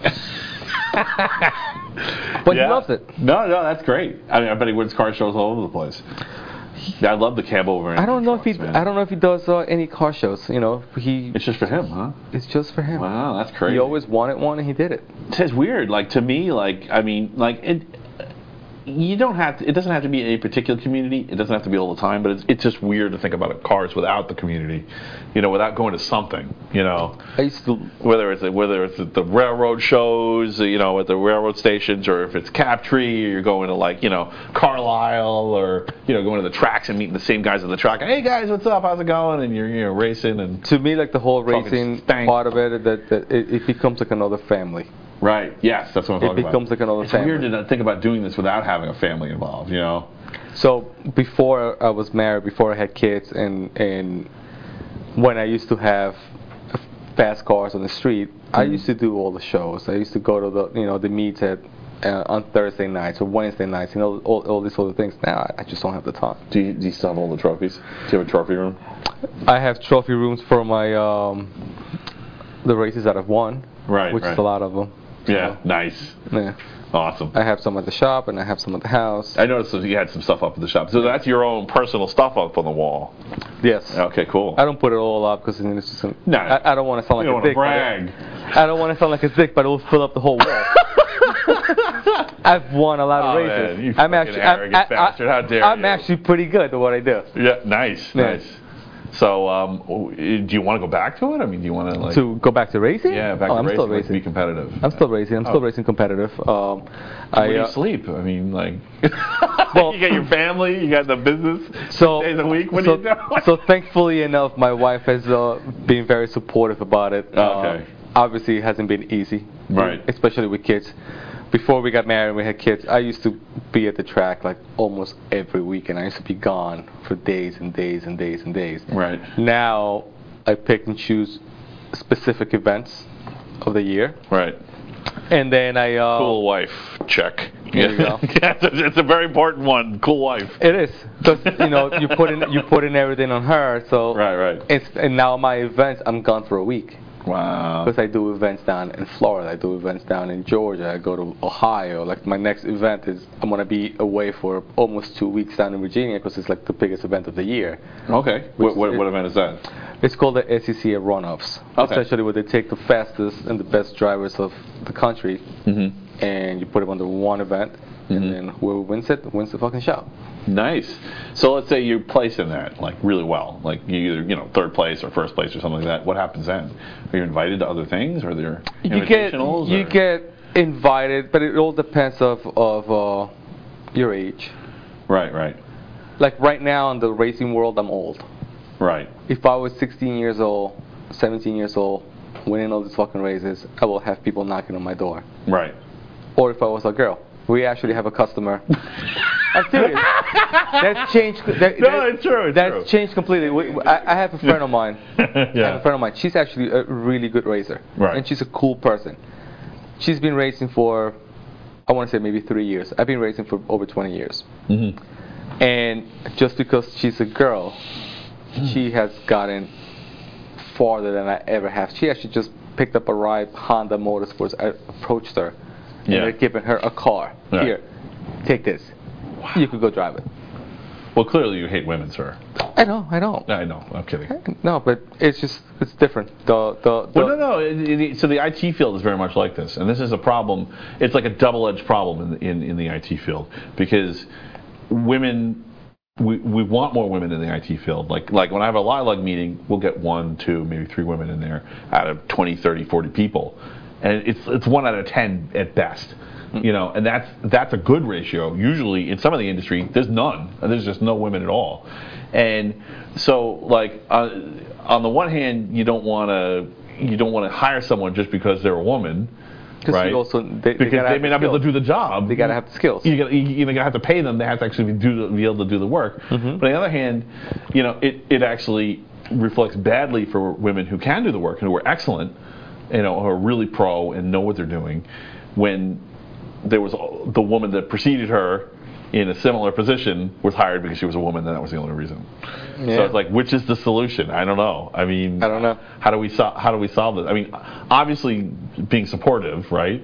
But he Yeah. loves it. No, no, that's great. I mean, I bet he wins car shows all over the place. Yeah, I love the cab over. I don't know if he. trucks, man. I don't know if he does uh, any car shows. You know, he. It's just for him, huh? It's just for him. Wow, that's crazy. He always wanted one, and he did it. It's weird. Like to me, like I mean, like it. You don't have to. It doesn't have to be a particular community. It doesn't have to be all the time. But it's it's just weird to think about cars without the community. You know, without going to something. You know, I used to. whether it's whether it's at the railroad shows, you know, at the railroad stations, or if it's Captree, or you're going to like you know Carlisle, or you know going to the tracks and meeting the same guys at the track. Hey guys, what's up? How's it going? And you're you know racing and To me, like the whole Talking racing stank. part of it, that, that it, it becomes like another family. right. Yes, that's what I'm It talking becomes about. like another It's family. weird to think about doing this without having a family involved. You know. So before I was married, before I had kids, and and when I used to have fast cars on the street, I Mhm. used to do all the shows. I used to go to the you know the meets at uh, on Thursday nights or Wednesday nights, you know all, all these other things. Now I, I just don't have the time. Do you, do you still have all the trophies? Do you have a trophy room? I have trophy rooms for my um, the races that I've won, Right. which right. is a lot of them. Yeah. Nice. Yeah, Awesome. I have some at the shop and I have some at the house. I noticed that you had some stuff up at the shop. So that's your own personal stuff up on the wall. Yes. Okay, cool. I don't put it all up because then it's just. An, No. I, I don't want to sound like You a don't wanna dick. but brag. it- I don't want to sound like a dick, but it will fill up the whole wall. I've won a lot of Oh, races. man, you I'm fucking actually, I'm, arrogant bastard. How dare I'm you. actually pretty good at what I do. Yeah, nice, Yeah. nice. So, um, do you want to go back to it? I mean, do you want to like To go back to racing? yeah, back oh, to I'm racing, still like, racing. be competitive? I'm still racing. I'm Oh. still racing competitive. Um, Where I, do you uh, sleep? I mean, like, Well- you got your family, you got the business. so six days a week. What so, do you do? so thankfully enough, my wife has uh, been very supportive about it. Okay. Um, obviously, it hasn't been easy, Right. Especially with kids. Before we got married and we had kids, I used to be at the track like almost every weekend. I used to be gone for days and days and days and days. Right. Now I pick and choose specific events of the year, Right. and then I uh, Cool wife. Check. There you go. Yeah, it's, a, it's a very important one. Cool wife. It is because you know you put in you put in everything on her. So Right. Right. It's, and now my events, I'm gone for a week Wow. because I do events down in Florida. I do events down in Georgia. I go to Ohio. Like my next event is I'm gonna be away for almost two weeks down in Virginia because it's like the biggest event of the year. Okay. What, what, is- what event is that? It's called the S E C A Runoffs. Okay. Essentially, where they take the fastest and the best drivers of the country, Mm-hmm. and you put them under one event, Mhm. and then whoever wins it wins the fucking show. Nice. So let's say you place in that like really well, like you either you know third place or first place or something like that. What happens then? Are you invited to other things? Are there You get invitationals? you or- get invited, but it all depends of of uh, your age. right, right, Like right now in the racing world, I'm old. right. If I was sixteen years old, seventeen years old, winning all these fucking races, I will have people knocking on my door. Right. Or if I was a girl, we actually have a customer. I'm serious. That's changed. That, No, that- it's true, it's that's true. changed completely. We, I, I have a friend of mine. I have Yeah. a friend of mine. She's actually a really good racer. Right. And she's a cool person. She's been racing for, I want to say maybe three years. I've been racing for over twenty years. Mm-hmm. And just because she's a girl, she has gotten farther than I ever have. She actually just picked up a ride, Honda Motorsports. I approached her, and Yeah. they're giving her a car. Right. Here, take this. You could go drive it. Well, clearly you hate women, sir. I know, I know. I know. I'm kidding. No, but it's just, it's different. The, the, the Well, no, no. It, it, so the I T field is very much like this, and this is a problem. It's like a double-edged problem in the, in, in the I T field because women, we, we want more women in the I T field. Like like when I have a Lilag meeting, we'll get one, two, maybe three women in there out of twenty, thirty, forty people, and it's it's one out of ten at best. You know, and that's that's a good ratio. Usually, in some of the industry, there's none. There's just no women at all. And so, like, uh, on the one hand, you don't want to you don't want to hire someone just because they're a woman, Because right? also they, they because gotta they have may the not be able to skills. do the job. They gotta have the skills. You gotta, you either gotta have to pay them. They have to actually do the, be able to do the work. Mhm. But on the other hand, you know, it it actually reflects badly for women who can do the work and who are excellent, you know, who are really pro and know what they're doing, when there was the woman that preceded her in a similar position was hired because she was a woman, and that was the only reason. Yeah. So it's like, which is the solution? I don't know. I mean, I don't know. How do we so- how do we solve this? I mean, obviously being supportive, right?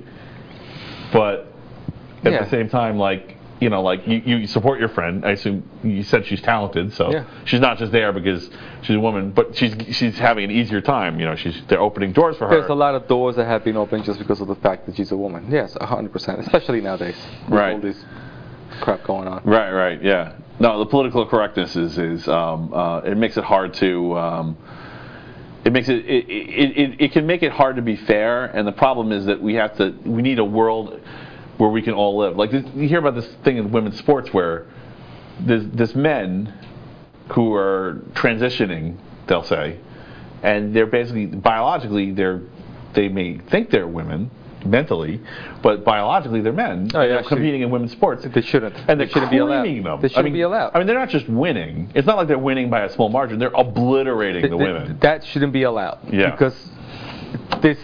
But at Yeah. the same time, like, you know, like you, you support your friend. I assume you said she's talented, so Yeah. she's not just there because she's a woman, but she's she's having an easier time. You know, she's they're opening doors for her. There's a lot of doors that have been opened just because of the fact that she's a woman. Yes, one hundred percent. Especially nowadays. With Right. all this crap going on. Right, right, yeah. No, the political correctness is is um, uh, it makes it hard to. Um, it makes it it, it it it can make it hard to be fair, and the problem is that we have to we need a world where we can all live. Like this, you hear about this thing in women's sports where there's there's men who are transitioning, they'll say, and they're basically biologically they're they may think they're women mentally, but biologically they're men. Oh, yeah, they're actually, competing in women's sports. They shouldn't. And they're they shouldn't be allowed. creaming them. They shouldn't I mean, be allowed. I mean, they're not just winning. It's not like they're winning by a small margin. They're obliterating Th- the th- women. That shouldn't be allowed. Yeah. Because this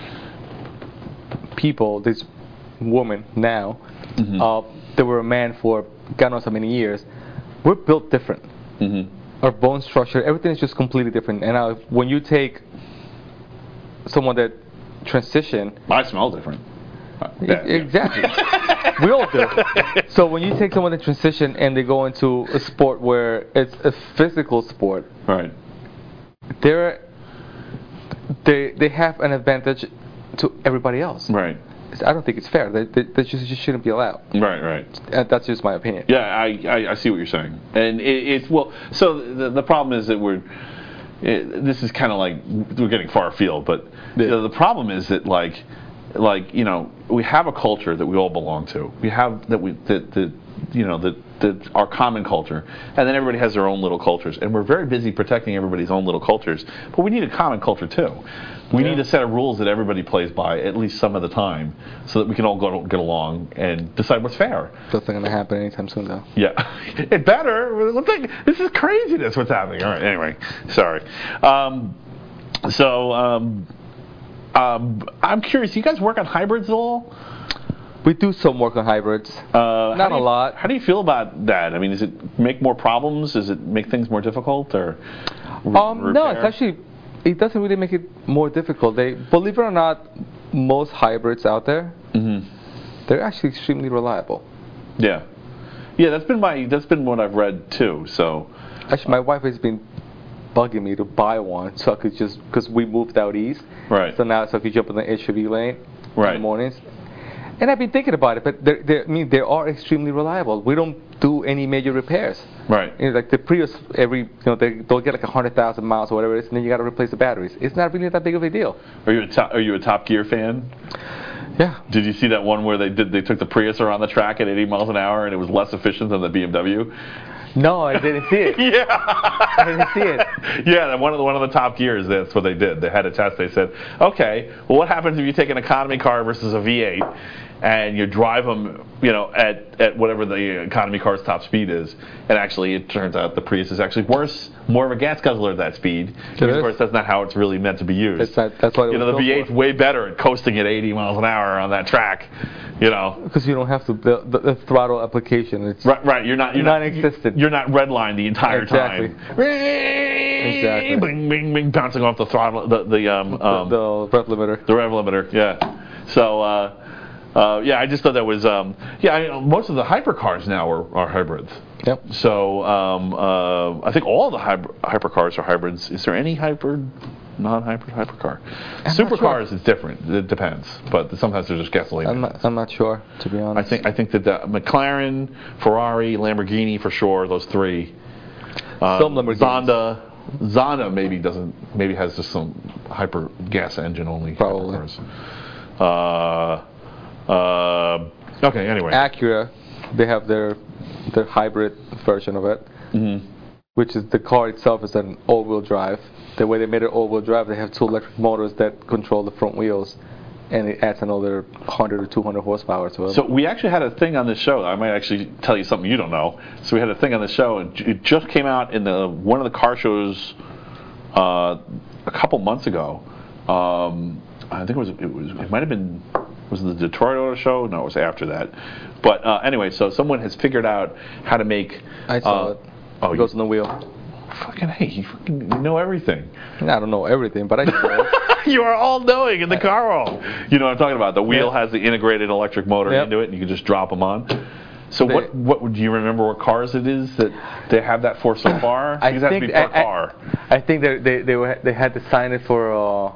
people, this woman now, Mhm. uh, they were a man for God knows how many years. We're built different. hmm Our bone structure, everything is just completely different. And now, when you take someone that transition, I smell different. Uh, E- yeah, yeah. Exactly. We all do. So when you take someone that transition and they go into a sport where it's a physical sport, Right. they're they they have an advantage to everybody else. Right. I don't think it's fair. That that, that just, just shouldn't be allowed. Right, right. And that's just my opinion. Yeah, I, I, I see what you're saying. And it, it's, well, so the, the problem is that we're, it, this is kind of like, we're getting far afield, but Yeah. you know, the problem is that, like, like, you know, we have a culture that we all belong to. We have, that we, that, that you know, that, that our common culture, and then everybody has their own little cultures, and we're very busy protecting everybody's own little cultures, but we need a common culture too. We Yeah. need a set of rules that everybody plays by at least some of the time, so that we can all go get along and decide what's fair. That's not going to happen anytime soon, though. Yeah, it better. Let's think, this is craziness. What's happening? All right. Anyway, sorry. Um, so um, um, I'm curious. You guys work on hybrids at all? We do some work on hybrids. Uh, Not how do a you- lot. How do you feel about that? I mean, does it make more problems? Does it make things more difficult, or? re- Um, no, it's repair? actually, it doesn't really make it more difficult. They, believe it or not, most hybrids out there, Mhm. they're actually extremely reliable. Yeah, yeah. That's been my. That's been what I've read too. So. Actually, my wife has been bugging me to buy one, so I could just, because we moved out east. Right. So now, so I could jump in the H O V lane in Right. the mornings. And I've been thinking about it, but they're, they're, I mean, they are extremely reliable. We don't do any major repairs. Right. You know, like the Prius, every you know, they, they'll get like a hundred thousand miles or whatever it is, and then you got to replace the batteries. It's not really that big of a deal. Are you a top, Are you a Top Gear fan? Yeah. Did you see that one where they did they took the Prius around the track at eighty miles an hour and it was less efficient than the B M W? No, I didn't see it. Yeah. I didn't see it. Yeah, that one of the one of the Top Gears. That's what they did. They had a test. They said, okay, well, what happens if you take an economy car versus a V eight, and you drive them, you know, at at whatever the economy car's top speed is, and actually it turns out the Prius is actually worse, more of a gas guzzler at that speed. Because is. of course that's not how it's really meant to be used. That's not- that's what it you know, was the built V eight's for. way better at coasting at eighty miles an hour on that track. You know. Because you don't have to the, the, the throttle application. It's Right, right. You're not. You're not. Non-existent. You're not redlined the entire Exactly. time. Exactly. Bing, bing, bing, bouncing off the throttle, the the um, um the, the rev limiter. the rev limiter. Yeah. So uh, uh, yeah, I just thought that was um, yeah. I, most of the hypercars now are, are hybrids. Yep. So um, uh, I think all the hyper, hypercars are hybrids. Is there any hybrid? Non-hybrid hypercar. I'm not Supercars sure. is different. It depends, but sometimes they're just gasoline. I'm not, I'm not sure, to be honest. I think I think that the McLaren, Ferrari, Lamborghini for sure. Those three. Uh, Some Lamborghinis. Zonda, Zonda maybe doesn't. Maybe has just some hyper gas engine only. Probably. hypercars. Uh, uh, okay. Anyway. Acura, they have their their hybrid version of it, Mhm. which is the car itself is an all-wheel drive. The way they made it all-wheel drive, they have two electric motors that control the front wheels, and it adds another one hundred or two hundred horsepower to it. So we actually had a thing on this show. I might actually tell you something you don't know. So we had a thing on the show, and it just came out in the one of the car shows uh, a couple months ago. Um, I think it was it was it might have been was it the Detroit Auto Show? No, it was after that. But uh, anyway, so someone has figured out how to make. I saw uh, it. Oh, it you, goes on the wheel. fucking hey, you fucking know everything. I don't know everything, but I know. You are all knowing in the car world. You know what I'm talking about. The wheel Yeah. has the integrated electric motor Yep. into it, and you can just drop them on. So They- what what do you remember what cars it is that they have that for so far? I Because it has to think be per I, car. I, I think they they they, were, they had to sign it for uh,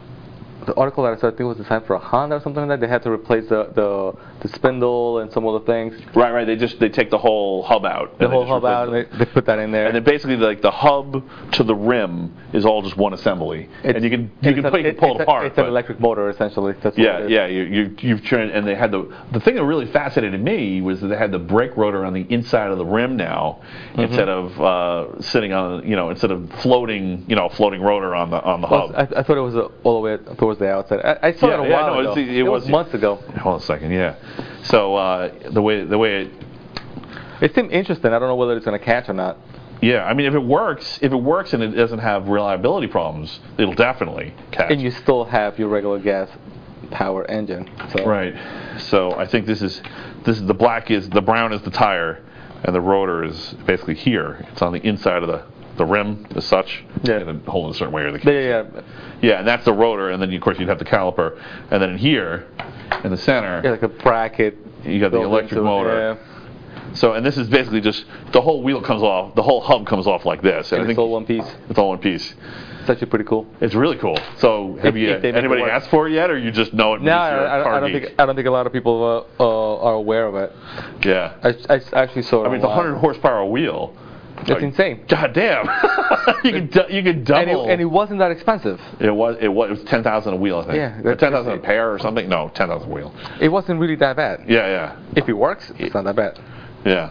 the article that I saw. I think it was designed for a Honda or something like that. They had to replace the the, the spindle and some other things. Right, right. They just they take the whole hub out. The and they whole just hub replace out, it. and they, they put that in there. And then basically, like the hub to the rim is all just one assembly, and you can you it's can, a- put, you it- can pull it's it a- apart. It's an but- electric motor, essentially. That's what Yeah, it is. yeah. You, you you've turned, and they had the the thing that really fascinated me was that they had the brake rotor on the inside of the rim now, Mm-hmm. instead of uh, sitting on you know instead of floating you know floating rotor on the on the Well, hub. I, I thought it was uh, all the way towards the outside. I, I saw Yeah, it a yeah, while no, ago. it's- it it was was- months ago. Hold on a second, yeah. So uh, the way the way it, It seemed interesting. I don't know whether it's going to catch or not. yeah, I mean if it works if it works and it doesn't have reliability problems, it'll definitely catch. And you still have your regular gas power engine. So. Right. So I think this is this is the black is the brown is the tire, and the rotor is basically here. It's on the inside of the, the rim as such. Yeah. And then hold in a certain way or the Yeah, yeah, yeah. yeah, and that's the rotor, and then of course you'd have the caliper, and then in here, in the center, Yeah, like a bracket. you got the built electric into it, motor. Yeah. So and this is basically just the whole wheel comes off, the whole hub comes off like this, And I it's think all one piece. it's all one piece. It's actually pretty cool. It's really cool. So have If- you if they make it anybody work. asked for it yet, or you just know it? No, because you're a I, I, car I don't geek? think I don't think a lot of people uh, uh, are aware of it. Yeah. I, I actually saw it. I mean, it's a online. hundred horsepower wheel. It's Like, insane. God damn! you could du- you could And double. it, and it wasn't that expensive. It was it was, it was ten thousand a wheel, I think. Yeah, Or that's ten thousand a crazy. pair or something. No, ten thousand a wheel. It wasn't really that bad. Yeah, yeah, If it works, it's not that bad. yeah.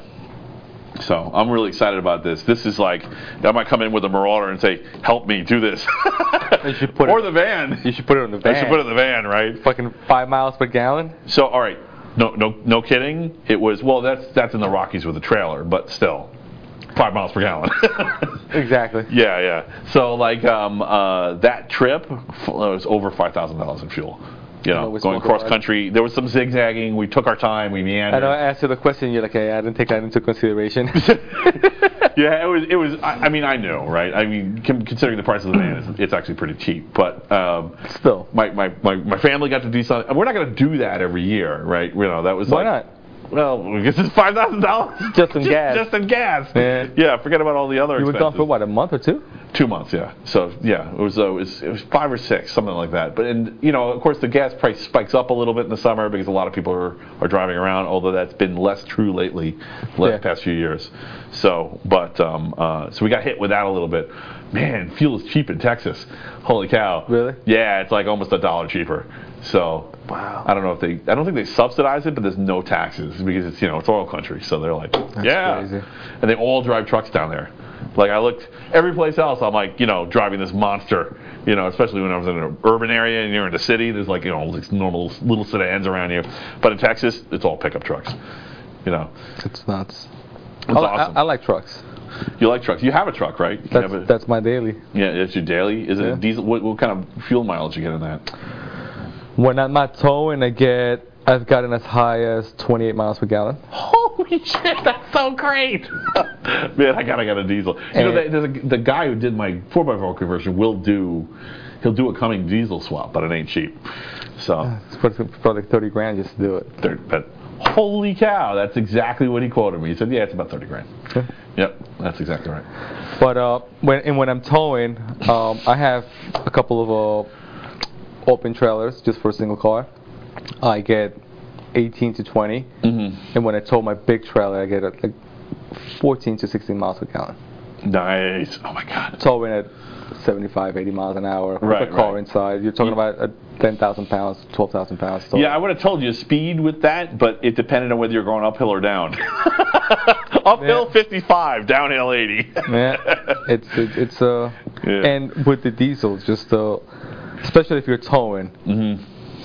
So I'm really excited about this. This is like I might come in with a Marauder and say, "Help me do this," You should put or it- the van. You should put it on the van. I should put it in the van, right? Fucking five miles per gallon. So all right, no, no, no kidding. It was well. That's that's in the Rockies with a trailer, but still, five miles per gallon. Exactly. Yeah, yeah. So like um, uh, that trip f- was over five thousand dollars in fuel. You No, know, we going spoke cross about it. country. There was some zigzagging. We took our time. We I meandered. know I asked you the question. You're like, hey, I didn't take that into consideration. Yeah, it was. It was. I, I mean, I know, right? I mean, con- considering the price of the van, it's, it's actually pretty cheap. But um, Still. my, my, my, my family got to do something. We're not going to do that every year, right? You know, that was Why like, not? Well, because it's five thousand dollars Just in gas. Just in gas. Yeah. Yeah. Forget about all the other You were expenses. gone for what, a month or two? Two months, yeah. So yeah, it was, uh, it was it was five or six, something like that. But and you know, of course, the gas price spikes up a little bit in the summer because a lot of people are, are driving around. Although that's been less true lately, the Yeah. past few years. So, but um, uh, so we got hit with that a little bit. Man, fuel is cheap in Texas. Holy cow! Really? Yeah, it's like almost a dollar cheaper. So Wow. I don't know if they I don't think they subsidize it, but there's no taxes because it's you know it's oil country. So they're like, yeah, crazy. and they all drive trucks down there. Like I looked every place else, I'm like, you know, driving this monster, you know, especially when I was in an urban area and you're in the city, there's like, you know, these normal little sedans around you. But in Texas, it's all pickup trucks. You know, It's nuts. it's I, li- awesome. I, I like trucks. You like trucks? You have a truck, right? You That's, have a, that's my daily. yeah, it's your daily. Is it Yeah. a diesel? What, what kind of fuel mileage you get in that? When I'm not towing, I get, I've gotten as high as twenty-eight miles per gallon. Holy shit, that's so great! Man, I gotta get a diesel. You know, And- there's a, the guy who did my four by four conversion will do, he'll do a Cumming diesel swap, but it ain't cheap. So, It's probably, probably like thirty grand just to do it. there- but holy cow, that's exactly what he quoted me. He said, yeah, it's about thirty grand. Okay. Yep, that's exactly right. But uh, when and when I'm towing, um, I have a couple of uh, open trailers just for a single car. I get eighteen to twenty, Mm-hmm. and when I tow my big trailer, I get uh, like fourteen to sixteen miles per gallon. Nice. Oh my God. Towing at seventy-five, eighty miles an hour with Right, a car right. inside. You're talking about uh, ten thousand pounds, twelve thousand pounds. tow. Yeah, I would have told you speed with that, but it depended on whether you're going uphill or down. Uphill Yeah. fifty-five, downhill eighty. Yeah, it's it, it's uh, Yeah. and with the diesel, just uh, especially if you're towing, Mm-hmm.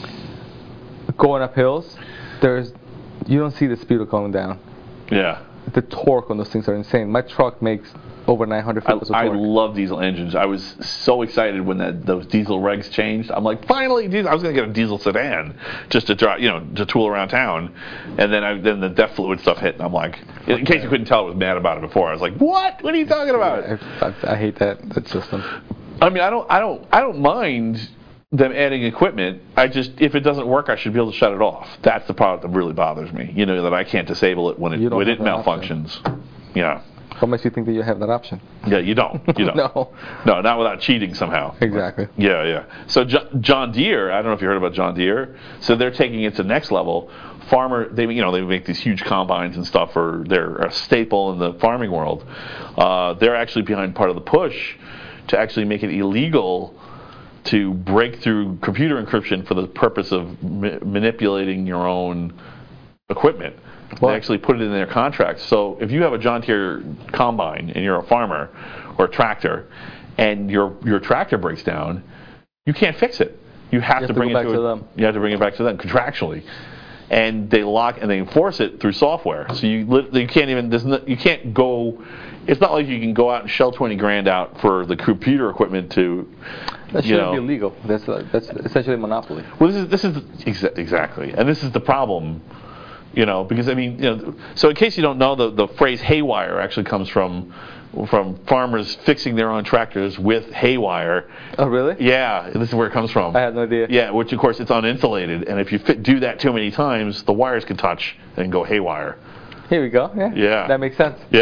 going up hills, there's you don't see the speed coming down. Yeah. The torque on those things are insane. My truck makes over nine hundred I, foot of I torque. love diesel engines. I was so excited when that those diesel regs changed. I'm like, finally, diesel. I was going to get a diesel sedan just to drive, you know, to tool around town. And then I, then the def fluid stuff hit, and I'm like, in case you couldn't tell, I was mad about it before. I was like, what? What are you talking about? I, I, I hate that that system. I mean, I don't, I don't, I don't mind them adding equipment. I just, if it doesn't work, I should be able to shut it off. That's the part that really bothers me. You know, that I can't disable it when it You don't when it have that option. malfunctions. Yeah. What makes you think that you have that option? Yeah, you don't. You don't. No. No, not without cheating somehow. Exactly. Yeah, yeah. So Jo- John Deere, I don't know if you heard about John Deere. So they're taking it to the next level. Farmer, they you know they make these huge combines and stuff for they're a staple in the farming world. Uh, they're actually behind part of the push to actually make it illegal to break through computer encryption for the purpose of ma- manipulating your own equipment. What? They actually put it in their contracts. So if you have a John Deere combine and you're a farmer or a tractor, and your your tractor breaks down, you can't fix it. You have, have to to bring go it back to, to a- them. You have to bring it back to them contractually, and they lock and they enforce it through software. So you lit- you can't even there's no, you can't go. It's not like you can go out and shell twenty grand out for the computer equipment to. That you shouldn't know, be illegal. That's uh, that's essentially a monopoly. well, this is this is exa- exactly, and this is the problem, you know, because I mean, you know, so in case you don't know, the the phrase haywire actually comes from from farmers fixing their own tractors with haywire. Oh, really? Yeah, this is where it comes from. I had no idea. Yeah, which of course it's uninsulated, and if you fit, do that too many times, the wires can touch and go haywire. Here we go. Yeah. Yeah. That makes sense. Yeah.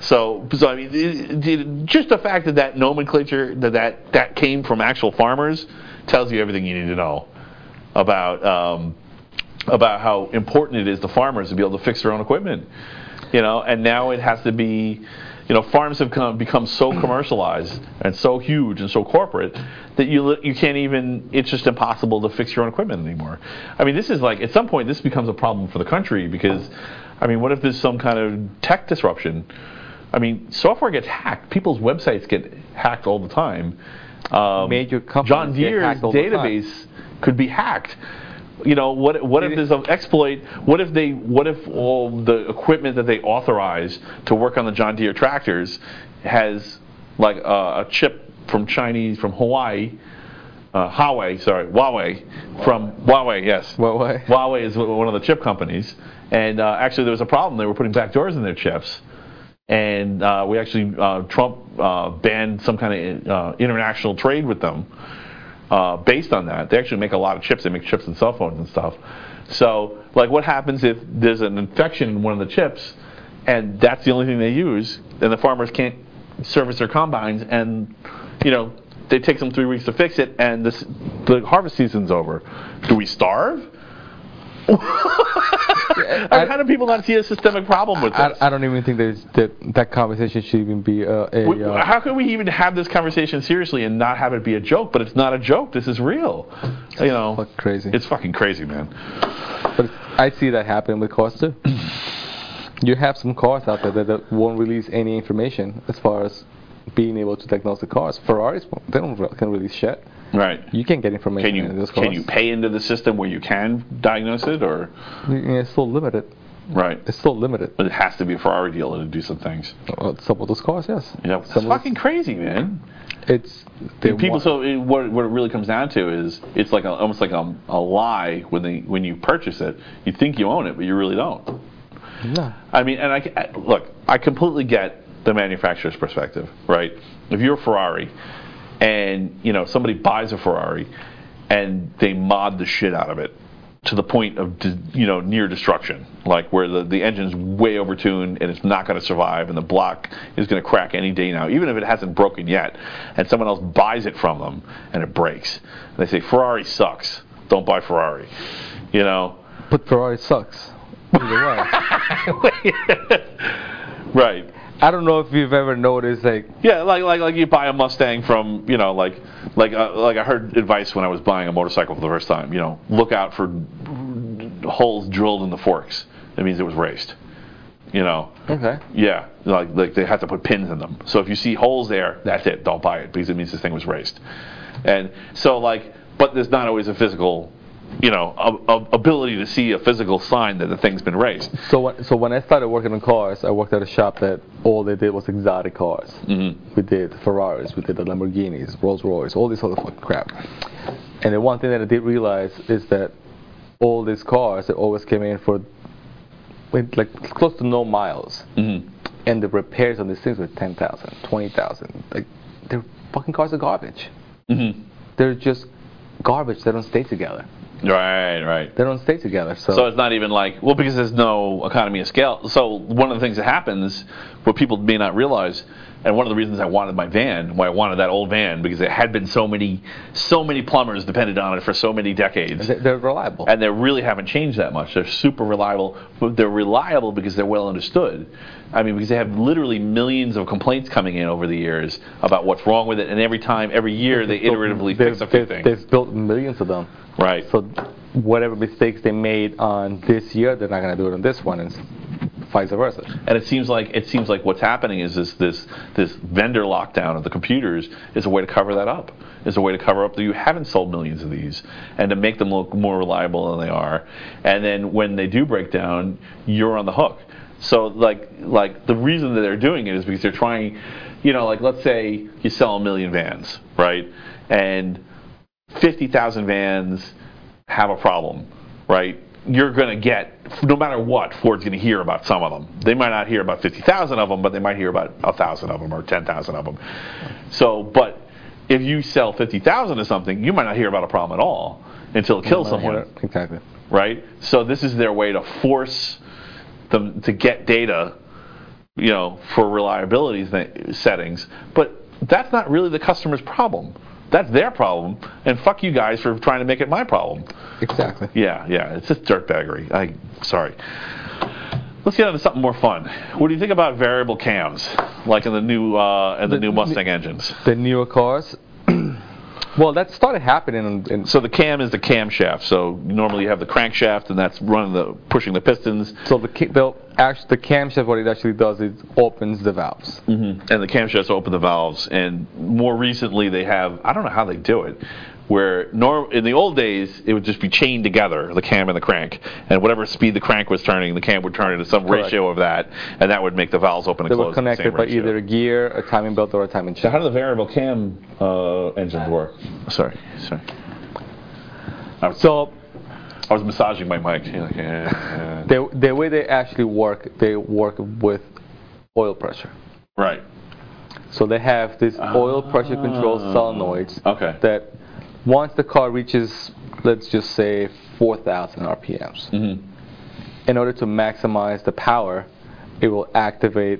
So, so I mean, it, it, just the fact that that nomenclature that, that that came from actual farmers tells you everything you need to know about um, about how important it is to farmers to be able to fix their own equipment. You know, and now it has to be. You know, farms have come, become so commercialized and so huge and so corporate that you you can't even. It's just impossible to fix your own equipment anymore. I mean, this is like at some point this becomes a problem for the country because, I mean, what if there's some kind of tech disruption? I mean, software gets hacked. People's websites get hacked all the time. Um, Major companies John get Deere's hacked all the database could be hacked. You know, what what if there's an exploit? What if they what if all the equipment that they authorize to work on the John Deere tractors has like a, a chip from Chinese from Hawaii, uh, Huawei, sorry, Huawei from Huawei, yes. Huawei. Huawei is one of the chip companies, and uh, actually there was a problem. They were putting backdoors in their chips, and uh, we actually uh, Trump uh, banned some kind of uh, international trade with them. Uh, based on that, they actually make a lot of chips. They make chips and cell phones and stuff. So, like, what happens if there's an infection in one of the chips, and that's the only thing they use, and the farmers can't service their combines, and you know, it takes them three weeks to fix it, and this, the harvest season's over. Do we starve? I, I, how do people not see a systemic problem with this? I, I don't even think there's, that that conversation should even be uh, a. We, uh, how can we even have this conversation seriously and not have it be a joke? But it's not a joke. This is real. You know, fucking crazy. It's fucking crazy, man. But I see that happening with cars too. You have some cars out there that, that won't release any information as far as being able to diagnose the cars. Ferraris, they don't re- can release shit. Right. You can't get information can you, in those cars. Can you pay into the system where you can diagnose it, or? Yeah, it's still limited. Right. It's still limited. But it has to be a Ferrari dealer to do some things. Well, some of those cars, yes. Yeah, it's some fucking crazy, man. It's people. Want. So it, what what it really comes down to is it's like a, almost like a, a lie when they when you purchase it. You think you own it, but you really don't. No. I mean, and I, I look. I completely get the manufacturer's perspective, right? If you're a Ferrari, and you know somebody buys a Ferrari, and they mod the shit out of it to the point of you know near destruction, like where the, the engine's way overtuned and it's not going to survive, and the block is going to crack any day now, even if it hasn't broken yet, and someone else buys it from them and it breaks, and they say Ferrari sucks, don't buy Ferrari, you know. But Ferrari sucks. Either way. Right. I don't know if you've ever noticed, like yeah, like like like you buy a Mustang from you know like like uh, like I heard advice when I was buying a motorcycle for the first time. You know, look out for holes drilled in the forks. That means it was raced. You know. Okay. Yeah, like like they had to put pins in them. So if you see holes there, that's it. Don't buy it because it means this thing was raced. And so like, but there's not always a physical. You know, a, a ability to see a physical sign that the thing's been raised. So when, so when I started working on cars, I worked at a shop that all they did was exotic cars. Mm-hmm. We did Ferraris, we did the Lamborghinis, Rolls Royce, all this other fucking crap. And the one thing that I did realize is that all these cars that always came in for with like close to no miles, mm-hmm. and the repairs on these things were ten thousand, twenty thousand. Like, their fucking cars are garbage. Mm-hmm. They're just garbage. They don't stay together. Right, right. They don't stay together. So. so it's not even like, well, because there's no economy of scale. So one of the things that happens, what people may not realize, and one of the reasons I wanted my van, why I wanted that old van, because it had been so many, so many plumbers depended on it for so many decades. They're reliable. And they really haven't changed that much. They're super reliable. But they're reliable because they're well understood. I mean, because they have literally millions of complaints coming in over the years about what's wrong with it, and every time, every year, they iteratively fix a few things. They've built millions of them. Right. So whatever mistakes they made on this year, they're not going to do it on this one, and vice versa. And it seems like it seems like what's happening is this this this vendor lockdown of the computers is a way to cover that up. Is a way to cover up that you haven't sold millions of these, and to make them look more reliable than they are. And then when they do break down, you're on the hook. So like like the reason that they're doing it is because they're trying, you know, like let's say you sell a million vans, right? And fifty thousand vans have a problem, right? You're going to get, no matter what, Ford's going to hear about some of them. They might not hear about fifty thousand of them, but they might hear about one thousand of them or ten thousand of them. So, but if you sell fifty thousand of something, you might not hear about a problem at all until it kills someone. Exactly. Right? So this is their way to force them to get data you know, for reliability th- settings, but that's not really the customer's problem. That's their problem, and fuck you guys for trying to make it my problem. Exactly. Yeah, yeah, it's just dirtbaggery. I sorry. Let's get on to something more fun. What do you think about variable cams, like in the new uh, in the, the new Mustang the, engines? The newer cars. Well, that started happening. In, in so the cam is the camshaft. So normally you have the crankshaft, and that's running the pushing the pistons. So the the actually the camshaft, what it actually does is opens the valves. Mm-hmm. And the camshafts open the valves. And more recently, they have I don't know how they do it. Where norm, in the old days, it would just be chained together, the cam and the crank, and whatever speed the crank was turning, the cam would turn into some Correct. ratio of that, and that would make the valves open and they close. They were connected the same by ratio. either a gear, a timing belt, or a timing chain. So how do the variable cam uh, engines work? Sorry, sorry. I was, so I was massaging my mic. You're like, yeah, yeah. The, the way they actually work, they work with oil pressure. Right. So they have these oil pressure control solenoids okay. that once the car reaches, let's just say, four thousand R P Ms, mm-hmm. in order to maximize the power, it will activate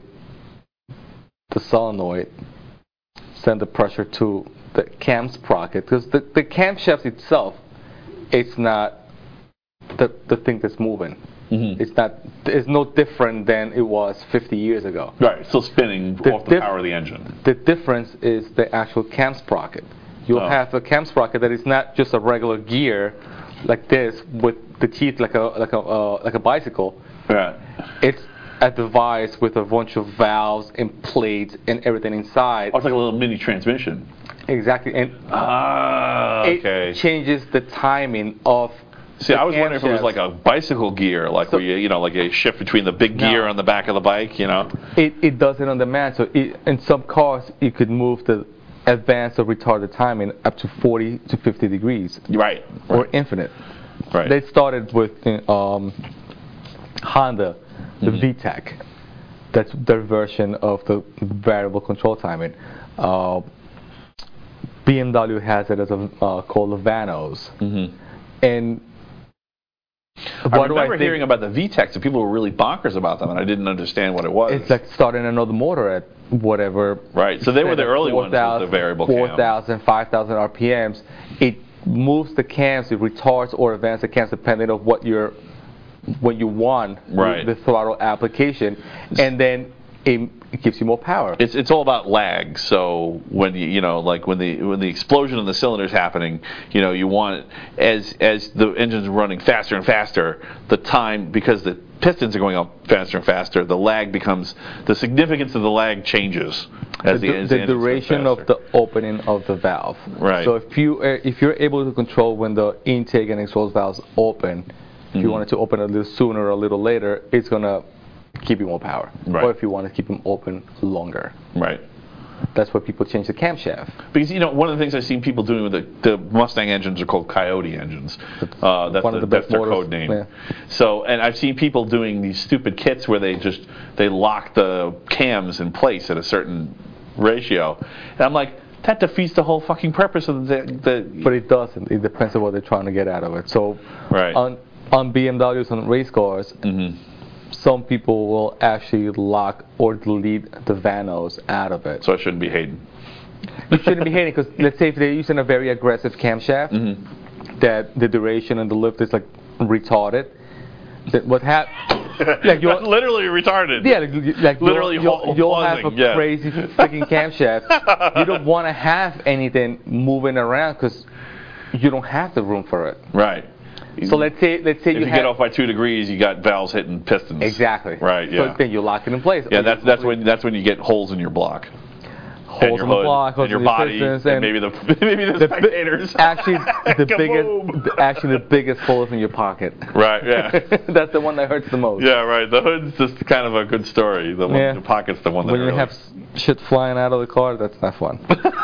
the solenoid, send the pressure to the cam sprocket, because the, the camshaft itself, it's not the, the thing that's moving. Mm-hmm. It's not. It's no different than it was fifty years ago. Right, still spinning the off the dif- power of the engine. The difference is the actual cam sprocket. You'll oh. have a cam sprocket that is not just a regular gear like this with the teeth like a like a uh, like a bicycle. Right. It's a device with a bunch of valves and plates and everything inside. Oh, it's like a little mini transmission. Exactly, and ah, okay. it changes the timing of. See, I was wondering if it was like a bicycle gear, like so, where you, you know, like a shift between the big gear no. on the back of the bike, you know. It it does it on demand. So it, in some cars, you could move the advanced or retarded timing up to forty to fifty degrees. Right. Or right. infinite. Right. They started with um, Honda, the mm-hmm. V TEC. That's their version of the variable control timing. Uh, B M W has it as a uh, called the Vanos. Mm-hmm. And I remember I hearing about the V TECs, and people were really bonkers about them, and I didn't understand what it was. It's like starting another motor at whatever. Right, so they were the early ones with the variable cam. four thousand, five thousand R P Ms. It moves the cams, it retards or advances the cams depending on what you're, what you want right. with the throttle application, and then it, it gives you more power. It's it's all about lag. So when you you know like when the when the explosion in the cylinder is happening, you know you want as as the engine's running faster and faster, the time because the pistons are going up faster and faster, the lag becomes the significance of the lag changes as the, the, as the, the duration of the opening of the valve. Right. So if you uh, if you're able to control when the intake and exhaust valves open, if mm-hmm. you want it to open a little sooner or a little later, it's gonna keep you more power. Right. Or if you want to keep them open longer. Right. That's why people change the camshaft. Because, you know, one of the things I've seen people doing with the, the Mustang engines are called Coyote engines. Uh, that's one the, of the that's best their motors. code name. Yeah. So, and I've seen people doing these stupid kits where they just, they lock the cams in place at a certain ratio. And I'm like, that defeats the whole fucking purpose of the... the but it doesn't. It depends on what they're trying to get out of it. So, right. on, on B M Ws, on race cars, mm-hmm. some people will actually lock or delete the Vanos out of it. So I shouldn't be hating. You shouldn't be hating because let's say if they're using a very aggressive camshaft, mm-hmm. that the duration and the lift is like retarded. That what happens? Like you're literally retarded. Yeah, like, like literally you'll, you'll, you'll have a yeah. crazy freaking camshaft. You don't want to have anything moving around because you don't have the room for it. Right. So let's say let's say if you, you have, get off by two degrees, you got valves hitting pistons. Exactly. Right. Yeah. So then you lock it in place. Yeah. That's that's when that's when you get holes in your block. Holes and your in the hood, block, holes and your in body, pistons, and, and maybe the maybe the, the spectators. Actually, the biggest the, actually the biggest hole is in your pocket. Right. Yeah. That's the one that hurts the most. Yeah. Right. The hood's just kind of a good story. The one, yeah. the pocket's the one that when you really... have shit flying out of the car, that's not fun.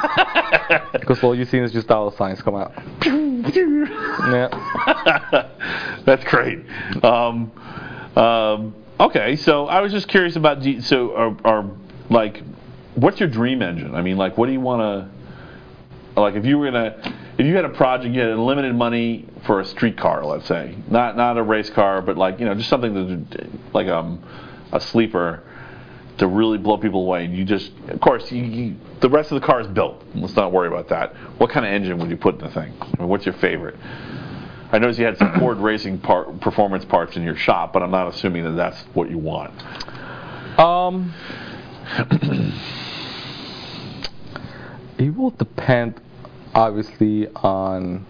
Because all you see is just dollar signs come out. Yeah. That's great. Um, um, okay, so I was just curious about so are, are like, what's your dream engine? I mean, like, what do you want to like if you were gonna if you had a project, you had unlimited money for a street car, let's say, not not a race car, but like you know just something that like um a sleeper. to really blow people away. And you just, of course, you, you, the rest of the car is built. Let's not worry about that. What kind of engine would you put in the thing? I mean, what's your favorite? I noticed you had some Ford racing part, performance parts in your shop, but I'm not assuming that that's what you want. Um, it will depend, obviously, on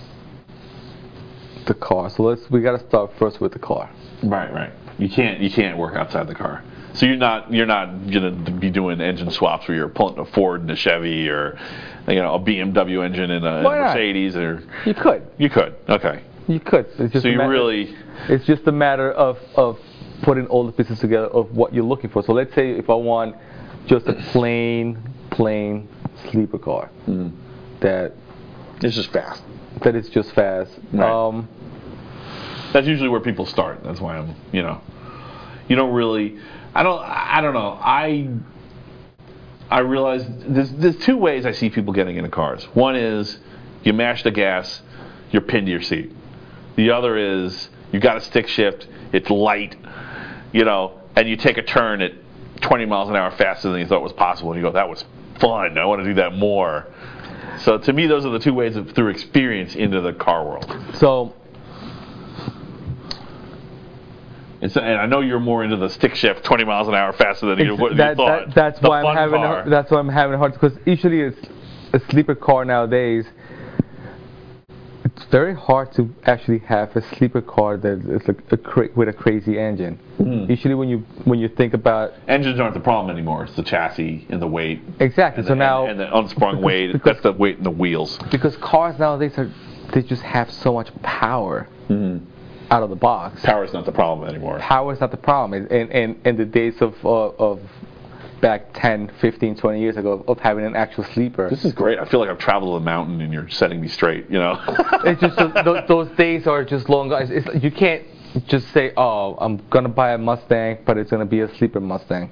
the car. So let's we got to start first with the car. Right, right. You can't you can't work outside the car. So you're not you're not gonna be doing engine swaps where you're pulling a Ford and a Chevy or you know a B M W engine and a, and a Mercedes or you could you could okay you could. It's just so a you matter, really it's just a matter of of putting all the pieces together of what you're looking for. So let's say if I want just a plain plain sleeper car mm. that it's just fast that is just fast. Right. Um, That's usually where people start. That's why I'm, you know, you don't really, I don't, I don't know. I, I realize there's, there's two ways I see people getting into cars. One is you mash the gas, you're pinned to your seat. The other is you got a stick shift, it's light, you know, and you take a turn at twenty miles an hour faster than you thought was possible, and you go, that was fun. I want to do that more. So to me, those are the two ways of, through experience into the car world. So. It's, and I know you're more into the stick shift, twenty miles an hour faster than you, what that, you thought. That, that's the why I'm having. A, that's why I'm having a hard because usually it's a sleeper car nowadays. It's very hard to actually have a sleeper car that is like a cra- with a crazy engine. Mm. Usually, when you when you think about engines aren't the problem anymore. It's the chassis and the weight. Exactly. And so the, now and, and the unsprung because, weight. Because, that's the weight in the wheels. Because cars nowadays are they just have so much power. Mm. Out of the box. Power is not the problem anymore. Power is not the problem. And in, in the days of uh, of back ten, fifteen, twenty years ago of having an actual sleeper. This is great. I feel like I've traveled a mountain and you're setting me straight, you know. It's just those, those days are just long. Guys, it's, you can't just say, oh, I'm going to buy a Mustang, but it's going to be a sleeper Mustang.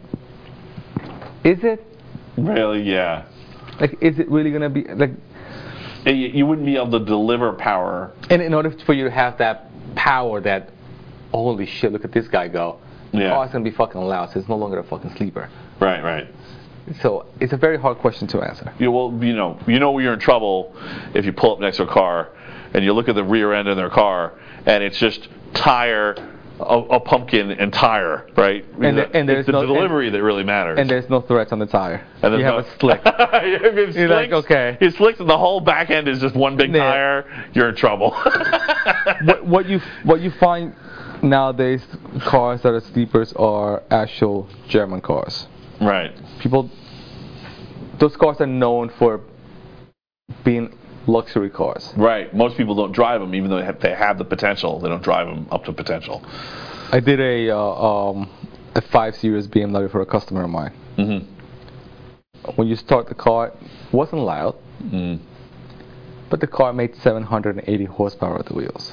Is it? Really? Yeah. Like, is it really going to be, like... You, you wouldn't be able to deliver power. And in order for you to have that power that, holy shit, look at this guy go. Yeah. Oh, it's going to be fucking loud, so it's no longer a fucking sleeper. Right, right. So it's a very hard question to answer. Yeah, well, you know, you know you're in trouble if you pull up next to a car and you look at the rear end of their car and it's just tire, a, a pumpkin, and tire, right? And, the, and there's it's the no, delivery and, that really matters. And there's no threads on the tire. And you have no, a slick. You're slicks, like, okay. It's slick and the whole back end is just one big yeah. tire. You're in trouble. what, what you what you find nowadays, cars that are sleepers are actual German cars. Right. People, those cars are known for being luxury cars. Right. Most people don't drive them, even though they have, they have the potential. They don't drive them up to potential. I did a uh, um, a five series B M W for a customer of mine. Mm-hmm. When you start the car, it wasn't loud, mm. but the car made seven hundred eighty horsepower at the wheels.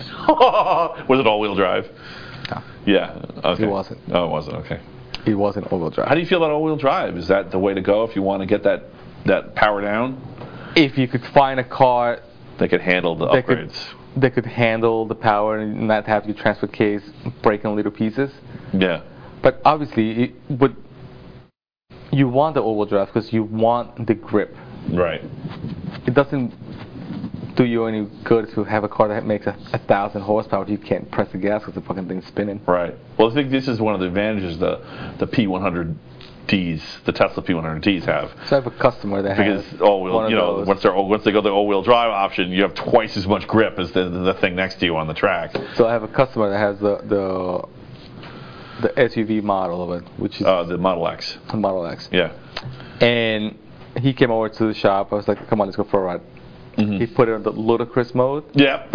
Was it all-wheel drive? No. Yeah. Okay. It wasn't. Oh, it wasn't. Okay. It wasn't all-wheel drive. How do you feel about all-wheel drive? Is that the way to go if you want to get that that power down? If you could find a car that could handle the that upgrades. Could, that could handle the power and not have your transfer case break in little pieces. Yeah. But obviously, it would, you want the all-wheel drive because you want the grip. Right. It doesn't do you any good to have a car that makes a, a thousand horsepower if you can't press the gas because the fucking thing's spinning. Right. Well, I think this is one of the advantages the the P one hundred Ds, the Tesla P one hundred Ds have. So I have a customer that because has all-wheel, one you know, of those. once they're once they go the all-wheel drive option, you have twice as much grip as the the thing next to you on the track. So I have a customer that has the the the S U V model of it, which is uh, the Model X. The Model X. Yeah. And he came over to the shop. I was like, "Come on, let's go for a ride." Mm-hmm. He put it on the ludicrous mode. Yeah.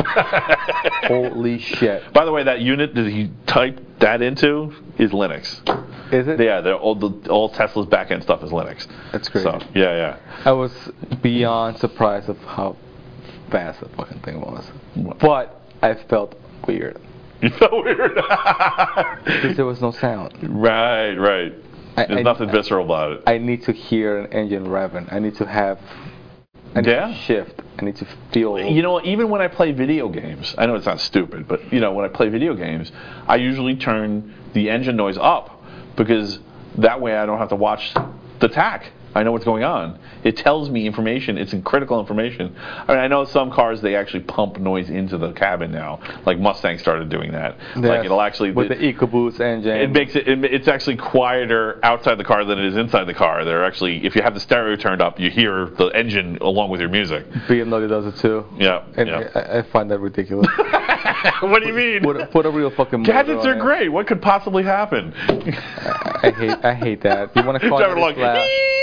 Holy shit. By the way, that unit that he typed that into is Linux. Is it? Yeah, they're all, the, all Tesla's back-end stuff is Linux. That's crazy. So, yeah, yeah. I was beyond surprised of how fast the fucking thing was. But I felt weird. You felt weird? Because there was no sound. Right, right. I, There's I, nothing I, visceral about it. I need to hear an engine revving. I need to have... I need yeah. to shift. I need to feel... You know, even when I play video games, I know it's not stupid, but, you know, when I play video games, I usually turn the engine noise up because That way I don't have to watch the tack. I know what's going on. It tells me information. It's critical information. I mean, I know some cars, they actually pump noise into the cabin now. Like Mustang started doing that. Yes, like it'll actually with it, the EcoBoost engine. It makes it, it. It's actually quieter outside the car than it is inside the car. They're actually, if you have the stereo turned up, you hear the engine along with your music. B M W does it too. Yeah. And yeah. I, I find that ridiculous. What do you mean? Put a, put a real fucking motor Gadgets on are it. great. What could possibly happen? I, I hate I hate that. You want to call Driving it along. loud.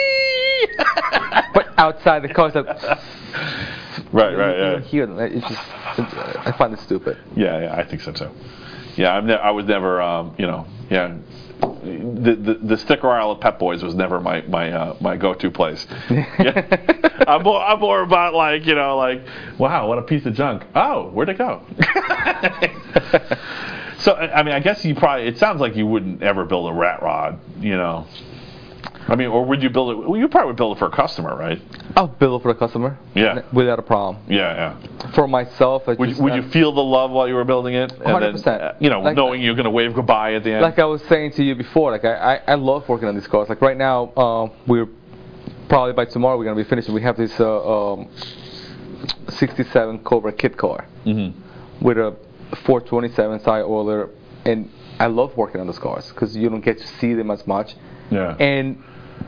But outside the car, it's like right, right, you yeah. don't hear it. It's just it's, I find it stupid. Yeah, yeah, I think so too. Yeah, I'm ne- I was never, um, you know, yeah. The, the the sticker aisle at Pep Boys was never my my uh, my go-to place. Yeah. I'm more I'm more about like you know like wow, what a piece of junk. Oh, where'd it go? So I mean I guess you probably it sounds like you wouldn't ever build a rat rod, you know. I mean, or would you build it? Well, you probably would build it for a customer, right? I'll build it for the customer. Yeah. Without a problem. Yeah, yeah. For myself, I Would, just, would uh, you feel the love while you were building it? And one hundred percent. Then, uh, you know, Like- knowing you're going to wave goodbye at the end. Like I was saying to you before, like I, I, I love working on these cars. Like right now, um, we're probably by tomorrow we're gonna be finishing. We have this uh, um, sixty-seven Cobra kit car Mm-hmm. with a four twenty-seven side oiler, and I love working on those cars because you don't get to see them as much. Yeah. And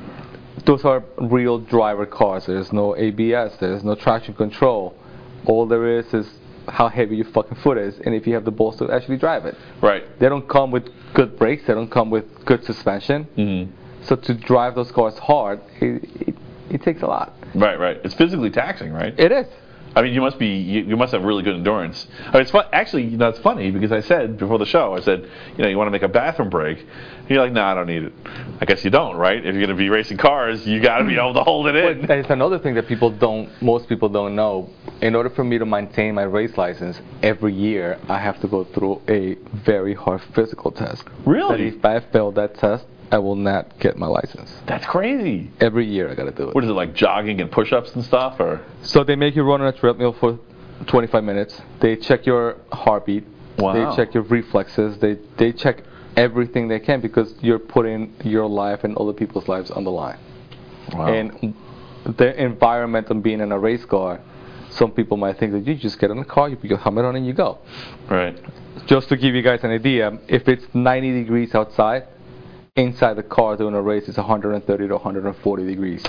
those are real driver cars. There's no A B S. There's no traction control. All there is is how heavy your fucking foot is, and if you have the balls to actually drive it. Right. They don't come with good brakes. They don't come with good suspension. Mm-hmm. So to drive those cars hard, it, it, it takes a lot. Right, right. It's physically taxing, right? It is. I mean, you must be, you, you must have really good endurance. I mean, it's fun. Actually, you know, it's funny because I said before the show, I said, you know, you want to make a bathroom break. And you're like, no, nah, I don't need it. I guess you don't, right? If you're going to be racing cars, you got to be able to hold it in. But it's another thing that people don't, most people don't know. In order for me to maintain my race license, every year I have to go through a very hard physical test. Really? That if I fail that test, I will not get my license. That's crazy. Every year I got to do it. What is it, like jogging and push-ups and stuff, or? So they make you run on a treadmill for twenty-five minutes. They check your heartbeat. Wow. They check your reflexes. They they check everything they can because you're putting your life and other people's lives on the line. Wow. And the environment of being in a race car, some people might think that you just get in the car, you put your helmet on, and you go. Right. Just to give you guys an idea, if it's ninety degrees outside, inside the car during a race it's one hundred thirty to one hundred forty degrees.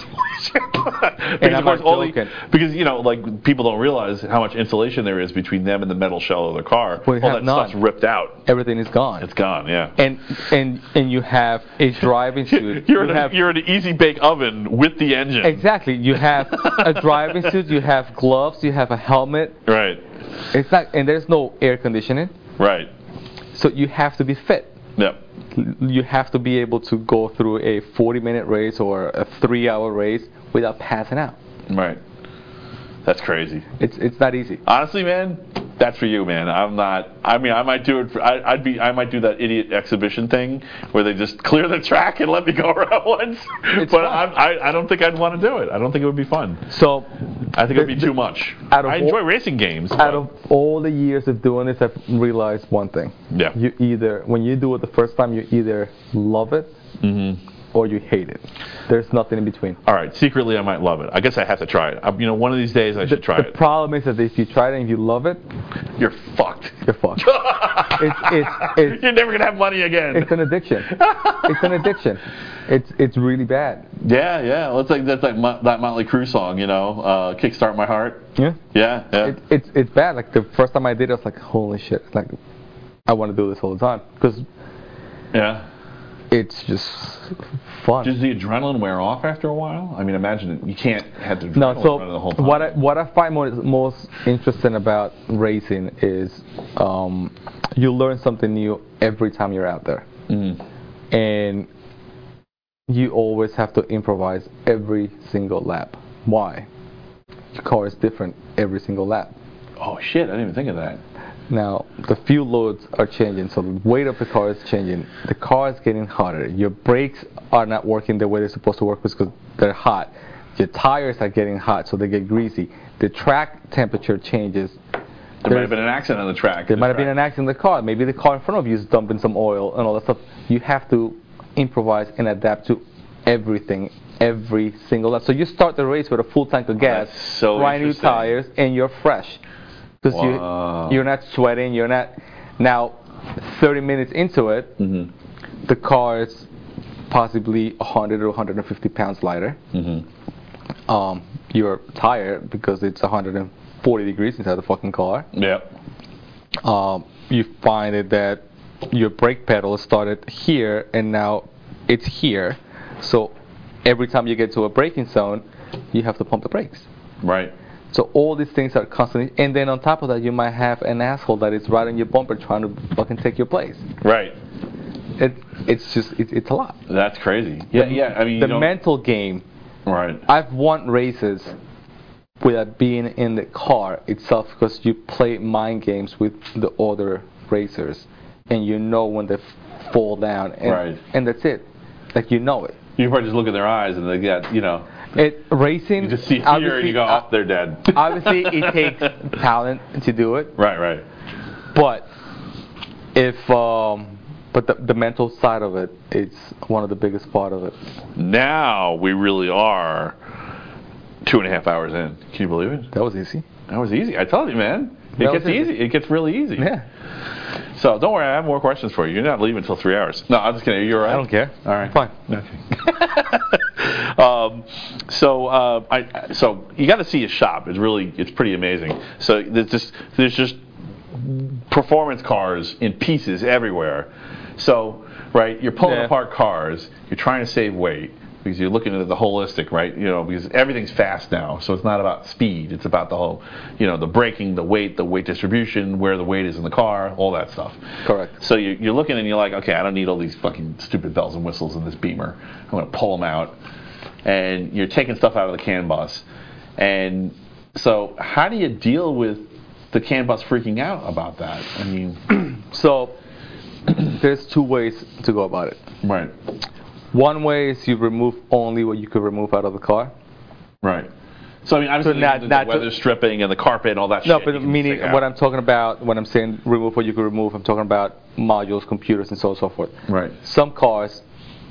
because I'm of course not all the, joking. because you know like people don't realize how much insulation there is between them and the metal shell of their car. We all have that none. stuff's ripped out. Everything is gone. It's gone. Yeah. and and and you have a driving suit. you're you in have a, you're in an easy bake oven with the engine. exactly. You have a driving suit. You have gloves. You have a helmet. Right. It's not, and there's no air conditioning. Right. So you have to be fit. Yep. You have to be able to go through a forty minute race or a three hour race without passing out. Right. That's crazy. It's it's not easy. Honestly, man, that's for you, man. I'm not. I mean, I might do it. For, I, I'd be. I might do that idiot exhibition thing where they just clear the track and let me go around once. It's but fun. I, I, I don't think I'd want to do it. I don't think it would be fun. So I think it would be the- too much. out of I all- enjoy racing games. out but- of all the years of doing this, I've realized one thing. Yeah. You either when you do it the first time, you either love it Mm-hmm. or you hate it. There's nothing in between. All right. Secretly, I might love it. I guess I have to try it. I, you know, one of these days I The, should try the it. problem is that if you try it and you love it, You're fucked. you're fucked. it's, it's, it's, You're never gonna have money again. it's an addiction. It's an addiction. It's it's really bad. Yeah, yeah. Well, it's like that's like Mo- that Motley Crue song, you know, uh, "Kickstart My Heart." Yeah. Yeah, yeah. It, it's it's bad. Like the first time I did it, I was like, holy shit! Like, I want to do this all the time because yeah. it's just fun. Does the adrenaline wear off after a while? I mean, imagine it, you can't have the adrenaline No, so running the whole time. what I what I find most most interesting about racing is um, you learn something new every time you're out there, Mhm. and you always have to improvise every single lap. Why? Your car is different every single lap. Oh shit! I didn't even think of that. Now the fuel loads are changing, so the weight of the car is changing. The car is getting hotter. Your brakes are not working the way they're supposed to work because they're hot. Your tires are getting hot, so they get greasy. The track temperature changes. There might There's- have been an accident on the track. There might have been an accident in the car. Maybe the car in front of you is dumping some oil and all that stuff. You have to improvise and adapt to everything, every single lap. So you start the race with a full tank of gas, That's so brand new interesting. tires, and you're fresh. Because Wow. you, you're not sweating, you're not... Now, thirty minutes into it, Mhm. the car is possibly one hundred or one hundred fifty pounds lighter. Mhm. Um, you're tired because it's one hundred forty degrees inside the fucking car. Yeah. Um, you find it that your brake pedal started here and now it's here. So every time you get to a braking zone, you have to pump the brakes. Right. So all these things are constantly, and then on top of that, you might have an asshole that is right on your bumper trying to fucking take your place. Right. It, it's just, it, it's a lot. That's crazy. Yeah. Yeah. I mean, you The don't- mental game. Right. I've won races without being in the car itself because you play mind games with the other racers, and you know when they f- fall down, and, Right. and that's it. Like you know it. You probably just look in their eyes and they got, you know, It racing. you just see fear and obviously- you go, uh, oh, they're dead. obviously, it takes talent to do it, Right. Right. but if um, but the, the mental side of it, it's one of the biggest part of it. Now we really are two and a half hours in. Can you believe it? That was easy. That was easy. I told you, man. It That gets was easy. easy. It gets really easy. Yeah. So don't worry, I have more questions for you. You're not leaving until three hours. No, I'm just kidding. Are you all right? I don't care. All right. Fine. Okay. um, so uh, I so you got to see his shop. It's really it's pretty amazing. So there's just there's just performance cars in pieces everywhere. So right, you're pulling Yeah. apart cars. You're trying to save weight because you're looking at the holistic, right? You know, because everything's fast now, so it's not about speed. It's about the whole, you know, the braking, the weight, the weight distribution, where the weight is in the car, all that stuff. Correct. So you, you're looking and you're like, okay, I don't need all these fucking stupid bells and whistles in this Beamer. I'm going to pull them out. And you're taking stuff out of the CAN bus. And so how do you deal with the CAN bus freaking out about that? I mean... So there's two ways to go about it. Right. One way is you remove only what you could remove out of the car. Right. So I mean, obviously, So not- the, not the weather to- stripping and the carpet and all that No, shit. but you can meaning take out. what I'm talking about when I'm saying remove what you could remove, I'm talking about modules, computers, and so on and so forth. Right. Some cars,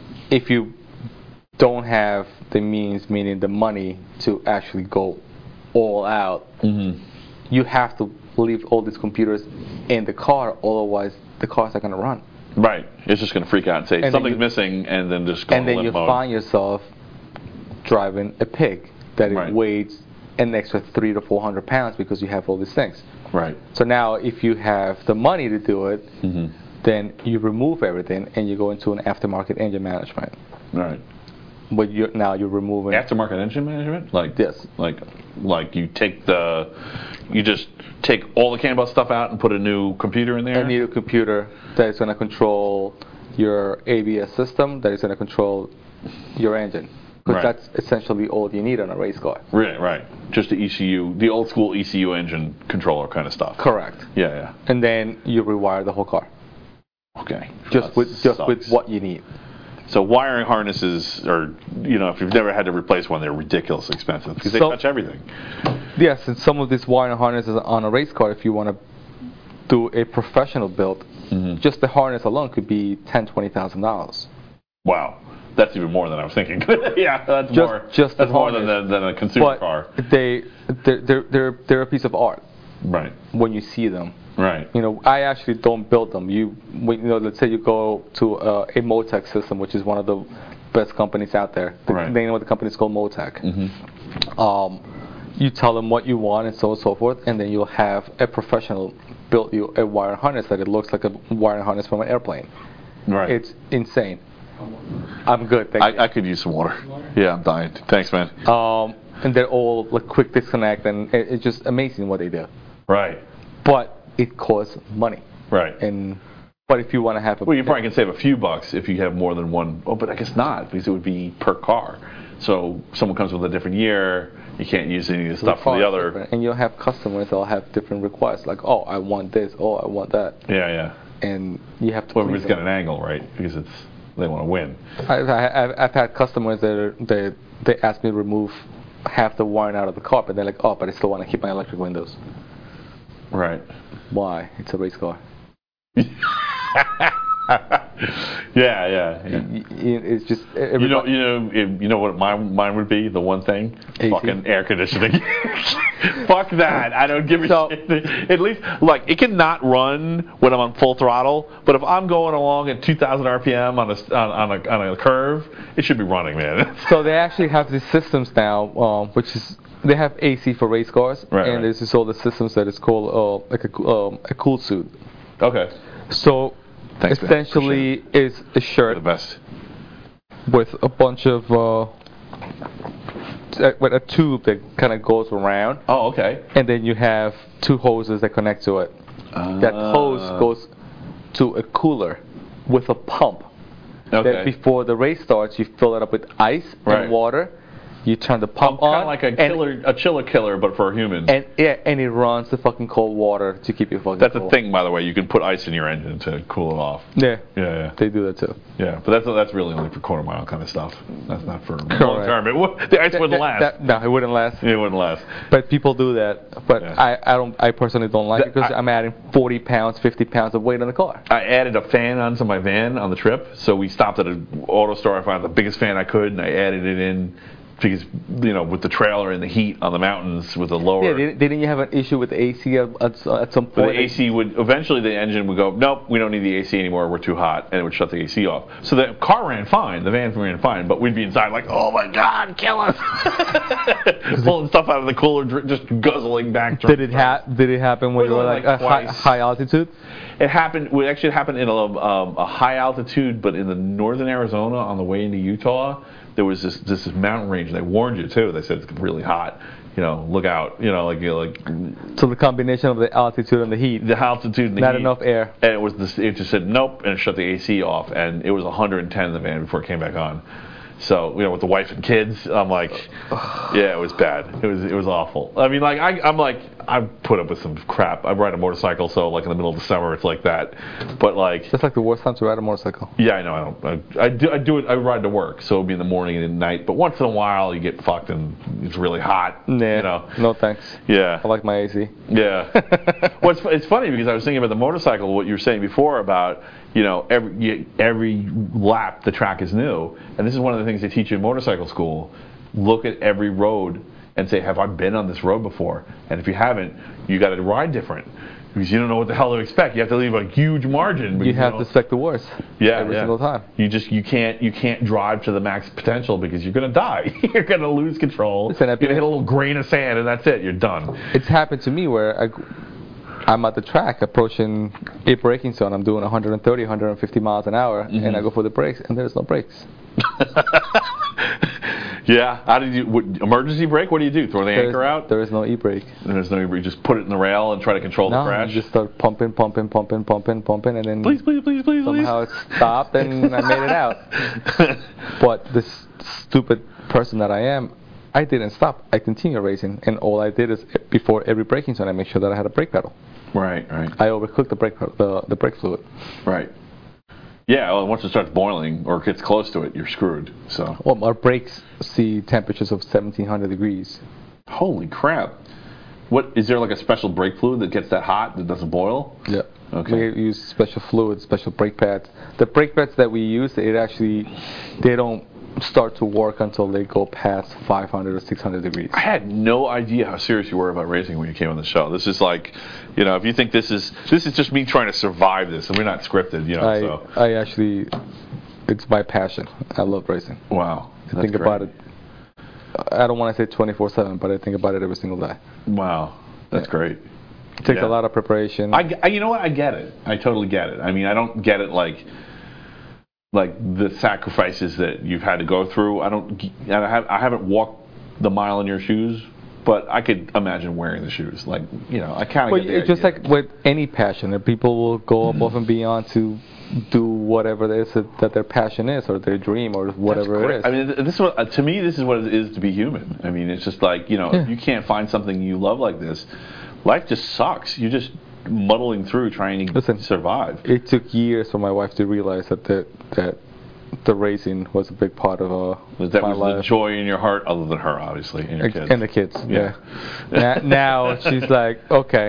if you don't have the means, meaning the money to actually go all out, Mm-hmm. you have to leave all these computers in the car, otherwise the car's not going to run. Right. It's just going to freak out and say then something's you- missing, and then just go And then limp you mode. find yourself driving a pig that Right. it weighs an extra three to four hundred pounds because you have all these things. Right. So now, if you have the money to do it, Mm-hmm. then you remove everything and you go into an aftermarket engine management. Right. But you're, now you're removing. Aftermarket engine management, like Yes. like like you take the, you just take all the CAN bus stuff out and put a new computer in there. I need a computer that is going to control your A B S system, that is going to control your engine. Because Right. that's essentially all you need on a race car. Right, right. Just the E C U, the old school E C U engine controller kind of stuff. Correct. Yeah, yeah. And then you rewire the whole car. Okay. Just That with just with sucks. what you need. So wiring harnesses are, you know, if you've never had to replace one, they're ridiculously expensive because they So- touch everything. Yes, and some of these wiring harnesses on a race car, if you want to do a professional build, Mhm. just the harness alone could be ten, twenty thousand dollars. Wow. That's even more than I was thinking. Yeah, that's Just- more. just the that's more than, harness. than, than a consumer But car. they they're, they're they're they're a piece of art Right. when you see them. Right. You know, I actually don't build them. You, when, you know, let's say you go to uh, a Motec system, which is one of the best companies out there. The Right. name of the company is called Motec. Mm-hmm. Um, you tell them what you want and so on and so forth, and then you'll have a professional build you a wire harness that it looks like a wire harness from an airplane. Right. It's insane. I'm good, thank you. I, I could use some water. Yeah, I'm dying. Thanks, man. Um, and they're all like quick disconnect, and it, it's just amazing what they do. Right. But it costs money. Right. And but if you want to have a Well, you probably can save a few bucks if you have more than one. Oh, but I guess not because it would be per car. So someone comes with a different year, you can't use any of the stuff from the other. different. And you'll have customers that'll have different requests, like, oh, I want this, oh, I want that, Yeah, yeah. and you have to. Well, please everybody's got them. an angle, right? Because it's they want to win. I've, I've, I've had customers that are, they they ask me to remove half the wiring out of the car, but they're like, oh, but I still want to keep my electric windows. Right. Why? It's a race car. yeah, yeah. yeah. Y- y- It's just everybody, You know, you know, if- you know what mine, mine would be. The one thing, A C. fucking air conditioning. Fuck that. I don't give a So- shit. At least, like, it can not run when I'm on full throttle. But if I'm going along at two thousand R P M on a on, on a on a curve, it should be running, man. So they actually have these systems now, um, which is they have A C for race cars, Right, and right. there's this all the systems that is called uh, like a, coo- um, a cool suit. Okay. So Thanks, man. essentially, it's a You're shirt the best. with a bunch of uh, t- with a tube that kind of goes around, Oh, okay. and then you have two hoses that connect to it. That hose Uh, goes to a cooler with a pump. Okay. That before the race starts, you fill it up with ice Right. and water. You turn the pump Kind on, of like a and- killer, a chiller killer, but for humans. and yeah, and it runs the fucking cold water to keep you fucking. That's a cool. thing, by the way. You can put ice in your engine to cool it off. Yeah, Yeah, yeah. they do that too. Yeah, but that's that's really only for quarter mile kind of stuff. That's not for long term. It would, the ice wouldn't That- last. that- no, it wouldn't last. It wouldn't last. But people do that. But Yeah. I, I don't. I personally don't like it The- because I- I'm adding forty pounds, fifty pounds of weight on the car. I added a fan onto my van on the trip, so we stopped at an auto store. I found the biggest fan I could, and I added it in because, you know, with the trailer and the heat on the mountains with the lower. Yeah, didn't, didn't you have an issue with the A C at, at, at some But point? the A C would eventually the engine would go, nope, we don't need the A C anymore. We're too hot, and it would shut the A C off. So the car ran fine, the van ran fine, but we'd be inside like, oh my god, kill us, pulling stuff out of the cooler, dr- just guzzling back. Did it ha- Did it happen when It you were was like, like a high, twice. high altitude? It happened. Well, actually, it happened in a, um, a high altitude, but in the northern Arizona on the way into Utah, there was this this mountain range. They warned you too. They said it's really hot. You know, look out. You know, like you know, like So the combination of the altitude and the heat, the altitude and the not heat. enough air. And it was this, it just said nope, and it shut the A C off, and it was one hundred ten in the van before it came back on. So you know, with the wife and kids, I'm like, yeah, it was bad. It was it was awful. I mean, like I, I'm like I put up with some crap. I ride a motorcycle, so like in the middle of the summer, it's like that. But like, That's like the worst time to ride a motorcycle. yeah, I know. I don't. I, I do. I do it. I ride to work, so it'll be in the morning and at night. But once in a while, you get fucked and it's really hot. Nah, You know. no thanks. Yeah. I like my A C. Yeah. well, it's, it's funny because I was thinking about the motorcycle, what you were saying before about, you know, every you- every lap the track is new. And this is one of the things they teach you in motorcycle school. Look at every road and say, have I been on this road before? And if you haven't, you got to ride different. Because you don't know what the hell to expect. You have to leave a huge margin. You because have don't- to expect the worst. yeah, every yeah. single time. You just you can't you can't drive to the max potential because you're gonna die. You're gonna lose control. Listen, you're gonna hit a little grain of sand and that's it. You're done. It's happened to me where I, I'm at the track approaching a braking zone. I'm doing one thirty, one fifty miles an hour, Mm-hmm. and I go for the brakes, and there's no brakes. Yeah. How did you what, emergency brake? What do you do? Throw the There's- anchor out? There is no e-brake. And there's no you just put it in the rail and try to control No, the crash. you just start pumping, pumping, pumping, pumping, pumping, and then please, please, please, please, somehow it stopped, and I made it out. But this stupid person that I am, I didn't stop. I continued racing, and all I did is before every braking zone, I make sure that I had a brake pedal. right, right, I overcooked the brake pedal- the the brake fluid. right. Yeah. Well, once it starts boiling or gets close to it, you're screwed. So. Well, our brakes see temperatures of seventeen hundred degrees. Holy crap. What is there like a special brake fluid that gets that hot that doesn't boil? Yeah. Okay. We use special fluids, special brake pads. The brake pads that we use, it actually, they don't start to work until they go past five hundred or six hundred degrees. I had no idea how serious you were about racing when you came on the show. This is like, you know, if you think this is this is just me trying to survive this, and we're not scripted, you know. I, so I actually, it's my passion. I love racing. wow, I that's think great. about it. I don't want to say twenty-four seven, but I think about it every single day. Wow, that's Yeah. great. It takes Yeah. a lot of preparation. I, I- you know what? I get it. I totally get it. I mean, I don't get it like like the sacrifices that you've had to go through. I don't. And I have I haven't walked the mile in your shoes, but I could imagine wearing the shoes. Like, you know, I kind of Well, get the it's just idea. like with any passion, that people will go above and beyond to do whatever it is that, that their passion is, or their dream, or whatever That's it is. great. I mean, th- this is what, uh, to me, this is what it is to be human. I mean, it's just like, you know, if Yeah. you can't find something you love like this, life just sucks. You're just muddling through trying to Listen. survive. It took years for my wife to realize that the, that the racing was a big part of uh, That my was life. the joy in your heart, other than her, obviously, and your kids. And the kids, Yeah. yeah. Na- now she's like, okay,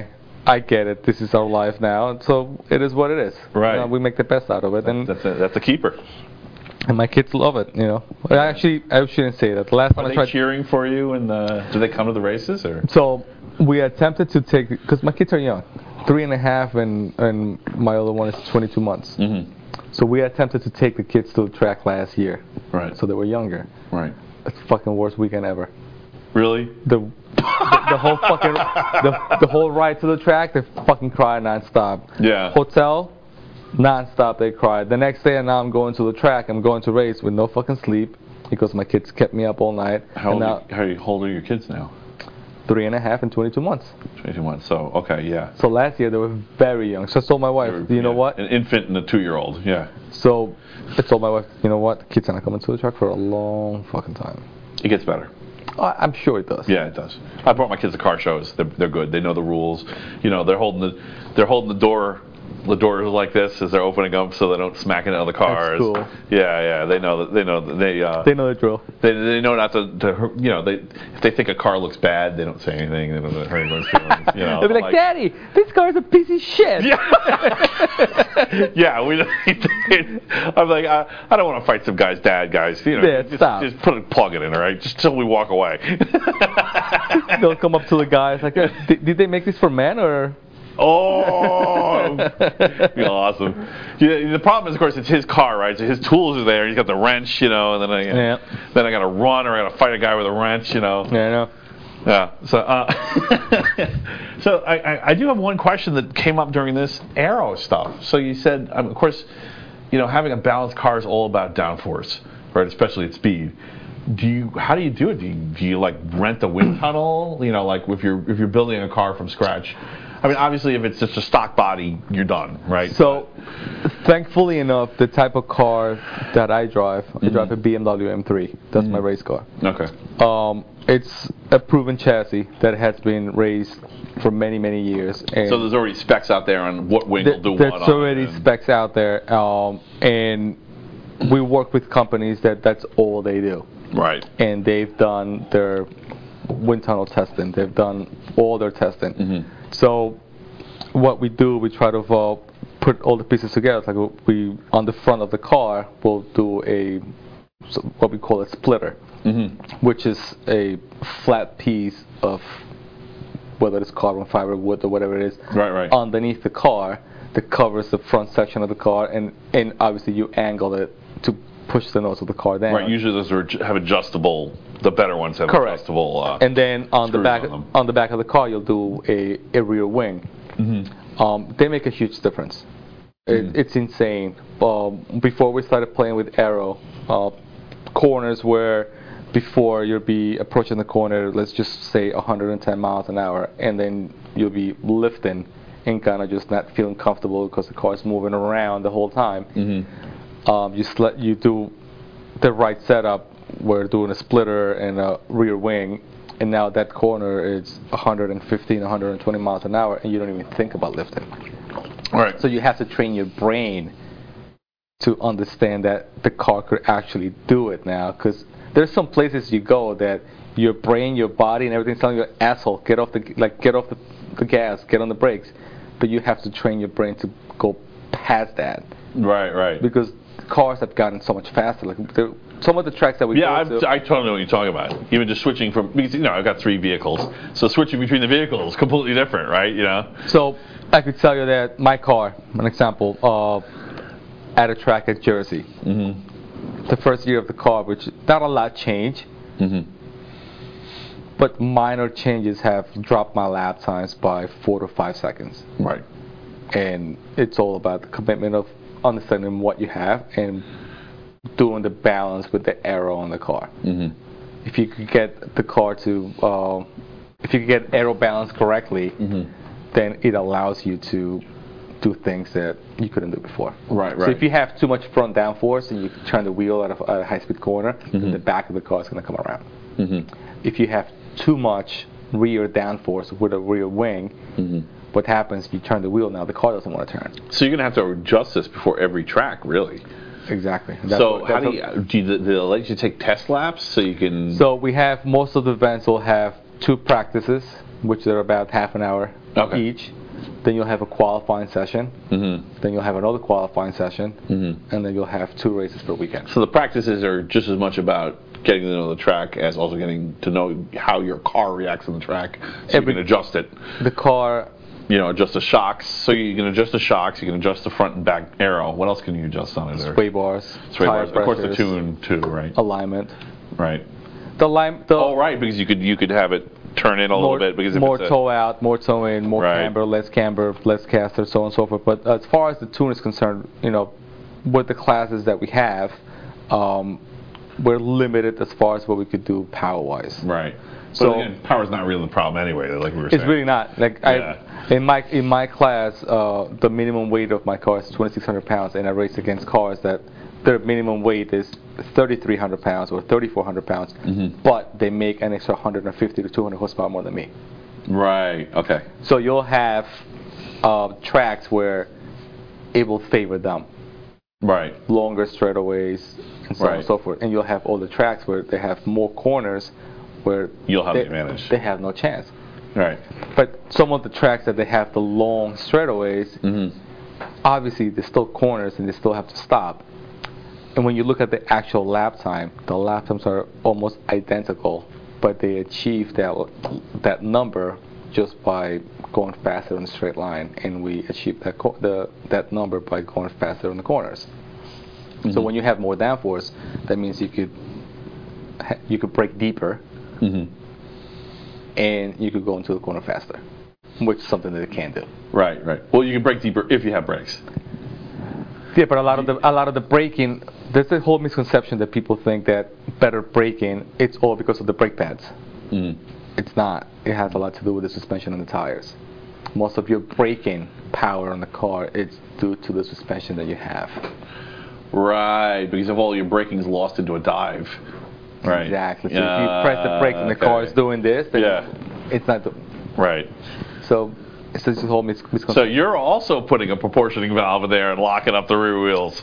I get it. This is our life now, and so it is what it is. Right. You know, we make the best out of it, and That's a, that's a keeper. and my kids love it. You know, I actually I shouldn't say that. The last time Are I they tried. cheering for you, and uh, do they come to the races or? So we attempted to take because my kids are young, three and a half, and and my other one is twenty-two months. Mm-hmm. So we attempted to take the kids to the track last year. Right. So they were younger. Right. It's the fucking worst weekend ever. Really? The the, the whole fucking the, the whole ride to the track, they fucking cried nonstop. Yeah. Hotel, nonstop they cried. The next day, and now I'm going to the track. I'm going to race with no fucking sleep because my kids kept me up all night. How old, and are, now, how are you- how old are your kids now? Three and a half and twenty-two months. twenty-two months. So okay, yeah. So last year they were very young. So I told my wife, They were- you know yeah, what? An infant and a two-year-old. Yeah. So I told my wife, you know what? The kids are not coming to the track for a long fucking time. It gets better. I, I'm sure it does. Yeah, it does. I brought my kids to car shows. They're, they're good. They know the rules. You know, they're holding the they're holding the door. The doors like this as they're opening up, so they don't smack into other cars. cool. Yeah, yeah. They know that. They know that they. Uh, They know the drill. They, they know not to, to, you know, they if they think a car looks bad, they don't say anything. They don't hurt anyone's feelings. You know, They'll be like, Daddy, this car's a piece of shit. Yeah, yeah. We. I'm like, I, I don't want to fight some guy's dad, guys. You know, Yeah, just, stop. just put a plug in it, all right? Just till we walk away. They'll come up to the guys like, did, did they make this for men or? Oh, be awesome. Yeah, the problem is, of course, it's his car, right? So his tools are there. He's got the wrench, you know, and then I, Yeah. then I got to run or I got to fight a guy with a wrench, you know. Yeah, I know. Yeah. So, uh, so I, I, I do have one question that came up during this aero stuff. So you said, um, of course, you know, having a balanced car is all about downforce, right? Especially at speed. Do you? How do you do it? Do you, do you like rent a wind tunnel? You know, like if you're if you're building a car from scratch. I mean, obviously, if it's just a stock body, you're done, right? So, thankfully enough, the type of car that I drive, I Mm-hmm. drive a B M W M three. That's my race car. Okay. Um, it's a proven chassis that has been raised for many, many years. And So there's already specs out there on what wing will th- do there's what. on it already and- specs out there, um, and we work with companies that that's all they do. Right. And they've done their wind tunnel testing. They've done all their testing. Mm-hmm. So what we do, we try to uh, put all the pieces together. It's like we, on the front of the car, we'll do a so what we call a splitter, Mm-hmm. which is a flat piece of whether it's carbon fiber, wood, or whatever it is, Right, right. underneath the car that covers the front section of the car, and, and obviously you angle it to push the nose of the car down. Right. Usually those are, have adjustable. The better ones have Correct. adjustable. Uh, And then on the screws back on them. on the back of the car, you'll do a, a rear wing. Mm-hmm. Um, they make a huge difference. It, Mhm. It's insane. Um, before we started playing with aero, uh, corners where before you'll be approaching the corner, let's just say one hundred ten miles an hour, and then you'll be lifting and kind of just not feeling comfortable because the car's moving around the whole time. Mm-hmm. Um, you sl- you do the right setup. We're doing a splitter and a rear wing, and now that corner is one hundred fifteen, one hundred twenty miles an hour, and you don't even think about lifting. Right. So you have to train your brain to understand that the car could actually do it now, because there's some places you go that your brain, your body, and everything's telling you, asshole, get off the like get off the, the gas, get on the brakes, but you have to train your brain to go past that, Right. Right. because cars have gotten so much faster. Like the- some of the tracks that we Yeah, go I've, to, I totally know what you're talking about. Even just switching from, because, you know, I've got three vehicles, so switching between the vehicles is completely different, right? You know? so I could tell you that my car, an example, uh, at a track at Jersey, Mm-hmm. the first year of the car, which not a lot changed, Mm-hmm. but minor changes have dropped my lap times by four to five seconds. Right. And it's all about the commitment of understanding what you have and doing the balance with the aero on the car. Mm-hmm. If you could get the car to, uh, if you could get aero balance correctly, Mm-hmm. then it allows you to do things that you couldn't do before. Right, So right. if you have too much front downforce and you turn the wheel at a, at a high-speed corner, then Mhm. the back of the car is going to come around. Mm-hmm. If you have too much rear downforce with a rear wing, Mm-hmm. what happens if you turn the wheel now, the car doesn't want to turn. So you're going to have to adjust this before every track, really. Exactly. That's so what- how that's do you, what- do, you, do they let you take test laps so you can... So we have, most of the events will have two practices, which are about half an hour Okay. each. Then you'll have a qualifying session. Mm-hmm. Then you'll have another qualifying session. Mm-hmm. And then you'll have two races per weekend. So the practices are just as much about getting to know the track as also getting to know how your car reacts on the track, so Every- you can adjust it. The car, You know, adjust the shocks. So you can adjust the shocks. You can adjust the front and back arrow. What else can you adjust on it? Or- sway bars, Sway tire bars. Of course, the pressures, tune too, right? alignment. Right. The line, the Oh, right, because you could you could have it turn in a more, little bit because if more it's a, toe out, more toe in, more Right. camber, less camber, less caster, so on and so forth. But as far as the tune is concerned, you know, with the classes that we have, um, we're limited as far as what we could do power-wise. right. So- But again, power's not really the problem anyway. Like we were It's saying. really not. Like Yeah. I, in my in my class, uh, the minimum weight of my car is twenty-six hundred pounds, and I race against cars that their minimum weight is thirty-three hundred pounds or thirty-four hundred pounds, Mhm. but they make an extra one hundred fifty to two hundred horsepower more than me. Right. Okay. So you'll have uh, tracks where it will favor them, Right. longer straightaways, and so on and Right. so forth. And you'll have all the tracks where they have more corners, where You'll have they, the advantage. they have no chance. Right. But some of the tracks that they have the long straightaways, Mm-hmm. obviously there's still corners and they still have to stop. And when you look at the actual lap time, the lap times are almost identical, but they achieve that that number just by going faster in a straight line, and we achieve that co- the that number by going faster in the corners. So Mhm. when you have more downforce, that means you could ha- you could brake deeper, Mm-hmm. and you could go into the corner faster, which is something that it can do. Right. Right. Well, you can brake deeper if you have brakes. Yeah, but a lot of the a lot of the braking, there's a whole misconception that people think that better braking, it's all because of the brake pads. Mm-hmm. It's not. It has a lot to do with the suspension and the tires. Most of your braking power on the car is due to the suspension that you have. Right. Because if all your braking is lost into a dive. Right. Exactly. So if you press the brakes and the okay. car is doing this, then Yeah. it's not. Do- Right. so it's just a whole mis- misconception. So you're also putting a proportioning valve in there and locking up the rear wheels.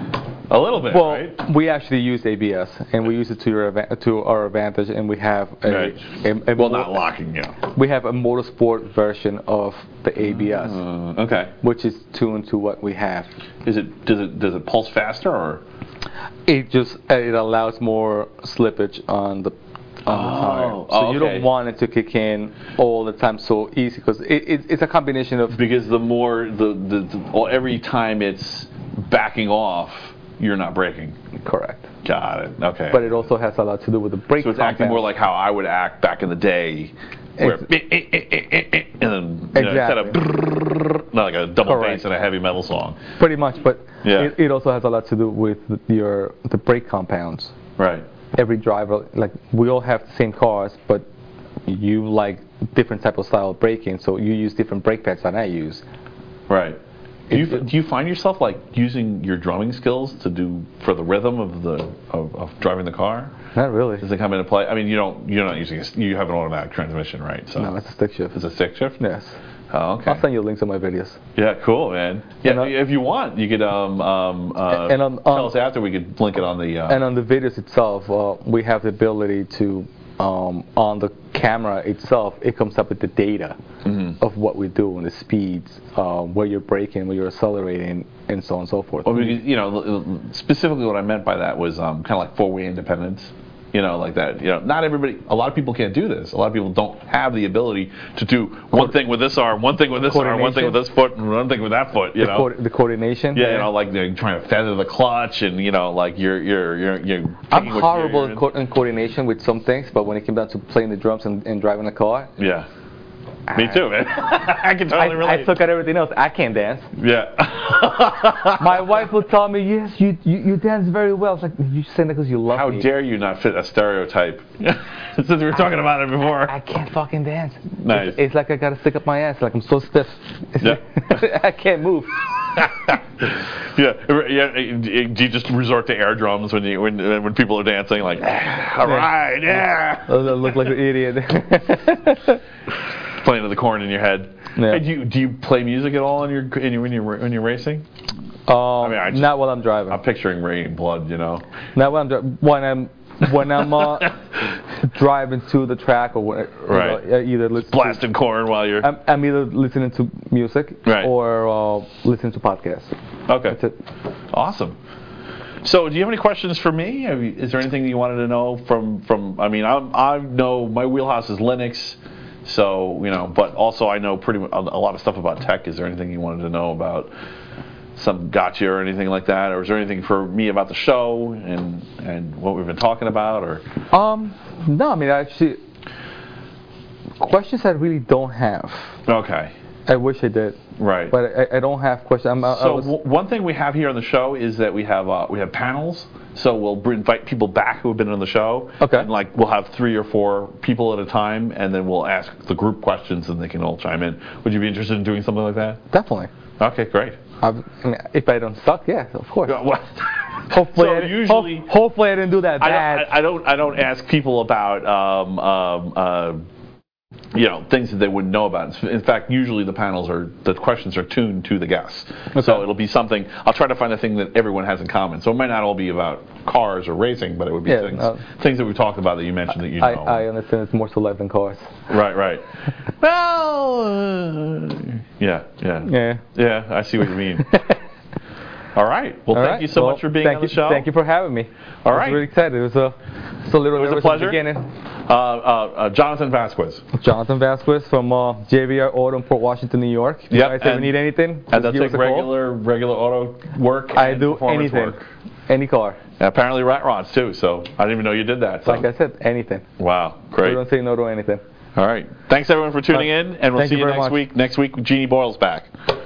A little bit, Well, right? we actually use A B S, and we use it to your adva- to our advantage, and we have a, Right. a, a Well, mo- not locking, you. we have a motorsport version of the A B S, Uh, okay. which is tuned to what we have. Is it does it does it pulse faster or? It just uh, it allows more slippage on the on the tire, Oh, so oh, you okay. don't want it to kick in all the time so easy, because it, it, it's a combination of Because the more the, the, the well, every time it's backing off, you're not braking. correct. Got it. Okay. But it also has a lot to do with the brake. so it's acting compound. more like how I would act back in the day, where Ex- eh, eh, eh, eh, eh, eh, and then you know, instead of Exactly. not like a double Correct. bass in a heavy metal song. Pretty much, but Yeah. it, it also has a lot to do with your the brake compounds. Right. Every driver, like we all have the same cars, but you like different type of style of braking, so you use different brake pads than I use. Right. Do you, It- do you find yourself like using your drumming skills to do for the rhythm of the of, of driving the car? Not really. Does it come into play? I mean, you don't you're not using a, you have an automatic transmission, right? So No, it's a stick shift. it's a stick shift. Yes. Oh, okay. I'll send you links of my videos. Yeah, cool, man. Yeah, And, uh, if you want, you could um um uh, And on- tell on- us after. We could link it on the. Uh, And on the videos itself, uh, we have the ability to, um, on the camera itself, it comes up with the data Mhm. of what we do and the speeds, uh, where you're braking, where you're accelerating, and so on and so forth. well, because, you know, specifically what I meant by that was um, kind of like four-way independence. You know, like that. You know, not everybody. A lot of people can't do this. A lot of people don't have the ability to do one thing with this arm, one thing with this arm, one thing with this foot, and one thing with that foot. You the, know. co- the coordination. Yeah, you know, like they're trying to feather the clutch, and you know, like you're you're you're you're. I'm picking what horrible gear in, you're co- in coordination with some things, but when it came down to playing the drums and, and driving a car, in. Yeah. Me too, man. I can I, totally relate. I suck at everything else. I can't dance. Yeah. My wife will tell me, yes, you you, you dance very well. It's like, you saying that because you love How me. dare you not fit a stereotype? Since we were talking about it before. I can't fucking dance. Nice. It's, it's like I gotta stick up my ass. Like I'm so stiff. Yeah. I can't move. yeah, yeah. Do you just resort to air drums when you when when people are dancing? Like, "Ah, all right, yeah. I look like an idiot. Playing to the corn in your head. Yeah. Hey, do you do you play music at all in your in your when you're when you're racing? Um, mean, I just- not while I'm driving. I'm picturing Rain Blood, you know. Not when I'm dri- when I'm when I'm uh, driving to the track or what- you Right. know, either listen Blasting corn while you're. to, I'm, I'm either listening to music Right. or uh, listening to podcasts. Okay. That's it. Awesome. So, do you have any questions for me? Have you, is there anything you wanted to know from from? I mean, I'm, I know my wheelhouse is Linux, so you know, but also I know pretty mu- a a lot of stuff about tech. Is there anything you wanted to know about some gotcha or anything like that, or is there anything for me about the show and and what we've been talking about, or? Um, no, I mean actually, questions I really don't have. Okay. I wish I did, Right. but I, I don't have questions. I'm, I, I So was, w- one thing we have here on the show is that we have uh, we have panels. So we'll br- invite people back who have been on the show. Okay. And like we'll have three or four people at a time, and then we'll ask the group questions, and they can all chime in. Would you be interested in doing something like that? definitely. Okay, great. I've, I mean, if I don't suck, yeah, of course. Uh, well, Hopefully, so I, didn't- usually ho- hopefully I didn't do that I bad. don't, I, I don't I don't ask people about um, um, uh, you know things that they wouldn't know about. In fact, usually the panels are the questions are tuned to the guests. So it'll be something. I'll try to find a thing that everyone has in common. So it might not all be about cars or racing, but it would be Yeah, things no. things that we talked about that you mentioned that you know. I, I understand it's more to life than cars. Right, right. Well, uh, yeah, yeah, Yeah. yeah. I see what you mean. All right. Well, All thank right. you so Well, much for being thank on the you, show. Thank you for having me. All I right. was really excited. It was a, it's a little It was a nervous pleasure. at the beginning. Uh, uh, uh, Jonathan Vasquez. Jonathan Vasquez from uh, J V R Auto in Port Washington, New York. If you Yep, guys ever and- need anything, And just they'll give us take a call. regular regular auto work. I and do performance anything. Work. Any car. And apparently rat rods too. So I didn't even know you did that. So. Like I said, anything. Wow, We great. don't say no to anything. All right. Thanks everyone for tuning in, and we'll Thank see you you very next much. week. Next week, Jeannie Boyle's back.